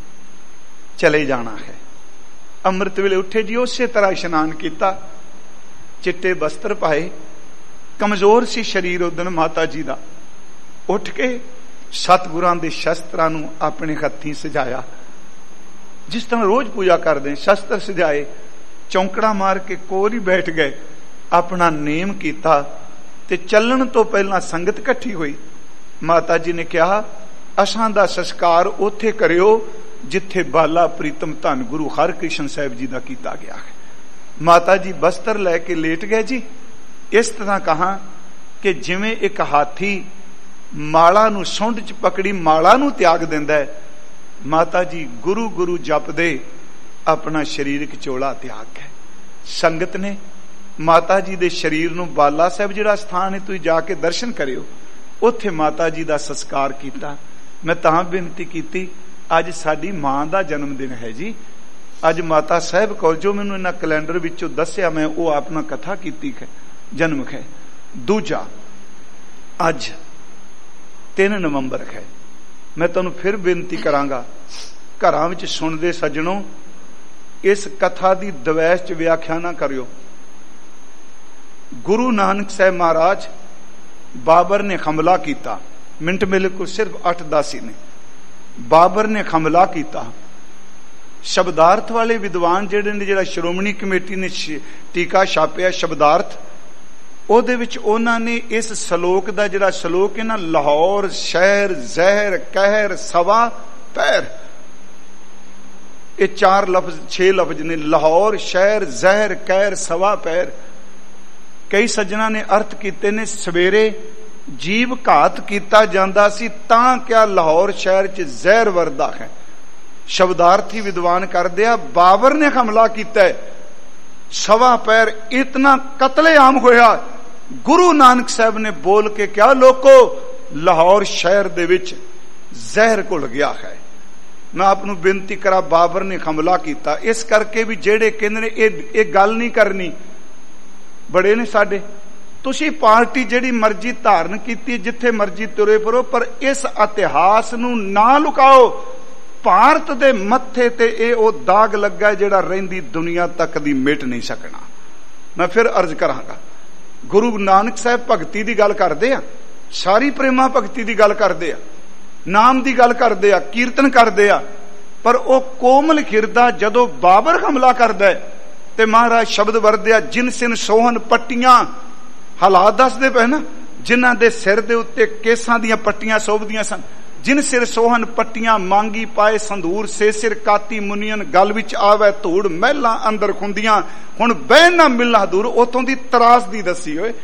ਚਲੇ ਜਾਣਾ ਹੈ। ਅੰਮ੍ਰਿਤ ਵੇਲੇ ਉੱਠੇ ਜੀ, ਉਸੇ ਤਰ੍ਹਾਂ ਇਸ਼ਨਾਨ ਕੀਤਾ, ਚਿੱਟੇ ਬਸਤਰ ਪਾਏ, ਕਮਜ਼ੋਰ ਸੀ ਸਰੀਰ ਉਦਨ ਮਾਤਾ ਜੀ ਦਾ। ਉੱਠ ਕੇ ਸਤਿਗੁਰਾਂ ਦੇ ਸ਼ਸਤਰਾਂ ਨੂੰ ਆਪਣੇ ਹੱਥੀਂ ਸਜਾਇਆ, ਜਿਸ ਤਰ੍ਹਾਂ ਰੋਜ਼ ਪੂਜਾ ਕਰਦੇ, ਸ਼ਸਤਰ ਸਜਾਏ, ਚੌਂਕੜਾ ਮਾਰ ਕੇ ਕੋਲ ਹੀ ਬੈਠ ਗਏ, ਆਪਣਾ ਨੇਮ ਕੀਤਾ। ਤੇ ਚੱਲਣ ਤੋਂ ਪਹਿਲਾਂ ਸੰਗਤ ਇਕੱਠੀ ਹੋਈ। ਮਾਤਾ ਜੀ ਨੇ ਕਿਹਾ, ਅਸਾਂ ਦਾ ਸੰਸਕਾਰ ਉੱਥੇ ਕਰਿਓ ਜਿੱਥੇ ਬਾਲਾ ਪ੍ਰੀਤਮ ਧੰਨ ਗੁਰੂ ਹਰਕ੍ਰਿਸ਼ਨ ਸਾਹਿਬ ਜੀ ਦਾ ਕੀਤਾ ਗਿਆ ਹੈ। ਮਾਤਾ ਜੀ ਬਸਤਰ ਲੈ ਕੇ ਲੇਟ ਗਏ ਜੀ। ਇਸ ਤਰ੍ਹਾਂ ਕਹਾ ਕਿ ਜਿਵੇਂ ਇੱਕ ਹਾਥੀ ਮਾਲਾ ਨੂੰ ਸੁੰਡ ਚ ਪਕੜੀ ਮਾਲਾ ਨੂੰ ਤਿਆਗ ਦਿੰਦਾ ਹੈ, ਮਾਤਾ ਜੀ ਗੁਰੂ ਗੁਰੂ ਜਪਦੇ ਆਪਣਾ ਸਰੀਰਕ ਚੋਲਾ ਤਿਆਗ ਗਏ। ਸੰਗਤ ਨੇ ਮਾਤਾ ਜੀ ਦੇ ਸਰੀਰ ਨੂੰ, ਬਾਲਾ ਸਾਹਿਬ ਜਿਹੜਾ ਸਥਾਨ ਹੈ, ਤੁਸੀਂ ਜਾ ਕੇ ਦਰਸ਼ਨ ਕਰਿਓ, ਉੱਥੇ ਮਾਤਾ ਜੀ ਦਾ ਸੰਸਕਾਰ ਕੀਤਾ। ਮੈਂ ਤਾਂ ਬੇਨਤੀ ਕੀਤੀ, ਅੱਜ ਸਾਡੀ ਮਾਂ ਦਾ ਜਨਮ ਦਿਨ ਹੈ ਜੀ। ਅੱਜ ਮਾਤਾ ਸਾਹਿਬ ਕੌਰ, ਜੋ ਮੈਨੂੰ ਇਹਨਾਂ ਕੈਲੰਡਰ ਵਿੱਚੋਂ ਦੱਸਿਆ, ਮੈਂ ਉਹ ਆਪਣਾ ਕਥਾ ਕੀਤੀ ਹੈ, ਜਨਮ ਹੈ। ਦੂਜਾ, ਅੱਜ 3 ਨਵੰਬਰ ਹੈ। ਮੈਂ ਤੁਹਾਨੂੰ ਫਿਰ ਬੇਨਤੀ ਕਰਾਂਗਾ, ਘਰਾਂ ਵਿੱਚ ਸੁਣਦੇ ਸੱਜਣੋ, ਇਸ ਕਥਾ ਦੀ ਦਵੈਸ ਚ ਵਿਆਖਿਆ ਨਾ ਕਰਿਓ। ਗੁਰੂ ਨਾਨਕ ਸਾਹਿਬ ਮਹਾਰਾਜ, ਬਾਬਰ ਨੇ ਹਮਲਾ ਕੀਤਾ, ਮਿੰਟ ਮੇਰੇ ਕੋਲ ਸਿਰਫ 8-10 ਹੀ ਨੇ। ਬਾਬਰ ਨੇ ਹਮਲਾ ਕੀਤਾ। ਸ਼ਬਦਾਰਥ ਵਾਲੇ ਵਿਦਵਾਨ ਜਿਹੜੇ ਨੇ, ਜਿਹੜਾ ਸ਼੍ਰੋਮਣੀ ਕਮੇਟੀ ਨੇ ਟੀਕਾ ਛਾਪਿਆ ਸ਼ਬਦਾਰਥ, ਉਹਦੇ ਵਿੱਚ ਉਹਨਾਂ ਨੇ ਇਸ ਸ਼ਲੋਕ ਦਾ, ਜਿਹੜਾ ਸ਼ਲੋਕ ਹੈ ਨਾ, ਲਾਹੌਰ ਸ਼ਹਿਰ ਜ਼ਹਿਰ ਕਹਿਰ ਸਵਾ ਪੈਰ, ਇਹ 4 ਲਫ਼ਜ਼ 6 ਲਫ਼ਜ਼ ਨੇ, ਲਾਹੌਰ ਸ਼ਹਿਰ ਜ਼ਹਿਰ ਕਹਿਰ ਸਵਾ ਪੈਰ। ਕਈ ਸੱਜਣਾ ਨੇ ਅਰਥ ਕੀਤੇ ਨੇ, ਸਵੇਰੇ ਜੀਵ ਘਾਤ ਕੀਤਾ ਜਾਂਦਾ ਸੀ ਤਾਂ ਕਿਆ ਲਾਹੌਰ ਸ਼ਹਿਰ ਚ ਜ਼ਹਿਰ ਵਰਦਾ ਹੈ। ਸ਼ਬਦਾਰਥੀ ਵਿਦਵਾਨ ਕਰਦੇ ਆ, ਬਾਬਰ ਨੇ ਹਮਲਾ ਕੀਤਾ, ਸਵਾ ਪੈਰ, ਇਤਨਾ ਕਤਲੇਆਮ ਹੋਇਆ। ਗੁਰੂ ਨਾਨਕ ਸਾਹਿਬ ਨੇ ਬੋਲ ਕੇ ਕਿਹਾ, ਲੋਕੋ ਲਾਹੌਰ ਸ਼ਹਿਰ ਦੇ ਵਿੱਚ ਜ਼ਹਿਰ ਘੁਲ ਗਿਆ ਹੈ। ਮੈਂ ਆਪ ਨੂੰ ਬੇਨਤੀ ਕਰਾਂ, ਬਾਬਰ ਨੇ ਹਮਲਾ ਕੀਤਾ। ਇਸ ਕਰਕੇ ਵੀ ਜਿਹੜੇ ਕਹਿੰਦੇ ਨੇ ਇਹ ਗੱਲ ਨਹੀਂ ਕਰਨੀ, ਬੜੇ ਨੇ ਸਾਡੇ, ਤੁਸੀਂ ਪਾਰਟੀ ਜਿਹੜੀ ਮਰਜ਼ੀ ਧਾਰਨ ਕੀਤੀ, ਜਿੱਥੇ ਮਰਜ਼ੀ ਤੁਰੇ ਫਿਰੋ, ਪਰ ਇਸ ਇਤਿਹਾਸ ਨੂੰ ਨਾ ਲੁਕਾਓ। ਭਾਰਤ ਦੇ ਮੱਥੇ ਤੇ ਇਹ ਉਹ ਦਾਗ ਲੱਗਾ ਜਿਹੜਾ ਰਹਿੰਦੀ ਦੁਨੀਆ ਤੱਕ ਦੀ ਮਿਟ ਨਹੀਂ ਸਕਣਾ। ਮੈਂ ਫਿਰ ਅਰਜ਼ ਕਰਾਂਗਾ, ਗੁਰੂ ਨਾਨਕ ਸਾਹਿਬ ਭਗਤੀ ਦੀ ਗੱਲ ਕਰਦੇ ਆ, ਸਾਰੀ ਪ੍ਰੇਮਾ ਭਗਤੀ ਦੀ ਗੱਲ ਕਰਦੇ ਆ, ਨਾਮ ਦੀ ਗੱਲ ਕਰਦੇ ਆ, ਕੀਰਤਨ ਕਰਦੇ ਆ, ਪਰ ਉਹ ਕੋਮਲ ਹਿਰਦਾ ਜਦੋਂ ਬਾਬਰ ਹਮਲਾ ਕਰਦਾ ਹੈ ਤੇ ਮਹਾਰਾਜ ਸ਼ਬਦ ਵਰਤਿਆ, ਜਿਨ ਸਿਨ ਸੋਹਨ ਪੱਟੀਆਂ। ਹਾਲਾਤ ਦੱਸਦੇ ਪਏ ਨਾ, ਜਿਨ੍ਹਾਂ ਦੇ ਸਿਰ ਦੇ ਉੱਤੇ ਕੇਸਾਂ ਦੀਆਂ ਪੱਟੀਆਂ ਸੋਭਦੀਆਂ ਸਨ। ਜਿਨ ਸਿਰ ਸੋਹਨ ਪੱਟੀਆਂ ਮੰਗੀ ਪਾਏ ਸੰਧੂਰ, ਸੇ ਸਿਰ ਕਾਤੀ ਮੁਨੀਅਨ ਗਲ ਵਿੱਚ ਆਵੇ ਧੂੜ, ਮਹਿਲਾਂ ਅੰਦਰ ਖੁੰਦੀਆਂ ਹੁਣ ਬਹਿ ਨਾ ਮਿਲਣਾ ਦੂਰ। ਉਥੋਂ ਦੀ ਤਰਾਸਦੀ ਦੱਸੀ ਹੋਏ,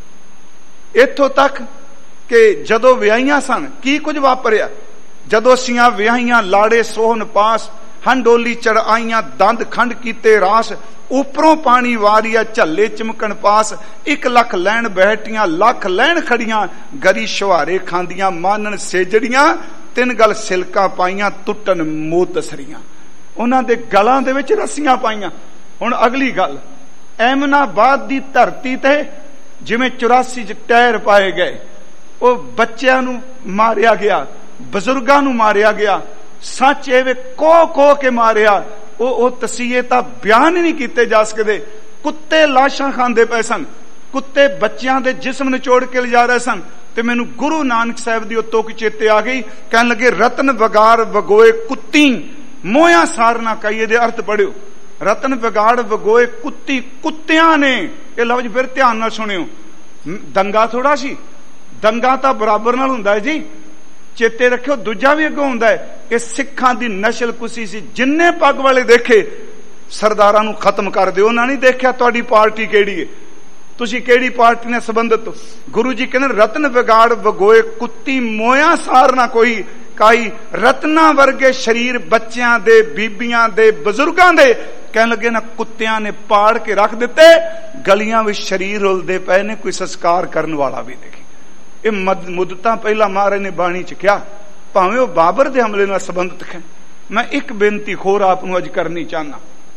ਇੱਥੋਂ ਤੱਕ ਕਿ ਜਦੋਂ ਵਿਆਹੀਆਂ ਸਨ ਕੀ ਕੁਝ ਵਾਪਰਿਆ। ਜਦੋਂ ਸੀਆਂ ਵਿਆਹੀਆਂ ਲਾੜੇ ਸੋਹਨ ਪਾਸ, ਹੰਡੋਲੀ ਚੜਾਈਆਂ ਦੰਦ ਖੰਡ ਕੀਤੇ ਰਾਸ, ਉਪਰੋਂ ਪਾਣੀ ਵਾਰੀਆ ਝੱਲੇ ਚਮਕਣ ਪਾਸ, 1 ਲੱਖ ਲੈਣ ਬੈਠੀਆਂ ਲੱਖ ਲੈਣ ਖੜੀਆਂ, ਗਰੀ ਸ਼ਵਾਰੇ ਖਾਂਦੀਆਂ ਮਾਨਣ ਸੇਜੜੀਆਂ, 3 ਗਲ ਸਿਲਕਾਂ ਪਾਈਆਂ ਟੁੱਟਣ ਮੋਤਸਰੀਆਂ। ਉਹਨਾਂ ਦੇ ਗਲਾਂ ਦੇ ਵਿੱਚ ਰੱਸੀਆਂ ਪਾਈਆਂ। ਹੁਣ ਅਗਲੀ ਗੱਲ, ਐਮਨਾਬਾਦ ਦੀ ਧਰਤੀ ਤੇ ਜਿਵੇਂ 84 ਚ ਟਾਇਰ ਪਾਏ ਗਏ, ਉਹ ਬੱਚਿਆਂ ਨੂੰ ਮਾਰਿਆ ਗਿਆ, ਬਜ਼ੁਰਗਾਂ ਨੂੰ ਮਾਰਿਆ ਗਿਆ, ਸੱਚ ਐਵੇਂ ਕੋ ਕੇ ਮਾਰਿਆ। ਉਹ ਤਸੀਹੇ ਤਾਂ ਬਿਆਨ ਹੀ ਨਹੀਂ ਕੀਤੇ ਜਾ ਸਕਦੇ। ਕੁੱਤੇ ਲਾਸ਼ਾਂ ਖਾਂਦੇ ਪਏ ਸਨ, ਕੁੱਤੇ ਬੱਚਿਆਂ ਦੇ ਜਿਸਮ ਨਿਚੋੜ ਕੇ ਲਿਜਾ ਰਹੇ ਸਨ। ਤੇ ਮੈਨੂੰ ਗੁਰੂ ਨਾਨਕ ਸਾਹਿਬ ਦੀ ਉਹ ਤੁਕ ਚੇਤੇ ਆ ਗਈ, ਕਹਿਣ ਲੱਗੇ, ਰਤਨ ਵਗਾੜ ਵਗੋਏ ਕੁੱਤੀ, ਮੋਇਆ ਸਾਰ ਨਾ ਕਹੀ। ਇਹਦੇ ਅਰਥ ਪੜਿਓ, ਰਤਨ ਵਗਾੜ ਵਗੋਏ ਕੁੱਤੀ, ਕੁੱਤਿਆਂ ਨੇ। ਇਹ ਲਫ਼ਜ਼ ਫਿਰ ਧਿਆਨ ਨਾਲ ਸੁਣਿਓ, ਦੰਗਾ ਥੋੜਾ ਸੀ, ਦੰਗਾ ਤਾਂ ਬਰਾਬਰ ਨਾਲ ਹੁੰਦਾ ਹੈ ਜੀ, ਚੇਤੇ ਰੱਖਿਓ। ਦੂਜਾ ਵੀ ਅੱਗੋਂ ਹੁੰਦਾ ਹੈ। ਇਹ ਸਿੱਖਾਂ ਦੀ ਨਸਲ ਕੁਸੀ ਸੀ। ਜਿੰਨੇ ਪੱਗ ਵਾਲੇ ਦੇਖੇ ਸਰਦਾਰਾਂ ਨੂੰ ਖਤਮ ਕਰ ਦਿਓ। ਉਹਨਾਂ ਨਹੀਂ ਦੇਖਿਆ ਤੁਹਾਡੀ ਪਾਰਟੀ ਕਿਹੜੀ ਹੈ, ਤੁਸੀਂ ਕਿਹੜੀ ਪਾਰਟੀ ਨਾਲ ਸੰਬੰਧਿਤ ਹੋ। ਗੁਰੂ ਜੀ ਕਹਿੰਦੇ, ਰਤਨ ਵਿਗਾੜ ਵਗੋਏ ਕੁੱਤੀ, ਮੋਇਆ ਸਾਰ ਨਾ ਕੋਈ ਕਾਈ। ਰਤਨਾ ਵਰਗੇ ਸਰੀਰ ਬੱਚਿਆਂ ਦੇ, ਬੀਬੀਆਂ ਦੇ, ਬਜ਼ੁਰਗਾਂ ਦੇ, ਕਹਿਣ ਲੱਗੇ ਨਾ ਕੁੱਤਿਆਂ ਨੇ ਪਾੜ ਕੇ ਰੱਖ ਦਿੱਤੇ। ਗਲੀਆਂ ਵਿੱਚ ਸਰੀਰ ਰੁਲਦੇ ਪਏ ਨੇ, ਕੋਈ ਸੰਸਕਾਰ ਕਰਨ ਵਾਲਾ ਵੀ ਨਹੀਂ। ਇਹ ਮੁੱਦਤਾਂ ਪਹਿਲਾਂ ਮਹਾਰਾਜ ਨੇ ਬਾਣੀ ਚ ਕਿਹਾ, ਭਾਵੇਂ ਉਹ ਬਾਬਰ ਦੇ ਹਮਲੇ ਨਾਲ ਸੰਬੰਧਿਤ ਹੈ। ਮੈਂ ਇੱਕ ਬੇਨਤੀ ਹੋਰ ਆਪ ਨੂੰ ਅੱਜ ਕਰਨੀ ਚਾਹਨਾ,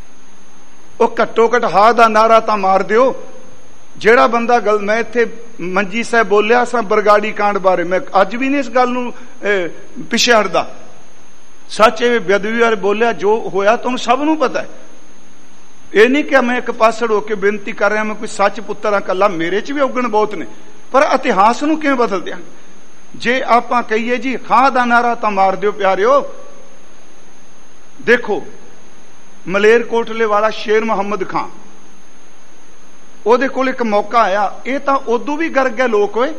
ਉਹ ਘੱਟੋ ਘੱਟ ਹਾ ਦਾ ਨਾਰਾ ਤਾਂ ਮਾਰ ਦਿਓ। ਜਿਹੜਾ ਬੰਦਾ ਗੱਲ, ਮੈਂ ਇੱਥੇ ਮੰਜੀ ਸਾਹਿਬ ਬੋਲਿਆ ਸਾਂ ਬਰਗਾੜੀ ਕਾਂਡ ਬਾਰੇ, ਮੈਂ ਅੱਜ ਵੀ ਨਹੀਂ ਇਸ ਗੱਲ ਨੂੰ ਪਿੱਛੇ ਹਟਦਾ। ਸੱਚ ਇਹ ਬੇਅਦਬੀ ਬਾਰੇ ਬੋਲਿਆ, ਜੋ ਹੋਇਆ ਤੁਹਾਨੂੰ ਸਭ ਨੂੰ ਪਤਾ ਹੈ। ਇਹ ਨਹੀਂ ਕਿ ਮੈਂ ਇੱਕ ਪਾਸੜ ਹੋ ਕੇ ਬੇਨਤੀ ਕਰ ਰਿਹਾ, ਮੈਂ ਕੋਈ ਸੱਚ ਪੁੱਤਰ ਆ ਕੱਲਾ, ਮੇਰੇ ਚ ਵੀ ਔਗਣ ਬਹੁਤ ਨੇ, ਪਰ ਇਤਿਹਾਸ ਨੂੰ ਕਿਵੇਂ ਬਦਲ ਦਿਆਂ। ਜੇ ਆਪਾਂ ਕਹੀਏ ਜੀ ਹਾਂ ਦਾ ਨਾਰਾ ਤਾਂ ਮਾਰ ਦਿਓ ਪਿਆਰਿਓ। ਦੇਖੋ, ਮਲੇਰਕੋਟਲੇ ਵਾਲਾ ਸ਼ੇਰ ਮੁਹੰਮਦ ਖਾਂ, ਉਹਦੇ ਕੋਲ ਇੱਕ ਮੌਕਾ ਆਇਆ। ਇਹ ਤਾਂ ਉਦੋਂ ਵੀ ਗਰ ਗਏ ਲੋਕ ਹੋਏ।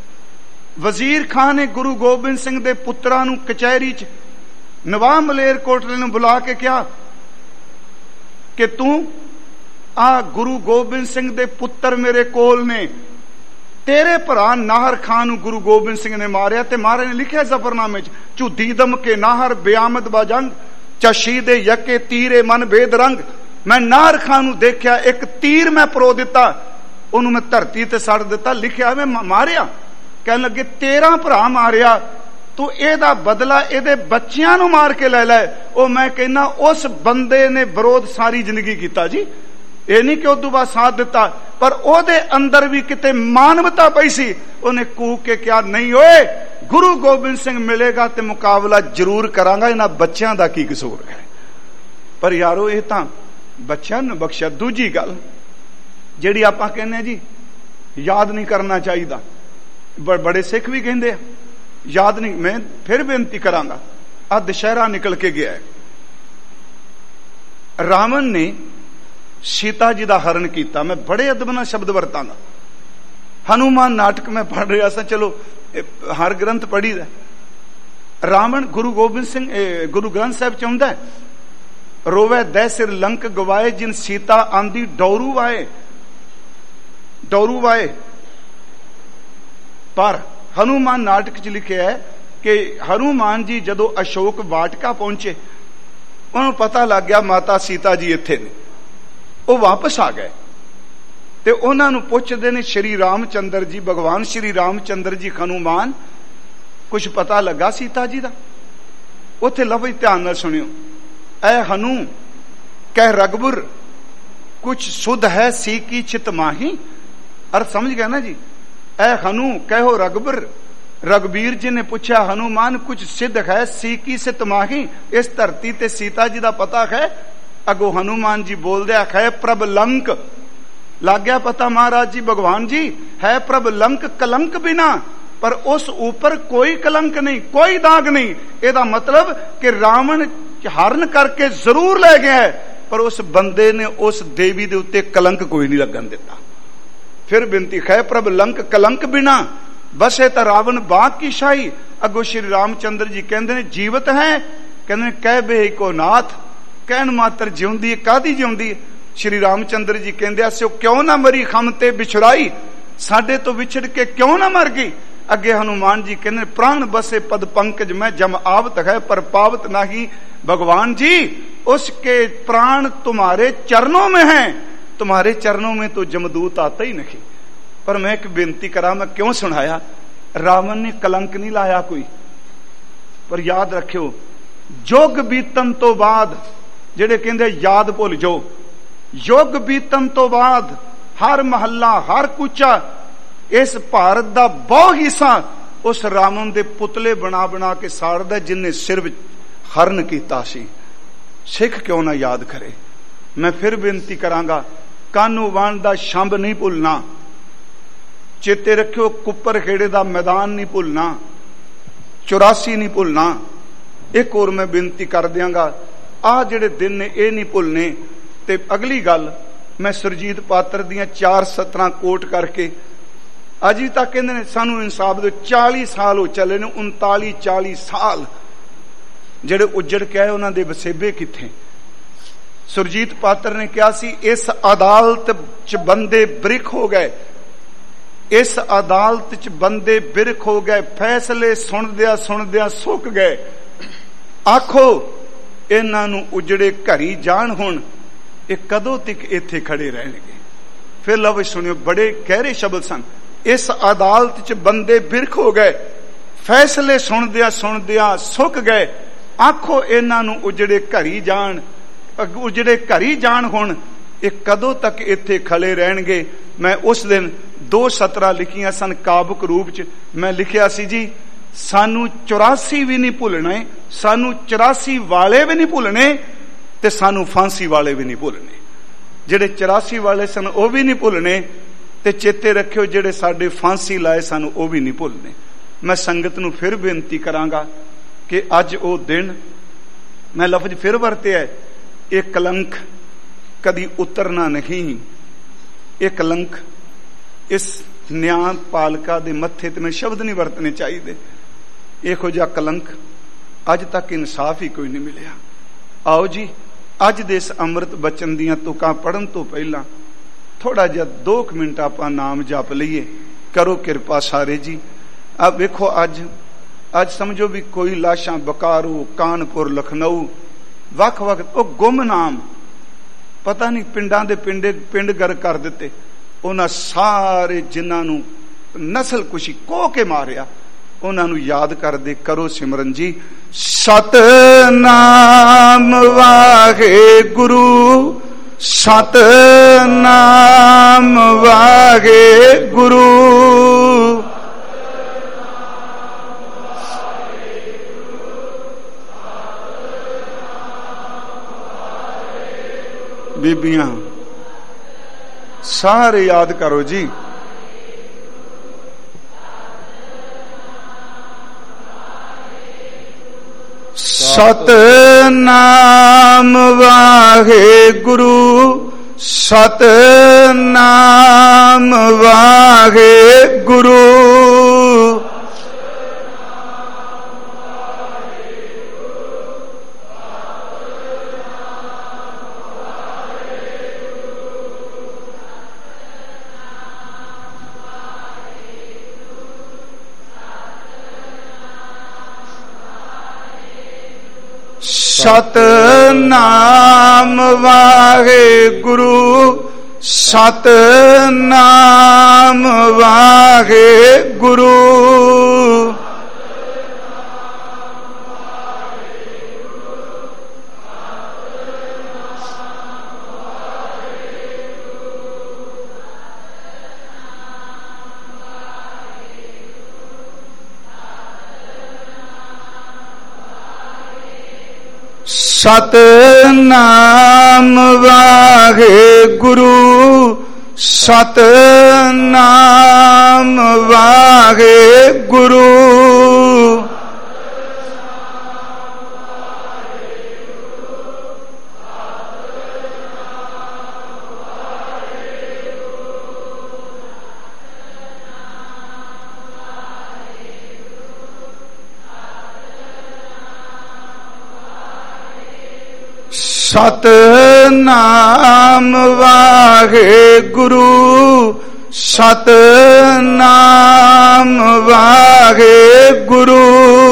ਵਜ਼ੀਰ ਖਾਂ ਨੇ ਗੁਰੂ ਗੋਬਿੰਦ ਸਿੰਘ ਦੇ ਪੁੱਤਰਾਂ ਨੂੰ ਕਚਹਿਰੀ ਚ ਨਵਾਬ ਮਲੇਰਕੋਟਲੇ ਨੂੰ ਬੁਲਾ ਕੇ ਕਿਹਾ ਕਿ ਤੂੰ ਆ ਗੁਰੂ ਗੋਬਿੰਦ ਸਿੰਘ ਦੇ ਪੁੱਤਰ ਮੇਰੇ ਕੋਲ ਨੇ, ਤੇਰੇ ਭਰਾ ਨਾਹਰ ਖਾਨ ਨੂੰ ਗੁਰੂ ਗੋਬਿੰਦ ਸਿੰਘ ਨੇ ਮਾਰਿਆ। ਤੇ ਮਹਾਰਾਜ ਨੇ ਲਿਖਿਆ ਜ਼ਫਰਨਾਮੇ ਚ, ਝੁੱਦੀ ਦਮ ਕੇ ਨਾਹਰ ਬਿਆਮਦ ਬਾਜੰਗ, ਚਸ਼ੀਦੇ ਯਕੇ ਤੀਰੇ ਮਨ ਭੇਦ ਰੰਗ। ਮੈਂ ਨਾਹਰ ਖਾਨ ਨੂੰ ਦੇਖਿਆ, ਇੱਕ ਤੀਰ ਮੈਂ ਪਰੋ ਦਿੱਤਾ, ਉਹਨੂੰ ਮੈਂ ਧਰਤੀ ਤੇ ਸੱਟ ਦਿੱਤਾ। ਲਿਖਿਆ ਮੈਂ ਮਾਰਿਆ। ਕਹਿਣ ਲੱਗੇ, 13 ਭਰਾ ਮਾਰਿਆ, ਤੂੰ ਇਹਦਾ ਬਦਲਾ ਇਹਦੇ ਬੱਚਿਆਂ ਨੂੰ ਮਾਰ ਕੇ ਲੈ ਲੈ। ਉਹ ਮੈਂ ਕਹਿੰਦਾ, ਉਸ ਬੰਦੇ ਨੇ ਵਿਰੋਧ ਸਾਰੀ ਜ਼ਿੰਦਗੀ ਕੀਤਾ ਜੀ। ਇਹ ਨਹੀਂ ਕਿ ਉਦੋਂ ਬਾਅਦ ਸਾਥ ਦਿੱਤਾ, ਪਰ ਉਹਦੇ ਅੰਦਰ ਵੀ ਕਿਤੇ ਮਾਨਵਤਾ ਪਈ ਸੀ। ਉਹਨੇ ਕੂਕ ਕੇ ਕਿਹਾ, ਨਹੀਂ ਓਏ, ਗੁਰੂ ਗੋਬਿੰਦ ਸਿੰਘ ਮਿਲੇਗਾ ਤੇ ਮੁਕਾਬਲਾ ਜ਼ਰੂਰ ਕਰਾਂਗਾ, ਇਹਨਾਂ ਬੱਚਿਆਂ ਦਾ ਕੀ ਕਸੂਰ ਹੈ। ਪਰ ਯਾਰੋ, ਇਹ ਤਾਂ ਬੱਚਿਆਂ ਨੂੰ ਬਖਸ਼ਿਆ। ਦੂਜੀ ਗੱਲ ਜਿਹੜੀ ਆਪਾਂ ਕਹਿੰਦੇ ਜੀ ਯਾਦ ਨਹੀਂ ਕਰਨਾ ਚਾਹੀਦਾ, ਬੜੇ ਸਿੱਖ ਵੀ ਕਹਿੰਦੇ ਆ ਯਾਦ ਨਹੀਂ। ਮੈਂ ਫਿਰ ਬੇਨਤੀ ਕਰਾਂਗਾ, ਆ ਦੁਸ਼ਹਿਰਾ ਨਿਕਲ ਕੇ ਗਿਆ ਹੈ, ਰਾਵਣ ਨੇ ਸੀਤਾ ਜੀ ਦਾ ਹਰਨ ਕੀਤਾ। ਮੈਂ ਬੜੇ ਅਦਬ ਨਾਲ ਸ਼ਬਦ ਵਰਤਾਂਗਾ। ਹਨੂਮਾਨ ਨਾਟਕ ਮੈਂ ਪੜ੍ਹ ਰਿਹਾ ਸਾਂ, ਚਲੋ ਹਰ ਗ੍ਰੰਥ ਪੜ੍ਹੀ ਦਾ। ਰਾਵਣ ਗੁਰੂ ਗੋਬਿੰਦ ਸਿੰਘ ਗੁਰੂ ਗ੍ਰੰਥ ਸਾਹਿਬ ਚ ਆਉਂਦਾ ਹੈ, ਰੋਵੇ ਦੈ ਸਿਰ ਲੰਕ ਗਵਾਏ, ਜਿਨ ਸੀਤਾ ਆਂਦੀ ਡੌਰੂ ਵਾਏ, ਡੌਰੂ ਵਾਏ। ਪਰ ਹਨੂਮਾਨ ਨਾਟਕ ਚ ਲਿਖਿਆ ਹੈ ਕਿ ਹਨੂਮਾਨ ਜੀ ਜਦੋਂ ਅਸ਼ੋਕ ਵਾਟਕਾ ਪਹੁੰਚੇ, ਉਹਨੂੰ ਪਤਾ ਲੱਗ ਗਿਆ ਮਾਤਾ ਸੀਤਾ ਜੀ ਇੱਥੇ ਨੇ। ਉਹ ਵਾਪਸ ਆ ਗਏ ਤੇ ਉਹਨਾਂ ਨੂੰ ਪੁੱਛਦੇ ਨੇ, ਸ਼੍ਰੀ ਰਾਮਚੰਦਰ ਜੀ, ਭਗਵਾਨ ਸ਼੍ਰੀ ਰਾਮਚੰਦਰ ਜੀ, ਹਨੂਮਾਨ ਕੁਝ ਪਤਾ ਲੱਗਾ ਸੀਤਾ ਜੀ ਦਾ? ਉੱਥੇ ਲਫ਼ਜ਼ ਧਿਆਨ ਨਾਲ ਸੁਣਿਓ, ਐ ਹਨੂ ਕਹਿ ਰਗਬੁਰ ਕੁਛ ਸੁਧ ਹੈ ਸੀ ਕੀ ਚਿਤ ਮਾਹੀ। अर्थ समझ गया ना जी। ऐ हनु कहो रघुबर, रघुबीर जी ने पूछा हनुमान कुछ सिद्ध है सीकी से तुम्हारी, इस धरती ते सीता जी का पता है? अगो हनुमान जी बोल दिया है प्रभ लंक। लग गया पता महाराज जी भगवान जी है प्रभ लंक कलंक बिना, पर उस ऊपर कोई कलंक नहीं, कोई दाग नहीं। एदा मतलब कि रावण हरण करके जरूर ले गया है, पर उस बंदे ने उस देवी दे उत्ते कलंक कोई नहीं लगन दिता। फिर बिनती है प्रभ लंक कलंक बिना, बसे तो रावण बाग की शाही। अगो श्री रामचंद्र जी कहते ने जीवत है, कहते कह बे को नाथ, कहन मात्र जिउंदी कादी जिउंदी। श्री रामचंद्र जी कहते सो क्यों ना मरी खम ते बिछुड़ाई, साडे तो विछड़ के क्यों ना मर गई। अगे हनुमान जी कहते प्राण बसे पद पंकज में जम आवत है पर पावत नहीं। भगवान जी उसके प्राण तुम्हारे चरणों में हैं, तुम्हारे चरणों में तो जमदूत आता ही नहीं। पर मैं एक बेनती करा, मैं क्यों सुनाया? रावण ने कलंक नहीं लाया कोई, पर याद रखियो युग बीतन तो बाद, जेड़े कहंदे याद भुल जाओ, युग बीतन तो बाद हर महल्ला हर कूचा इस भारत दा बहु हिस्सा उस रावण दे पुतले बना बना के साड़दा जिन्हें सिर हरण कीता सी। सिख क्यों ना याद करे। मैं फिर बेनती करांगा, कानू वाण दा शंभ नहीं भुलना, चेते रखियो कुपर खेड़े दा मैदान नहीं भुलना, 84 नहीं भुलना। एक और मैं बेनती कर दियांगा, आ जेड़े दिन ने ये नहीं भुलने। ते अगली गल मैं सुरजीत पात्र दियां 4 सतरां कोट करके अज तक कहंदे ने सानू इंसाफ दे 40 साल हो चले ने, 39-40 साल जेड़े उजड़ के आए उन्हां दे वसेबे किथे। सुरजीत पात्र ने कहा सी इस अदालत च बंदे बिरख हो गए, इस अदालत च बंदे बिरख हो गए, फैसले सुनदिया सुक गए। आखो इन्हां नूं उजड़े घरी जान हुण, ये कदों तक इत्थे खड़े रहणगे। फिर लव सुनियो, बड़े गहरे शब्द सन। इस अदालत च बंदे बिरख हो गए, फैसले सुनदिया सुक गए। आखो इन्हां नूं उजड़े घरी जान हुण, ये कदों तक इत्थे खड़े रहणगे। मैं उस दिन 2 सतरां लिखियां सन काबुक रूप च। मैं लिखिया सी जी सानू 84 भी नहीं भुलने, सानू 84 वाले भी नहीं भुलने, ते सानू फांसी वाले भी नहीं भुलने। जेड़े 84 वाले सन वो भी नहीं भुलने, ते चेते रखियो जेड़े साडे फांसी लाए सन वो भी नहीं भुलने। मैं संगत नूं फिर बेनती करांगा कि अज वो दिन, मैं लफ्ज फिर वरतिया, ये कलंक कदी उतरना नहीं। ये कलंक इस न्यायपालिका दे मत्थे ते मैं शब्द नहीं वरतने चाहिए। इहो जिहा कलंक अज तक इंसाफ ही कोई नहीं मिलिया। आओ जी अज दे इस अमृत बचन दियां तुकां पढ़न तो पहला थोड़ा जिहा 2 मिनट आपां नाम जप लईए। करो किरपा सारे जी। अब वेखो अज समझो भी कोई लाशां बकारो, कानपुर, लखनऊ वख वो गुमनाम पता नहीं पिंडां दे पिंड गर कर दिते। उन्हां सारे जिन्हां नूं नस्ल कुशी कोह के मारिया, उन्हां नूं याद कर दे। करो सिमरन जी। सतनाम वाहे गुरु, सतनाम वाहे गुरु, बीबियां सारे याद करो जी। सतनाम वाहे गुरु, सतनाम वाहे गुरु, सतनाम वाहे गुरु, सतनाम वाहे गुरु, ਸਤਨਾਮ ਵਾਹਿਗੁਰੂ ਸਤਨਾਮ ਵਾਹਿਗੁਰੂ ਸਤਨਾਮ ਵਾਹਿਗੁਰੂ ਸਤਨਾਮ ਵਾਹਿਗੁਰੂ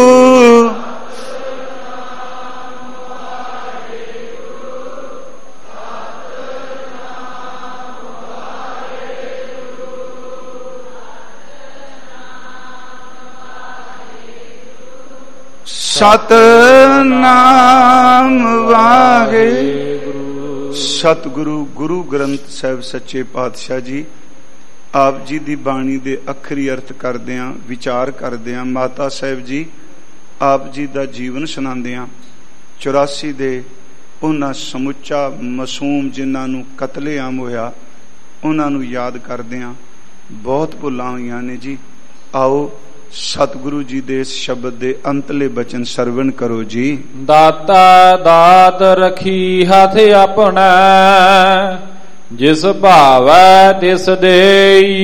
ਸਤਨਾਮ ਵਾਹਿਗੁਰੂ। ਸਤਿਗੁਰੂ ਗੁਰੂ ਗ੍ਰੰਥ ਸਾਹਿਬ ਸੱਚੇ ਪਾਤਸ਼ਾਹ ਜੀ ਆਪ ਜੀ ਦੀ ਬਾਣੀ ਦੇ ਅੱਖਰੀ ਅਰਥ ਕਰਦਿਆਂ ਵਿਚਾਰ ਕਰਦਿਆਂ ਮਾਤਾ ਸਾਹਿਬ ਜੀ ਆਪ ਜੀ ਦਾ ਜੀਵਨ ਸੁਣਾਉਂਦਿਆਂ 84 ਦੇ ਉਹਨਾਂ ਸਮੁੱਚਾ ਮਾਸੂਮ ਜਿਨ੍ਹਾਂ ਨੂੰ ਕਤਲੇਆਮ ਹੋਇਆ ਉਹਨਾਂ ਨੂੰ ਯਾਦ ਕਰਦਿਆਂ ਬਹੁਤ ਭੁੱਲਾਂ ਹੋਈਆਂ ਨੇ ਜੀ। ਆਓ ਸਤਿਗੁਰੂ ਜੀ ਦੇ ਇਸ ਸ਼ਬਦ ਦੇ ਅੰਤਲੇ ਬਚਨ ਸਰਵਣ ਕਰੋ ਜੀ। ਦਾਤਾ ਦਾਤ ਰਖੀ ਹੱਥ ਆਪਣਾ ਜਿਸ ਭਾਵੈ ਤਿਸ ਦੇਈ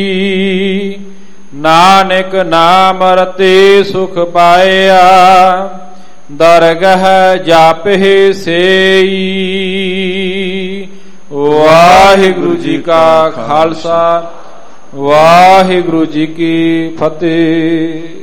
ਨਾਨਕ ਨਾਮ ਰਤੇ ਸੁਖ ਪਾਇਆ ਦਰਗਹ ਜਾਪਹਿ ਸੇਈ। ਵਾਹਿਗੁਰੂ ਜੀ ਕਾ ਖਾਲਸਾ ਵਾਹਿਗੁਰੂ ਜੀ ਕੀ ਫਤਿਹ।